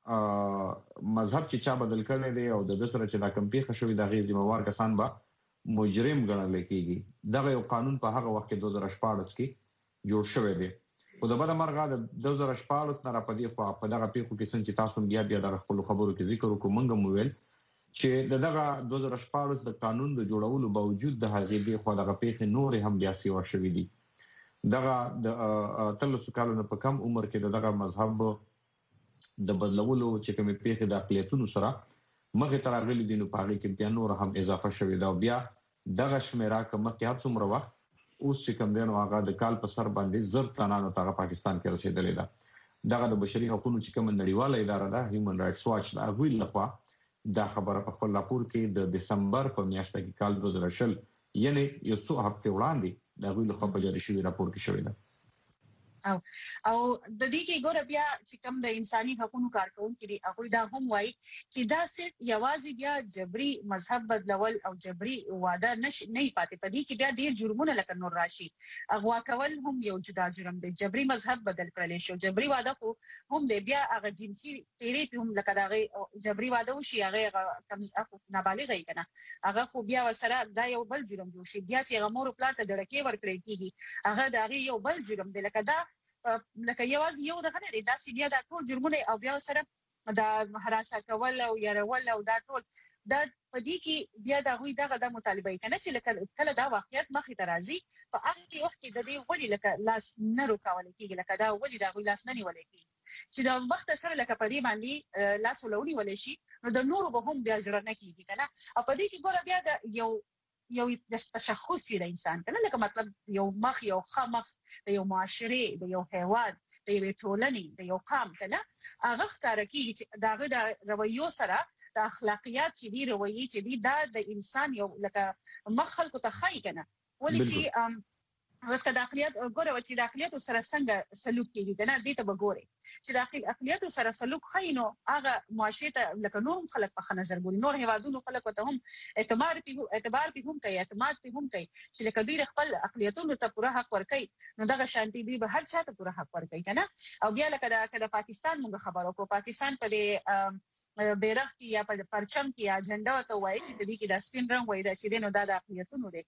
مذهب چې چا بدل کړی دی او د سره چې دا کم پیښه شوې د غي ذمہوار کسان به مجرم ګڼل کېږي دغه یو قانون په هغه وخت کې دو هزار شپاړس کې جوړ شوی دی او د بده مرغه د دو هزار شپاړس نه را پدې خو په دغه پیښو کې څنګه تاسو بیا بیا د خپل خبرو کې ذکر وکړو مونږ مو ویل چې دغه دو هزار شپاړس د قانون د جوړولو باوجود د هغې دی خو دغه پیښې نور هم بیا سیوا شوې دي دغه د تلسو کالونو په کم عمر کې دغه مذهب د بدلولو چې کومې پیښې د اقلیتونو سره مخې ته راغلي دي نو په هغې کې بیا نور هم اضافه شوې ده او بیا دغه شمیره که مخکې هر څومره وخت اوس چې کوم دی نو هغه د کال په سر باندې زر تنانو ته پاکستان کې رسېدلې ده دغه د بشري حقوقو چې کومه نړیواله اداره ده هیومن رائټس واچ د هغوی لخوا دا خبره په خپل راپور کې د دسمبر په میاشت کې کال دو هزار شل یعنی یو څو هفته وړاندې د هغوی لخوا په جاري شوی راپور کې شوی ده او او د دې کې ګور بیا چې کوم د انساني حقوقو کارکونکو دي هغه دا هم وایي چې دا صرف یوازې بیا جبري مذهب بدلول او جبري واده نش نه پاتې پدې کې بیا ډیر جرمونه لکه نور راشي اغوا کول هم یو جدا جرم دی جبري مذهب بدل کړل شو جبري واده خو هم دی بیا هغه جنسي تیری هم لکه دا جبري واده وشي هغه کم نابالغ ای کنه هغه خو بیا وسره دا یو بل جرم جوړ شي بیا چې هغه مور پلان ته ډړکې ورکړي کیږي هغه دا یو بل جرم دی لکه دا لکه یوازې یو دغه نه دا سی بیا د ټول جرمونه او بیا سره دا هراسه کول او يرول او دا ټول د پدې کې بیا د غوي دغه د مطالبه کنه چې لکه کله دا واقعیت مخې ته راځي په هغه وخت کې د دې وړي لکه لاس نه روکول کېږي لکه دا وړي دا غوي لاس نه نیول کېږي چې دا وخت سره لکه پدې باندې لاس ولونی ولې شي نو د نور به هم بیا ځړ نه کېږي کنه او پدې کې ګوره بیا د یو یو د تشخصي د انسان کنه لکه مطلب یو مخ یو خمخ د یو معاشري د یو حیوان د یو ټولنې د یو قام کنه هغه ښکار کیږي چې داغه د رویو سره د اخلاقیات چې دی رویي چې دی دا د انسان یو لکه مخ خلکو ته خای کنه ولې چې وسکه د اقلیت ګوره چې د اقلیت سره څنګه سلوک کیږي کنه دې ته وګوري چې د اقلیت سره سلوک خاينو هغه معاشره ته لکه نور خلک په نظر ګوري نور هوادونو خلک ته هم اعتبار په اعتبار په هم کوي اعتماد په هم کوي چې لکه ډیر خپل اقلیتونو ته پوره حق ورکړي نو دغه شانتي دی به هر چا ته پوره حق ورکړي کنه او بیا لکه د پاکستان موږ خبرو کو پاکستان په دې بیرغ کې یا په پرچم کې یا جنډا ته وایي چې د دې کې د سپین رنگ وایي دا چې دینو دا د اقلیتونو دي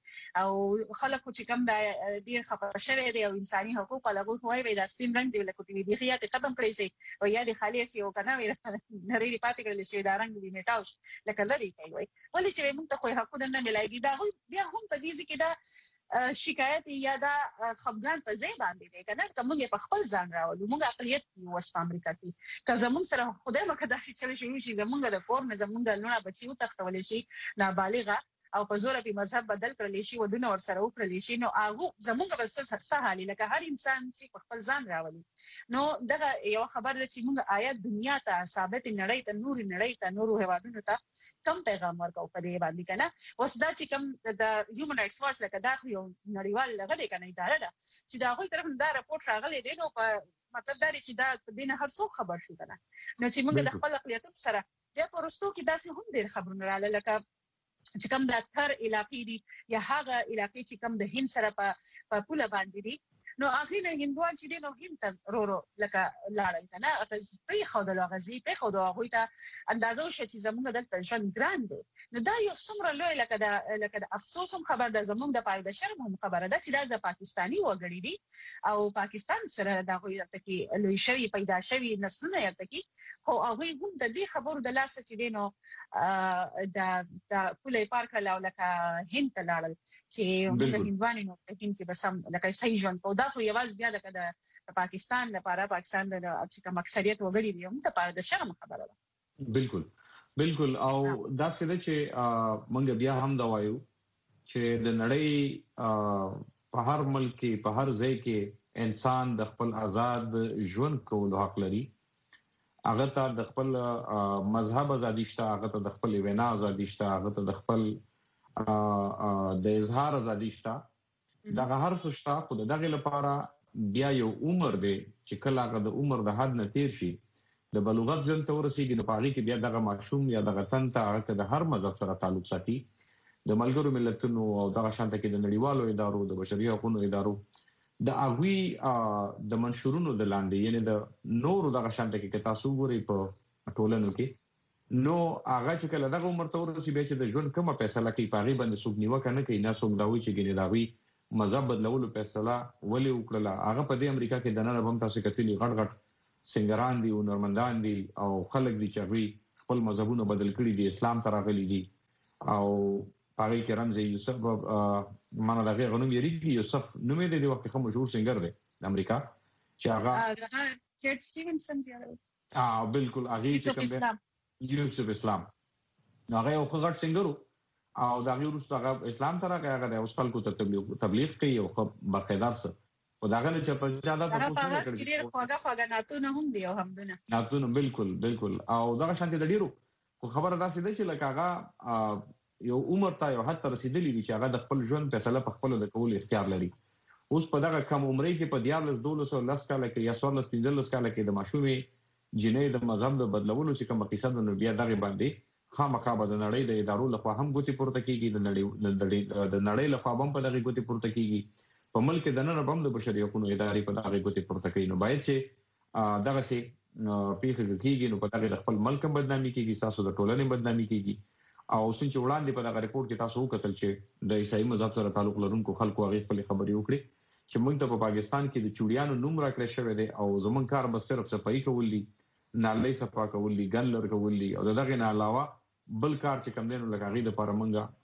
او خلکو چې کم د ډیر خبر شوی دی او انساني حقوق لغوي وایي دا سپین رنگ دی لکه چې دی خیاط ختم کړی شي او یا د خالص یو کنه نری پاتې کړل شي دا رنگ دی میټاوش لکه لري کوي ولې چې موږ ته خو حقوق نه ملایږي دا بیا هم په دې کې دا شکایت یا دا خپګان په ځای باندې دی کنه کومه په خپل ځان راولو موږ اقلیت یو وس په امریکا کې که زموږ سره خدای مکه داسې چل شي چې زموږ د کور نه زموږ لونه بچیو تختول شي نابالغه او په زور په مذهب بدل کړل شي ودونه ور سره وکړل شي نو هغه زموږ بس سهالي لکه هر انسان چې خپل ځان راولي نو دغه یو خبر ده چې موږ آیا دنیا ته ثابت نړۍ ته نور نړۍ ته نور هوادونو ته کم پیغام ورکو په دې باندې کنه اوس دا چې کم د هیومن رائټس واچ لکه دا یو نړیوال لغه دی کنه اداره ده چې دا غوي طرف دا راپورټ راغلی دی نو په مطلب دا چې دا په دینه هر څوک خبر شو کنه نو چې موږ د خپل اقلیتونو سره بیا پرستو کې داسې هم ډېر خبرونه رااله لکه چې کوم د تر علاقې دي یا هغه علاقې چې کوم د هند سره په پوله باندې دي نو اخینا هندوان چې نو هند رورو لکه لاړل کنه اته په خو د لغزي په خو د هغه ته اندازو شې چې زموږ د ژوند ګران دي نو دا یو څومره لوی لکه د لکه د افسوس هم خبر ده زموږ د پای د شرم هم خبره ده چې دا د پاکستانی وګړي دي او پاکستان سره دا غوي چې لوی شوی پیدا شوی نسلونه یې تکي خو هغه هم د دې خبرو د لاس چې دینو د د پوله پارک لا لکه هند ته لاړل چې موږ هندوانو نو هند کې بس هم لکه صحیح ژوند په دا خو یواز بیا لکه د پاکستان لپاره پاکستان د چې اکثریت وګړي دي هم ته په د شرم خبره ده بالکل بالکل او دا څه ده چې موږ بیا هم دا وایو چې د نړۍ په هر ملک کې په هر ځای کې انسان د خپل آزاد ژوند کولو حق لري هغه ته د خپل مذهب ازادي شته هغه ته د خپل وینا ازادي شته هغه ته د خپل د اظهار ازادي شته دا هر څه شته خو دغه لپاره بیا یو عمر دی چې کله هغه د عمر د حد نه تیر شي د بلوغت ژوند ته ورسیږي نو پاغي کې بیا دغه معصوم یا دغه تن ته هغه د هر مذهب سره تعلق ساتي د ملګرو ملتونو او دغه شانته کې د نړیوالو ادارو د بشري حقوقو ادارو د اغوي د منشورونو د لاندې یعنی د نورو دغه شانته کې تاسو ګوري په ټولنو کې نو هغه چې کله دغه عمر ته ورسیږي به چې د ژوند کومه فیصله کوي پاغي باندې څوک نیوکه نه کوي نه څوک دا وایي چې ګینه داوي مذهب بدلولو فیصله ولې وکړه هغه په دې امریکا کې د نن هم تاسو کتلی غټ غټ سنگران دي او نورمندان دي او خلک دي چې خپل مذهبونه بدل کړي دي اسلام ته راغلي دي او هغه کې رمزي یوسف مانه دغه غنوم یریږي یوسف نومې د دې وخت کوم مشهور سنگر دی د امریکا چې هغه کیټ سټیونسن دی اه بالکل هغه چې کوم یوسف اسلام هغه یو غټ سنگرو او دا غوړ څنګه اسلام ته راغی هغه د اوس خلکو ته تبلیغ تبلیغ کوي او خو بقیدار څه او دا غل چې په جاده ته پوښتنه کوي ډیر خواږه خواږه ناتونه هم دی او همدنه ناتونه بالکل بالکل او دا شانتي د ډیرو خو خبره دا سي چې لکه هغه یو عمر ته یو حتی رسیدلی وي چې هغه د خپل ژوند فیصله په خپل د کول اختیار لري اوس په دغه کم عمرې کې په دیارلس دولس او لس کاله کې یا څوارلس پنځلس کاله کې د ماشومې جنې د مذهب د بدلولو چې کوم قصه د بیا دغه باندې خامخا به د نړۍ د ادارو لخوا هم ګوتې پورته کیږي د نړۍ د نړۍ لخوا هم په دغه ګوتې پورته کیږي په ملک د نن هم د بشري حقوقو ادارې په دغه ګوتې پورته کوي نو باید چې دغه سي پیښه کیږي نو په دغه خپل ملک هم بدنامي کیږي تاسو د ټولنې بدنامي کیږي او څنګه وړاندې په دغه ریپورت کې تاسو وکتل چې د عیسائی مذهب سره تعلق لرونکو خلکو هغه خپل خبري وکړي چې موږ ته په پاکستان کې د چوڑیانو نوم راکړی شوی دی او زمون کار به صرف صفائی کول دي نالۍ صفا کول دي ګل لر کول دي او دغه نه علاوه بل کار چې کم دینو لګاغي د لپاره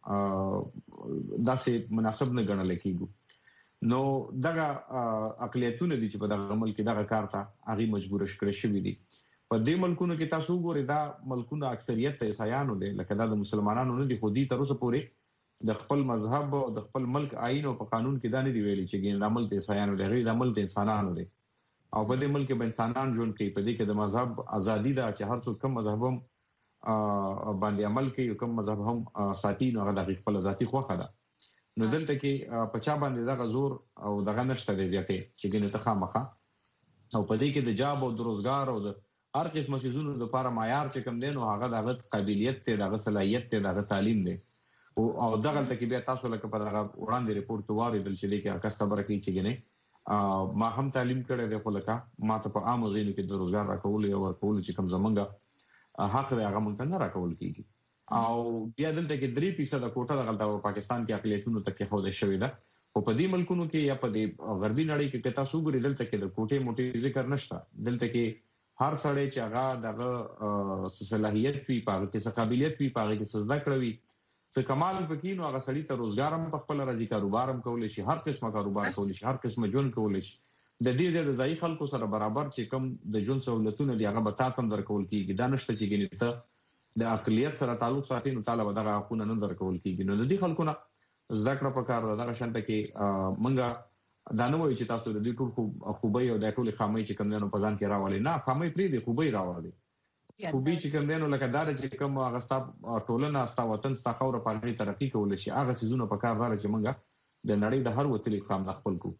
مونږه داسې مناسب نه ګڼل کیږي نو دغه اقلیتونه دي چې په دغه ملک دغه کار ته هغه مجبور شکړي شوی دي په دې ملکونو کې تاسو ګورئ دا ملکونه اکثریت عیسایانو دي لکه دا د مسلمانانو نه دي خو دي تر اوسه پورې د خپل مذهب او د خپل ملک آئین او په قانون کې دا نه دی ویلي چې ګین د عمل د عیسایانو دی غیر د عمل د انسانانو دی او په دې ملک کې انسانان ژوند کوي په دې کې د مذهب ازادي ده چې هر څوک کوم مذهب هم باندې عمل کوي کوم مذهب هم ساتي نو هغه د خپل ذاتی خوخه ده نو دلته کې په چا باندې دغه زور او دغه نشته دی زیاتې چې ګنې ته خامخه او په دې کې د جاب او د روزګار او د هر قسمه شیزونو د لپاره معیار چې کم دی نو هغه دغه قابلیت ته دغه صلاحیت ته دغه تعلیم دی او دغه ته کې بیا تاسو لکه په دغه وړاندې ریپورت واردل چې لیکه هغه خبره کوي چې ګنې ما هم تعلیم کړی دی خو لکه ما ته په عام ځینو کې د روزګار راکول او ورکول چې کم زمونږ حق دی هغه مونږ نه راکول کیږي او بیا دلته کې درې فیصد کوټه د پاکستان کې اقلیتونو ته کې خوده شوې ده او په دې ملکونو کې یا په دې غربي نړۍ کې کتا سو ګوري دلته کې د کوټې موټي ذکر نشته دلته کې هر سړی چې هغه دغه صلاحیت وي پاره کې څه قابلیت وي پاره کې سزا کړوي څه کمال پکې نو هغه سړی ته روزګار هم په خپل راځي کاروبار هم کولای شي هر قسمه کاروبار کولای شي هر قسمه ژوند کولای شي د دې زیاده ځای خلکو سره برابر چې کوم د ژوند سہولتونه دی هغه به تاسو هم درکول کیږي دا نشته چې ګینه ته د اقلیت سره تعلق ساتي نو طالب دغه حقونه نه درکول کیږي نو د دې خلکو نه ذکر په کار دغه شانته کې منګه دا نه وایي چې تاسو د دې ټول خوبي او د ټول خامي چې کوم نه په ځان کې راولي نه خامي پری دی خوبي راولي خوبي چې کوم نه لکه دار چې کوم هغه ستا ټولنه ستا وطن ستا خور په اړه ترقی کول شي هغه سيزونه په کار راځي چې منګه د نړۍ د هر وتلې خام خپل کو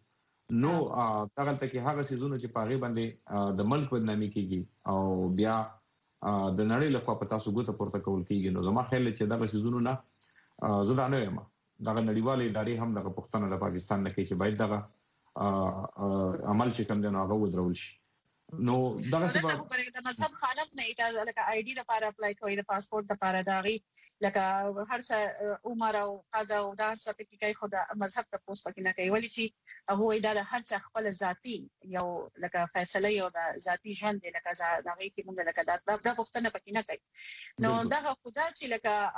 نو هغه تکي هغه سيزونه چې پاغي باندې د ملک بدنامي کیږي او بیا د نړۍ لخوا په تاسو ګوته پورته کول کیږي نو زما خیال چې دا سيزونه نه زه دا نه یم دا نړیوالې ادارې هم د پښتون د پاکستان نه کوي چې باید دغه عمل چې کوم دی نو هغه ودرول شي نو دغه سبب د مذهب خالف نه ایته لکه آی ډي لپاره اپلای کوي د پاسپورت لپاره داغي لکه هر څه عمر او قد او دا څه پکې کوي خو د مذهب ته پوس پکې نه کوي ولې چې هغه دا د هر څه خپل ذاتی یو لکه فیصله یو د ذاتی ژوند دی لکه داغي کې موږ لکه دا د پښتنه پکې نه کوي نو دا خدای چې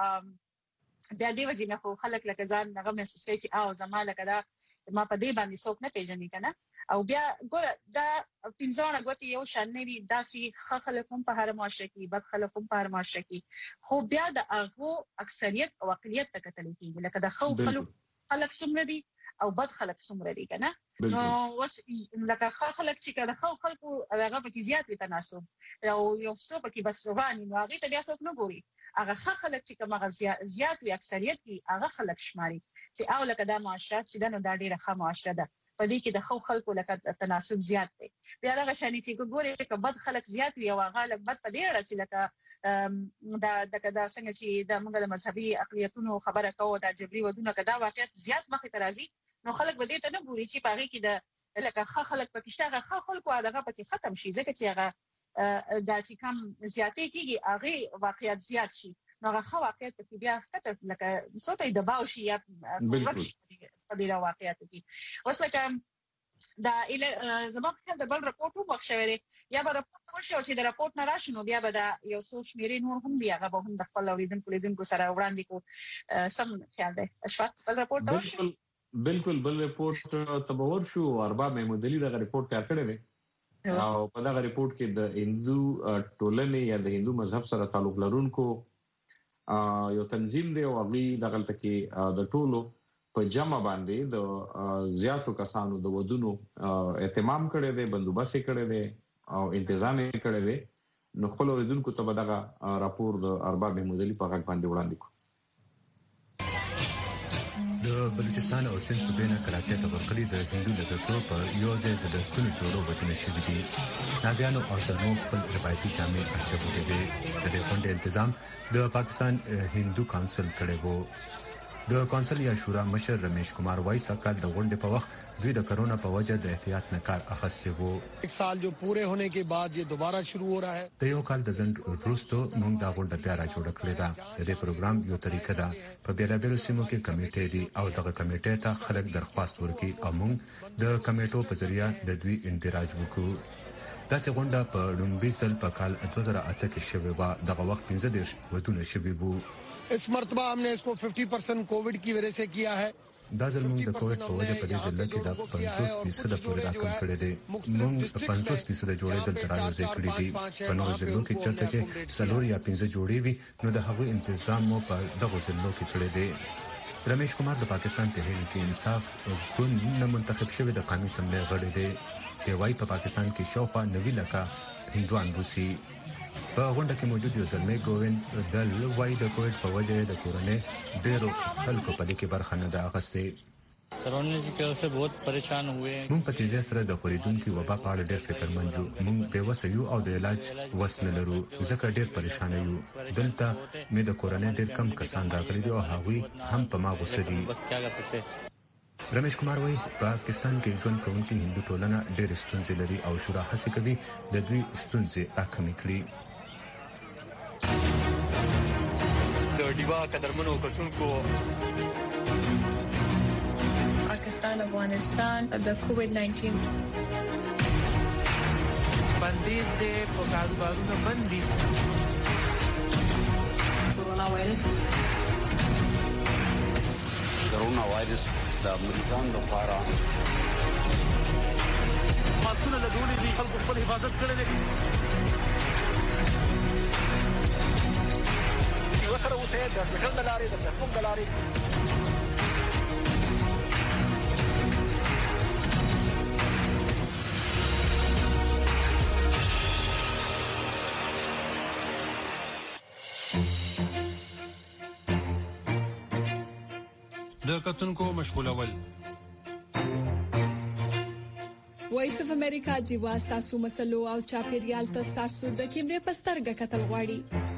لکه بیا دی وځي نه خو خلک لکه ځان هغه محسوس کوي چې او زما لکه دا ما په دې باندې څوک نه پیژني کنه او بیا ګوره دا پنځونه غوتی یو شان نه دي داسې خلک هم په هر معاشره کې بد خلک هم په هر معاشره کې خو بیا د هغه اکثریت او اقلیت ته کتل کېږي لکه د خو خلک خلک څومره دي او بد خلک څومره دي کنه نو وس لکه خلک چې کله خو خلکو هغه په کې زیات وي تناسب او یو څه په کې بس رواني نو هغه ته بیا څوک نه ګوري هغه خلک چې کومه زیات وي اکثریت کې هغه خلک شماري چې او لکه دا معاشره چې دا نو دا ډیره ښه معاشره ده په دې کې د خو خلکو لکه تناسب زیات دی بیا هغه شانی چې ګوري چې بد خلک زیات وي او هغه لکه بد په دې راځي لکه دا د دا څنګه چې د موږ د مذهبي اقلیتونو خبره کوو د جبري ودونه کدا واقعیت زیات مخې ته راځي نو خلک به دې ته نه ګوري چې پاره کې د لکه ښه خلک پکې شته هغه خلکو هغه پکې ختم شي ځکه چې هغه دا چې کم زیاتې کیږي هغه واقعیت زیات شي نو هغه واقعیت کې بیا فتح لکه څوته دباو شي یا بالکل په دې واقعیت کې اوس لکه دا اله زما په د بل راپورټ وو شوی دی یا به راپورټ وشي چې د راپورټ نه راشي نو بیا به دا یو څو شمیرې نور هم بیا هغه به هم د خپل اوریدونکو لیدونکو سره وړاندې کو سم خیال دی اشفاق بل راپورټ وشي بالکل بل ریپورت تبور شو ارباب محمود علي دا ریپورت تیار کړی دی او په دا ریپورت کې د هندو ټولنې یا د هندو مذهب سره تعلق لرونکو یو تنظیم دی او هغه د غلطه کې د ټولو په جمع باندې د زیاتو کسانو د ودونو اهتمام کړی دی بندوبست کړی دی او تنظیم کړی دی نو خپل اوریدونکو ته دغه راپور د ارباب محمود علي په غږ باندې وړاندې کو د بلوچستان او سند صوبې نه کراچۍ ته ورغلي د هندو لږکیو په یو ځای د لسګونو جوړو وطن شوي دي ناګیانو او زلمو خپل روایتي جامې اچولې وې د دې غونډې تنظیم د پاکستان هندو کونسل کړی وو د کونسل یا شورا مشر رمیش کمار وای سکل د غونډې په وخت دوی د کرونا په وجه د احتیاط نه کار اخیسته وو ایک سال جو پورے ہونے کے بعد یہ دوبارہ شروع ہو رہا ہے د یو کال د زند وروسته موږ دا غونډه بیا را جوړ کړې ده د دې پروګرام یو طریقه ده په بیلابیلو سیمو کې کمیټې دي او دغه کمیټې ته خلک درخواست ورکړي او موږ د کمیټو په ذریعہ د دوی اندراج وکړو دا څنګه غونډه په لومبي سل په کال دوه زره اته کې شوې و دغه وخت پنځه دیرش ودونه شوي وو اس مرتبہ ہم نے اس کو پچاس پرسنٹ کووڈ کی وجہ سے کیا ہے دا ځل موږ د کووډ په وجه په دې ځل کې د پنځوس فیصد پورې راکم کړی دی موږ پنځوس فیصد جوړې دلته راځي کړی دي په نورو ځلو کې چرته چې سلور یا پنځه جوړې وي نو د هغوی تنظیم مو په دغه ځلو کې کړی دی رمیش کمار د پاکستان تحریک انصاف ګوند نه منتخب شوی د قانوني سملې غړی دی دی وايي په پاکستان کې شاوخوا نوي لکه هندوان روسي په غونډه کې موجود یو زلمی ګوویند د لوی د کووډ په وجه د کورونې ډیرو خلکو په دې کې برخه نه ده اخیستې کرونا کی وجہ سے بہت پریشان ہوئے موږ په تیزه سره د خوریدونکو وبا په اړه ډېر فکرمند یو موږ به وسیو او د علاج وسنه لرو ځکه ډېر پریشان یو دلته مې د کورونې ډېر کم کسان راغلي دي او هغوی هم په ما غوسه دي بس کیا کر سکتے رمیش کمار وایي پاکستان کې ژوند کوونکي هندو ټولنه ډېر ستونزې لري او شورا هڅه کوي د دوی ستونزې راکمې کړي ډیوا قدرمنو کتونکو پاکستان افغانستان د کووډ نائنٹین بندیز دې په کاروبارونو باندې کورونا وایرس کورونا وایرس د امریکان لپاره ماسونه لګولې دي خلکو خپل حفاظت کړی دی وسره اوسه د ټول دلاري د فیسبوک دلاري د کتونکو مشغولول وایس اف امریکا جیوا تاسو مسلو او چاپیریال تاسو د کیمرې پسترګه کتل غواړي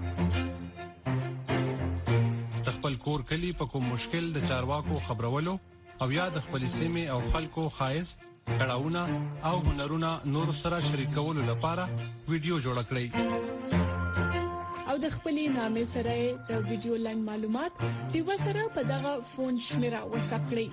خپل کور کلی په کوم مشکل د چارواکو خبرولو او یا د خپل سیمه او خلکو خایس کړهونه او هنرونه نور سره شریکولو لپاره ویډیو جوړ کړئ او د خپلې نامې سره د ویډیو لاین معلومات د وسره په دغه فون شمیره واتساپ کړئ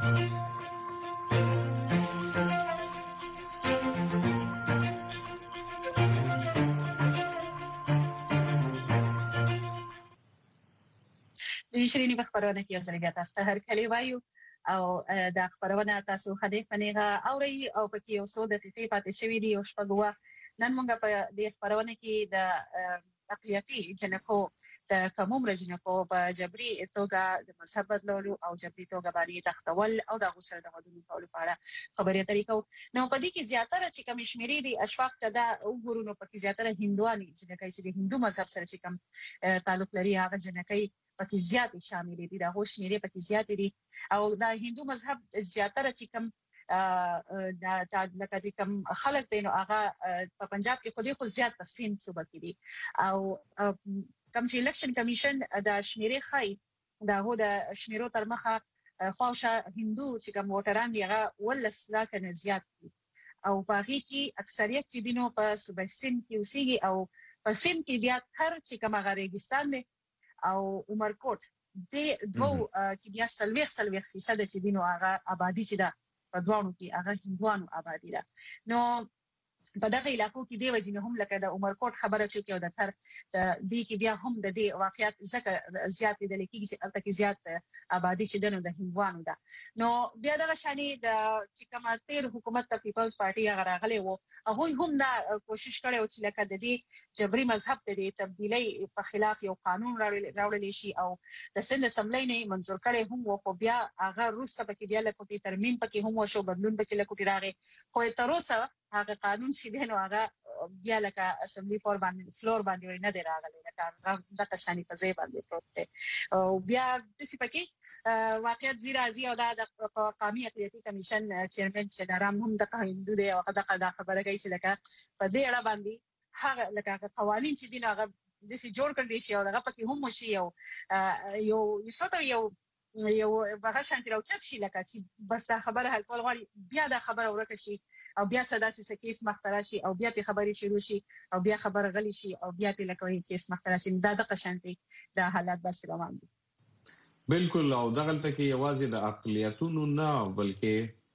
د شيرينې په خبرونه کې اوسېږي تاسو ته هر کلی وایو او د خبرونه تاسو خدای پنيغه اوري او پکې یو څو دقیقې پاتې شوې دي او شپږ نن موږ په دې خبرونه کې د اقلیتي جنکو د کوم رجنکو په جبري توګه د مذهب بدلولو او جبري توګه باندې تختول او د غوسه د غوډونو کولو په اړه خبرې طریقو نو په دې کې زیاتره چې کوم شمیرې دي اشفاق ته دا وګورو په کې زیاتره هندواني چې د هندو مذهب سره چې کوم تعلق لري هغه جنکې پکې زیات شامل دي دا غوښ شمیرې پکې زیات دي او دا هندو مذهب زیاتره چې کوم دا لکه چې کوم خلک دي نو هغه په پنجاب کې خو دې خو زیات تقسیم صوبه کې دي او کوم چې الیکشن کمیشن دا شمیرې خای دا هو د شمیرو تر مخه خواشه هندو چې کوم ووټران دي هغه ولس لا کنه زیات دي او باقي کې اکثریت چې دینو په صوبه سند کې اوسېږي او په سند کې بیا هر چې کوم هغه ریګستان دی او عمرکوټ د دوه کې بیا سلويخ سلويخ فیصد چې دینو هغه آبادی چې دا په دوانو کې هغه هندوانو آبادی ده نو په دغه علاقو کې دی وځینه هم لکه د عمرکوټ خبره چې یو د تر د دې کې بیا هم د دې واقعیت زکه زیات دي لیکي چې البته کې زیات آبادی چې دنو د هندوانو ده نو بیا دغه شانی د چې کومه تیر حکومت ته پیپلز پارټي هغه راغله وو هغه هم دا کوشش کړو چې لکه د دې جبري مذهب ته د تبدیلی په خلاف یو قانون راوړل شي او د سند اسمبلی نه منزور کړي هم وو خو بیا هغه روسته پکې بیا لکه ترمیم پکې هم وشو بدلون پکې لکه راغی خو تر اوسه هغه قانون چې دینو هغه بیا لکه اسمبلی فور باندې فلور باندې نه دی راغلی لکه د قشانی په ځای باندې پروت دی او بیا د سپکی واقعیت زیرازي او د قومي اقلیتي کمیشن چیرمن سیدارام هم د هندو دی او د خبره کوي چې لکه په دې اړه باندې هغه لکه قوانين چې دین هغه د سي جوړ کړی شي او هغه پکې هم شي او یو یو یو یو هغه شانتي راوچت شي لکه چې بس دا خبره حل کول غواړي بیا دا خبره ورکه شي او بیا سداسي سکیس مخترا شي او بیا په خبري شروع شي او بیا خبره غلي شي او بیا په لکه کیس مخترا شي دا د قشنتي دا حالات بس روان دي بالکل او دغه ته کې یوازې د اقلیتونو نه بلکې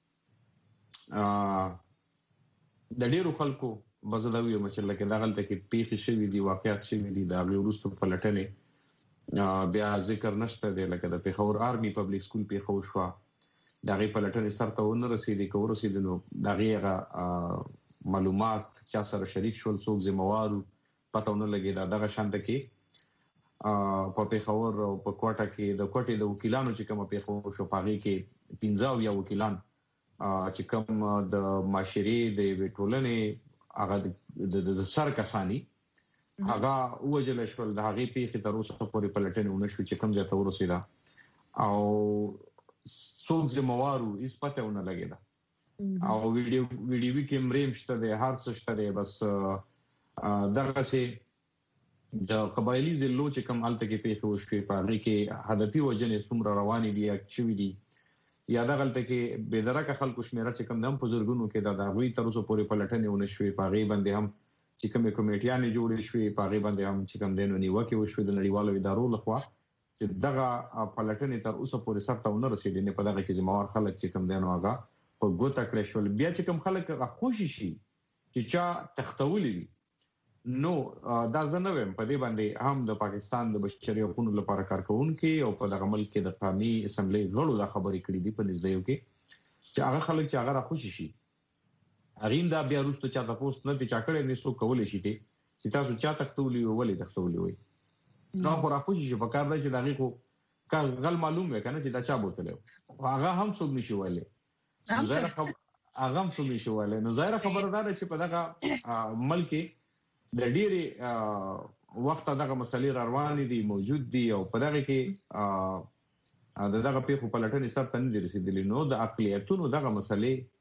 د ډیرو خلکو بزداوی مچ لکه دغه ته کې پیښې شوې دي واقعیت شوې دي دا وروسته پلټنې بیا ذکر نشته دی لکه د پیښور آرمي پبلک سکول پیښور شو دا غي پلټنې سره ونه رسیدي کو رسیدنو دا غیغه معلومات چا سره شریک شول څوک ذمہوارو پتاونه لګي دا دغه شانت کې په پیښور او په کوټه کې د کوټې د وکیلانو چې کوم پیښور شو پاغي کې پنځاو یا وکیلان چې کوم د معاشري د وټولنې هغه د سر کسانی هغه وجل شول د هغه پیښې تر اوسه پورې پلټنې ونه شو چې کوم ځای ته ورسېده او څوک ذمہوارو هیڅ پته ونه لګیدا او ویډیو ویډیو کې مریم شته د هر څه شته بس دغه سي د قبایلی ضلعو چې کوم الته کې پیښه وشوه په هغه کې هدفي وجنې څومره روانې دي اکچوي دي یا دغه الته کې به درکه خلکو شمیره چې کوم د بزرګونو کې د داوی تر اوسه پورې پلټنې ونه شوې په هغه باندې هم چې کومه کمیټیانې جوړې شوې په هغه باندې هم چې کوم دینو نیوکه وشوه د نړیوالو ادارو لخوا چې دغه پلټنې تر اوسه پورې سرته ونه رسیدي نه په دغه کې ذمہوار خلک چې کوم دینو هغه په ګوته کړی شول بیا چې کوم خلک خوشي شي چې چا تختولې وي نو دا زنویم په دې باندې هم د پاکستان د بشري حقوقو لپاره کارکونکو او په دغه ملک کې د قومي اسمبلی غړو د خبرې کړې دي په نږدې کې چې هغه خلک چې هغه خوشي شي اړین دا بیا وروسته چا تاسو نه چې چا کړي نه څو کولې شي چې تاسو چا تختولې ولې تختولې وي نو خو راخوشي شي په کار دی چې دغه کو غل معلوم وي کنه چې دا چا بوتله هغه هم څوک نشي ویلې ظاهر خبر هغه هم څوک نشي ویلې نو ظاهر خبردار چې په دغه ملک د ډېری وخت دغه مسلې روانې دي موجود دي او په دغه کې دغه پیښو پلټنې سره تنظیم رسیدلی نو د اقلیتونو دغه مسلې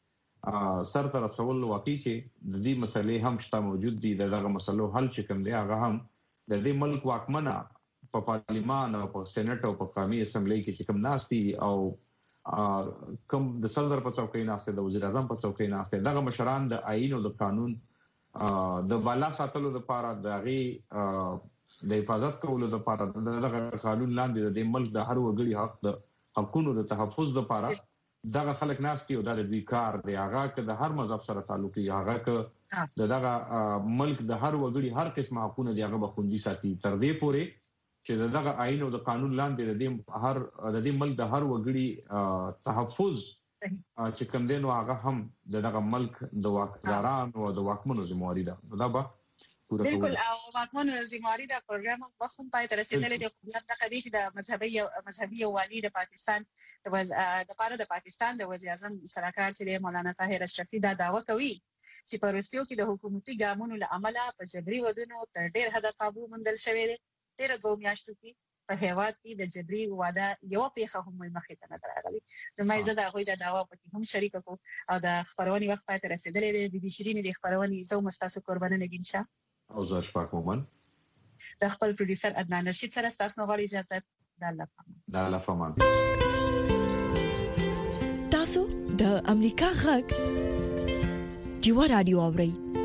سر تر رسول واقعي چې د دې مسلې هم شته موجود دي دغه مسلو حل چې کوم دی هغه هم د دې ملک واکمنه په پارلیمان او په سېنات او په قومي اسمبلی کې چې کوم ناستي او کوم د صدر په څوکۍ ناسته د وزیر اعظم په څوکۍ ناسته دغه مشران د آئین او د قانون د بالا ساتلو لپاره دغه د حفاظت کولو لپاره دغه قانون لاندې د ملک د هر وګړي حق د حقوقو د تحفظ لپاره دغه خلک ناستي او د دوی کار دی هغه که د هر مذهب سره تعلق لري هغه که د دغه ملک د هر وګړي هر قسم حقوقونه دی هغه به خوندي ساتي تر دې پورې چې دغه آئین او د قانون لاندې د هر د دې ملک د هر وګړي تحفظ چې کوم دی نو هغه هم دغه ملک د واکداران او د واکمنو ذمہواری ده دا به بالکل او واکمنو ذمہواری دا پروګرام وخت پای ته رسیدلې د خپل د قدیش د مذهبي مذهبي والی د پاکستان د د پاره د پاکستان د وزیر اعظم سرکار چې مولانا طاهر اشرفي دا داوا کوي چې په روسیو کې د حکومتي ګامونو له عمله په جبري ودونو تر ډیر حد قابو مندل شوی دی تیر دوه میاشتو کې په هیواد کې د جبري واده یو پیښه هم مخې ته نه راغلي نو مې زه دا غوې د داوا په هم شریک کو او د خبرونې وخت پای ته رسیدلې دی د شیرین د خبرونې زو مستاسو قربانه نګینشه او زه شپږ مومن د خپل پروډوسر عدنان رشید سره تاسو نو غواړئ اجازه د الله پامان د الله پامان تاسو د امریکا غږ ډیوا رادیو اورئ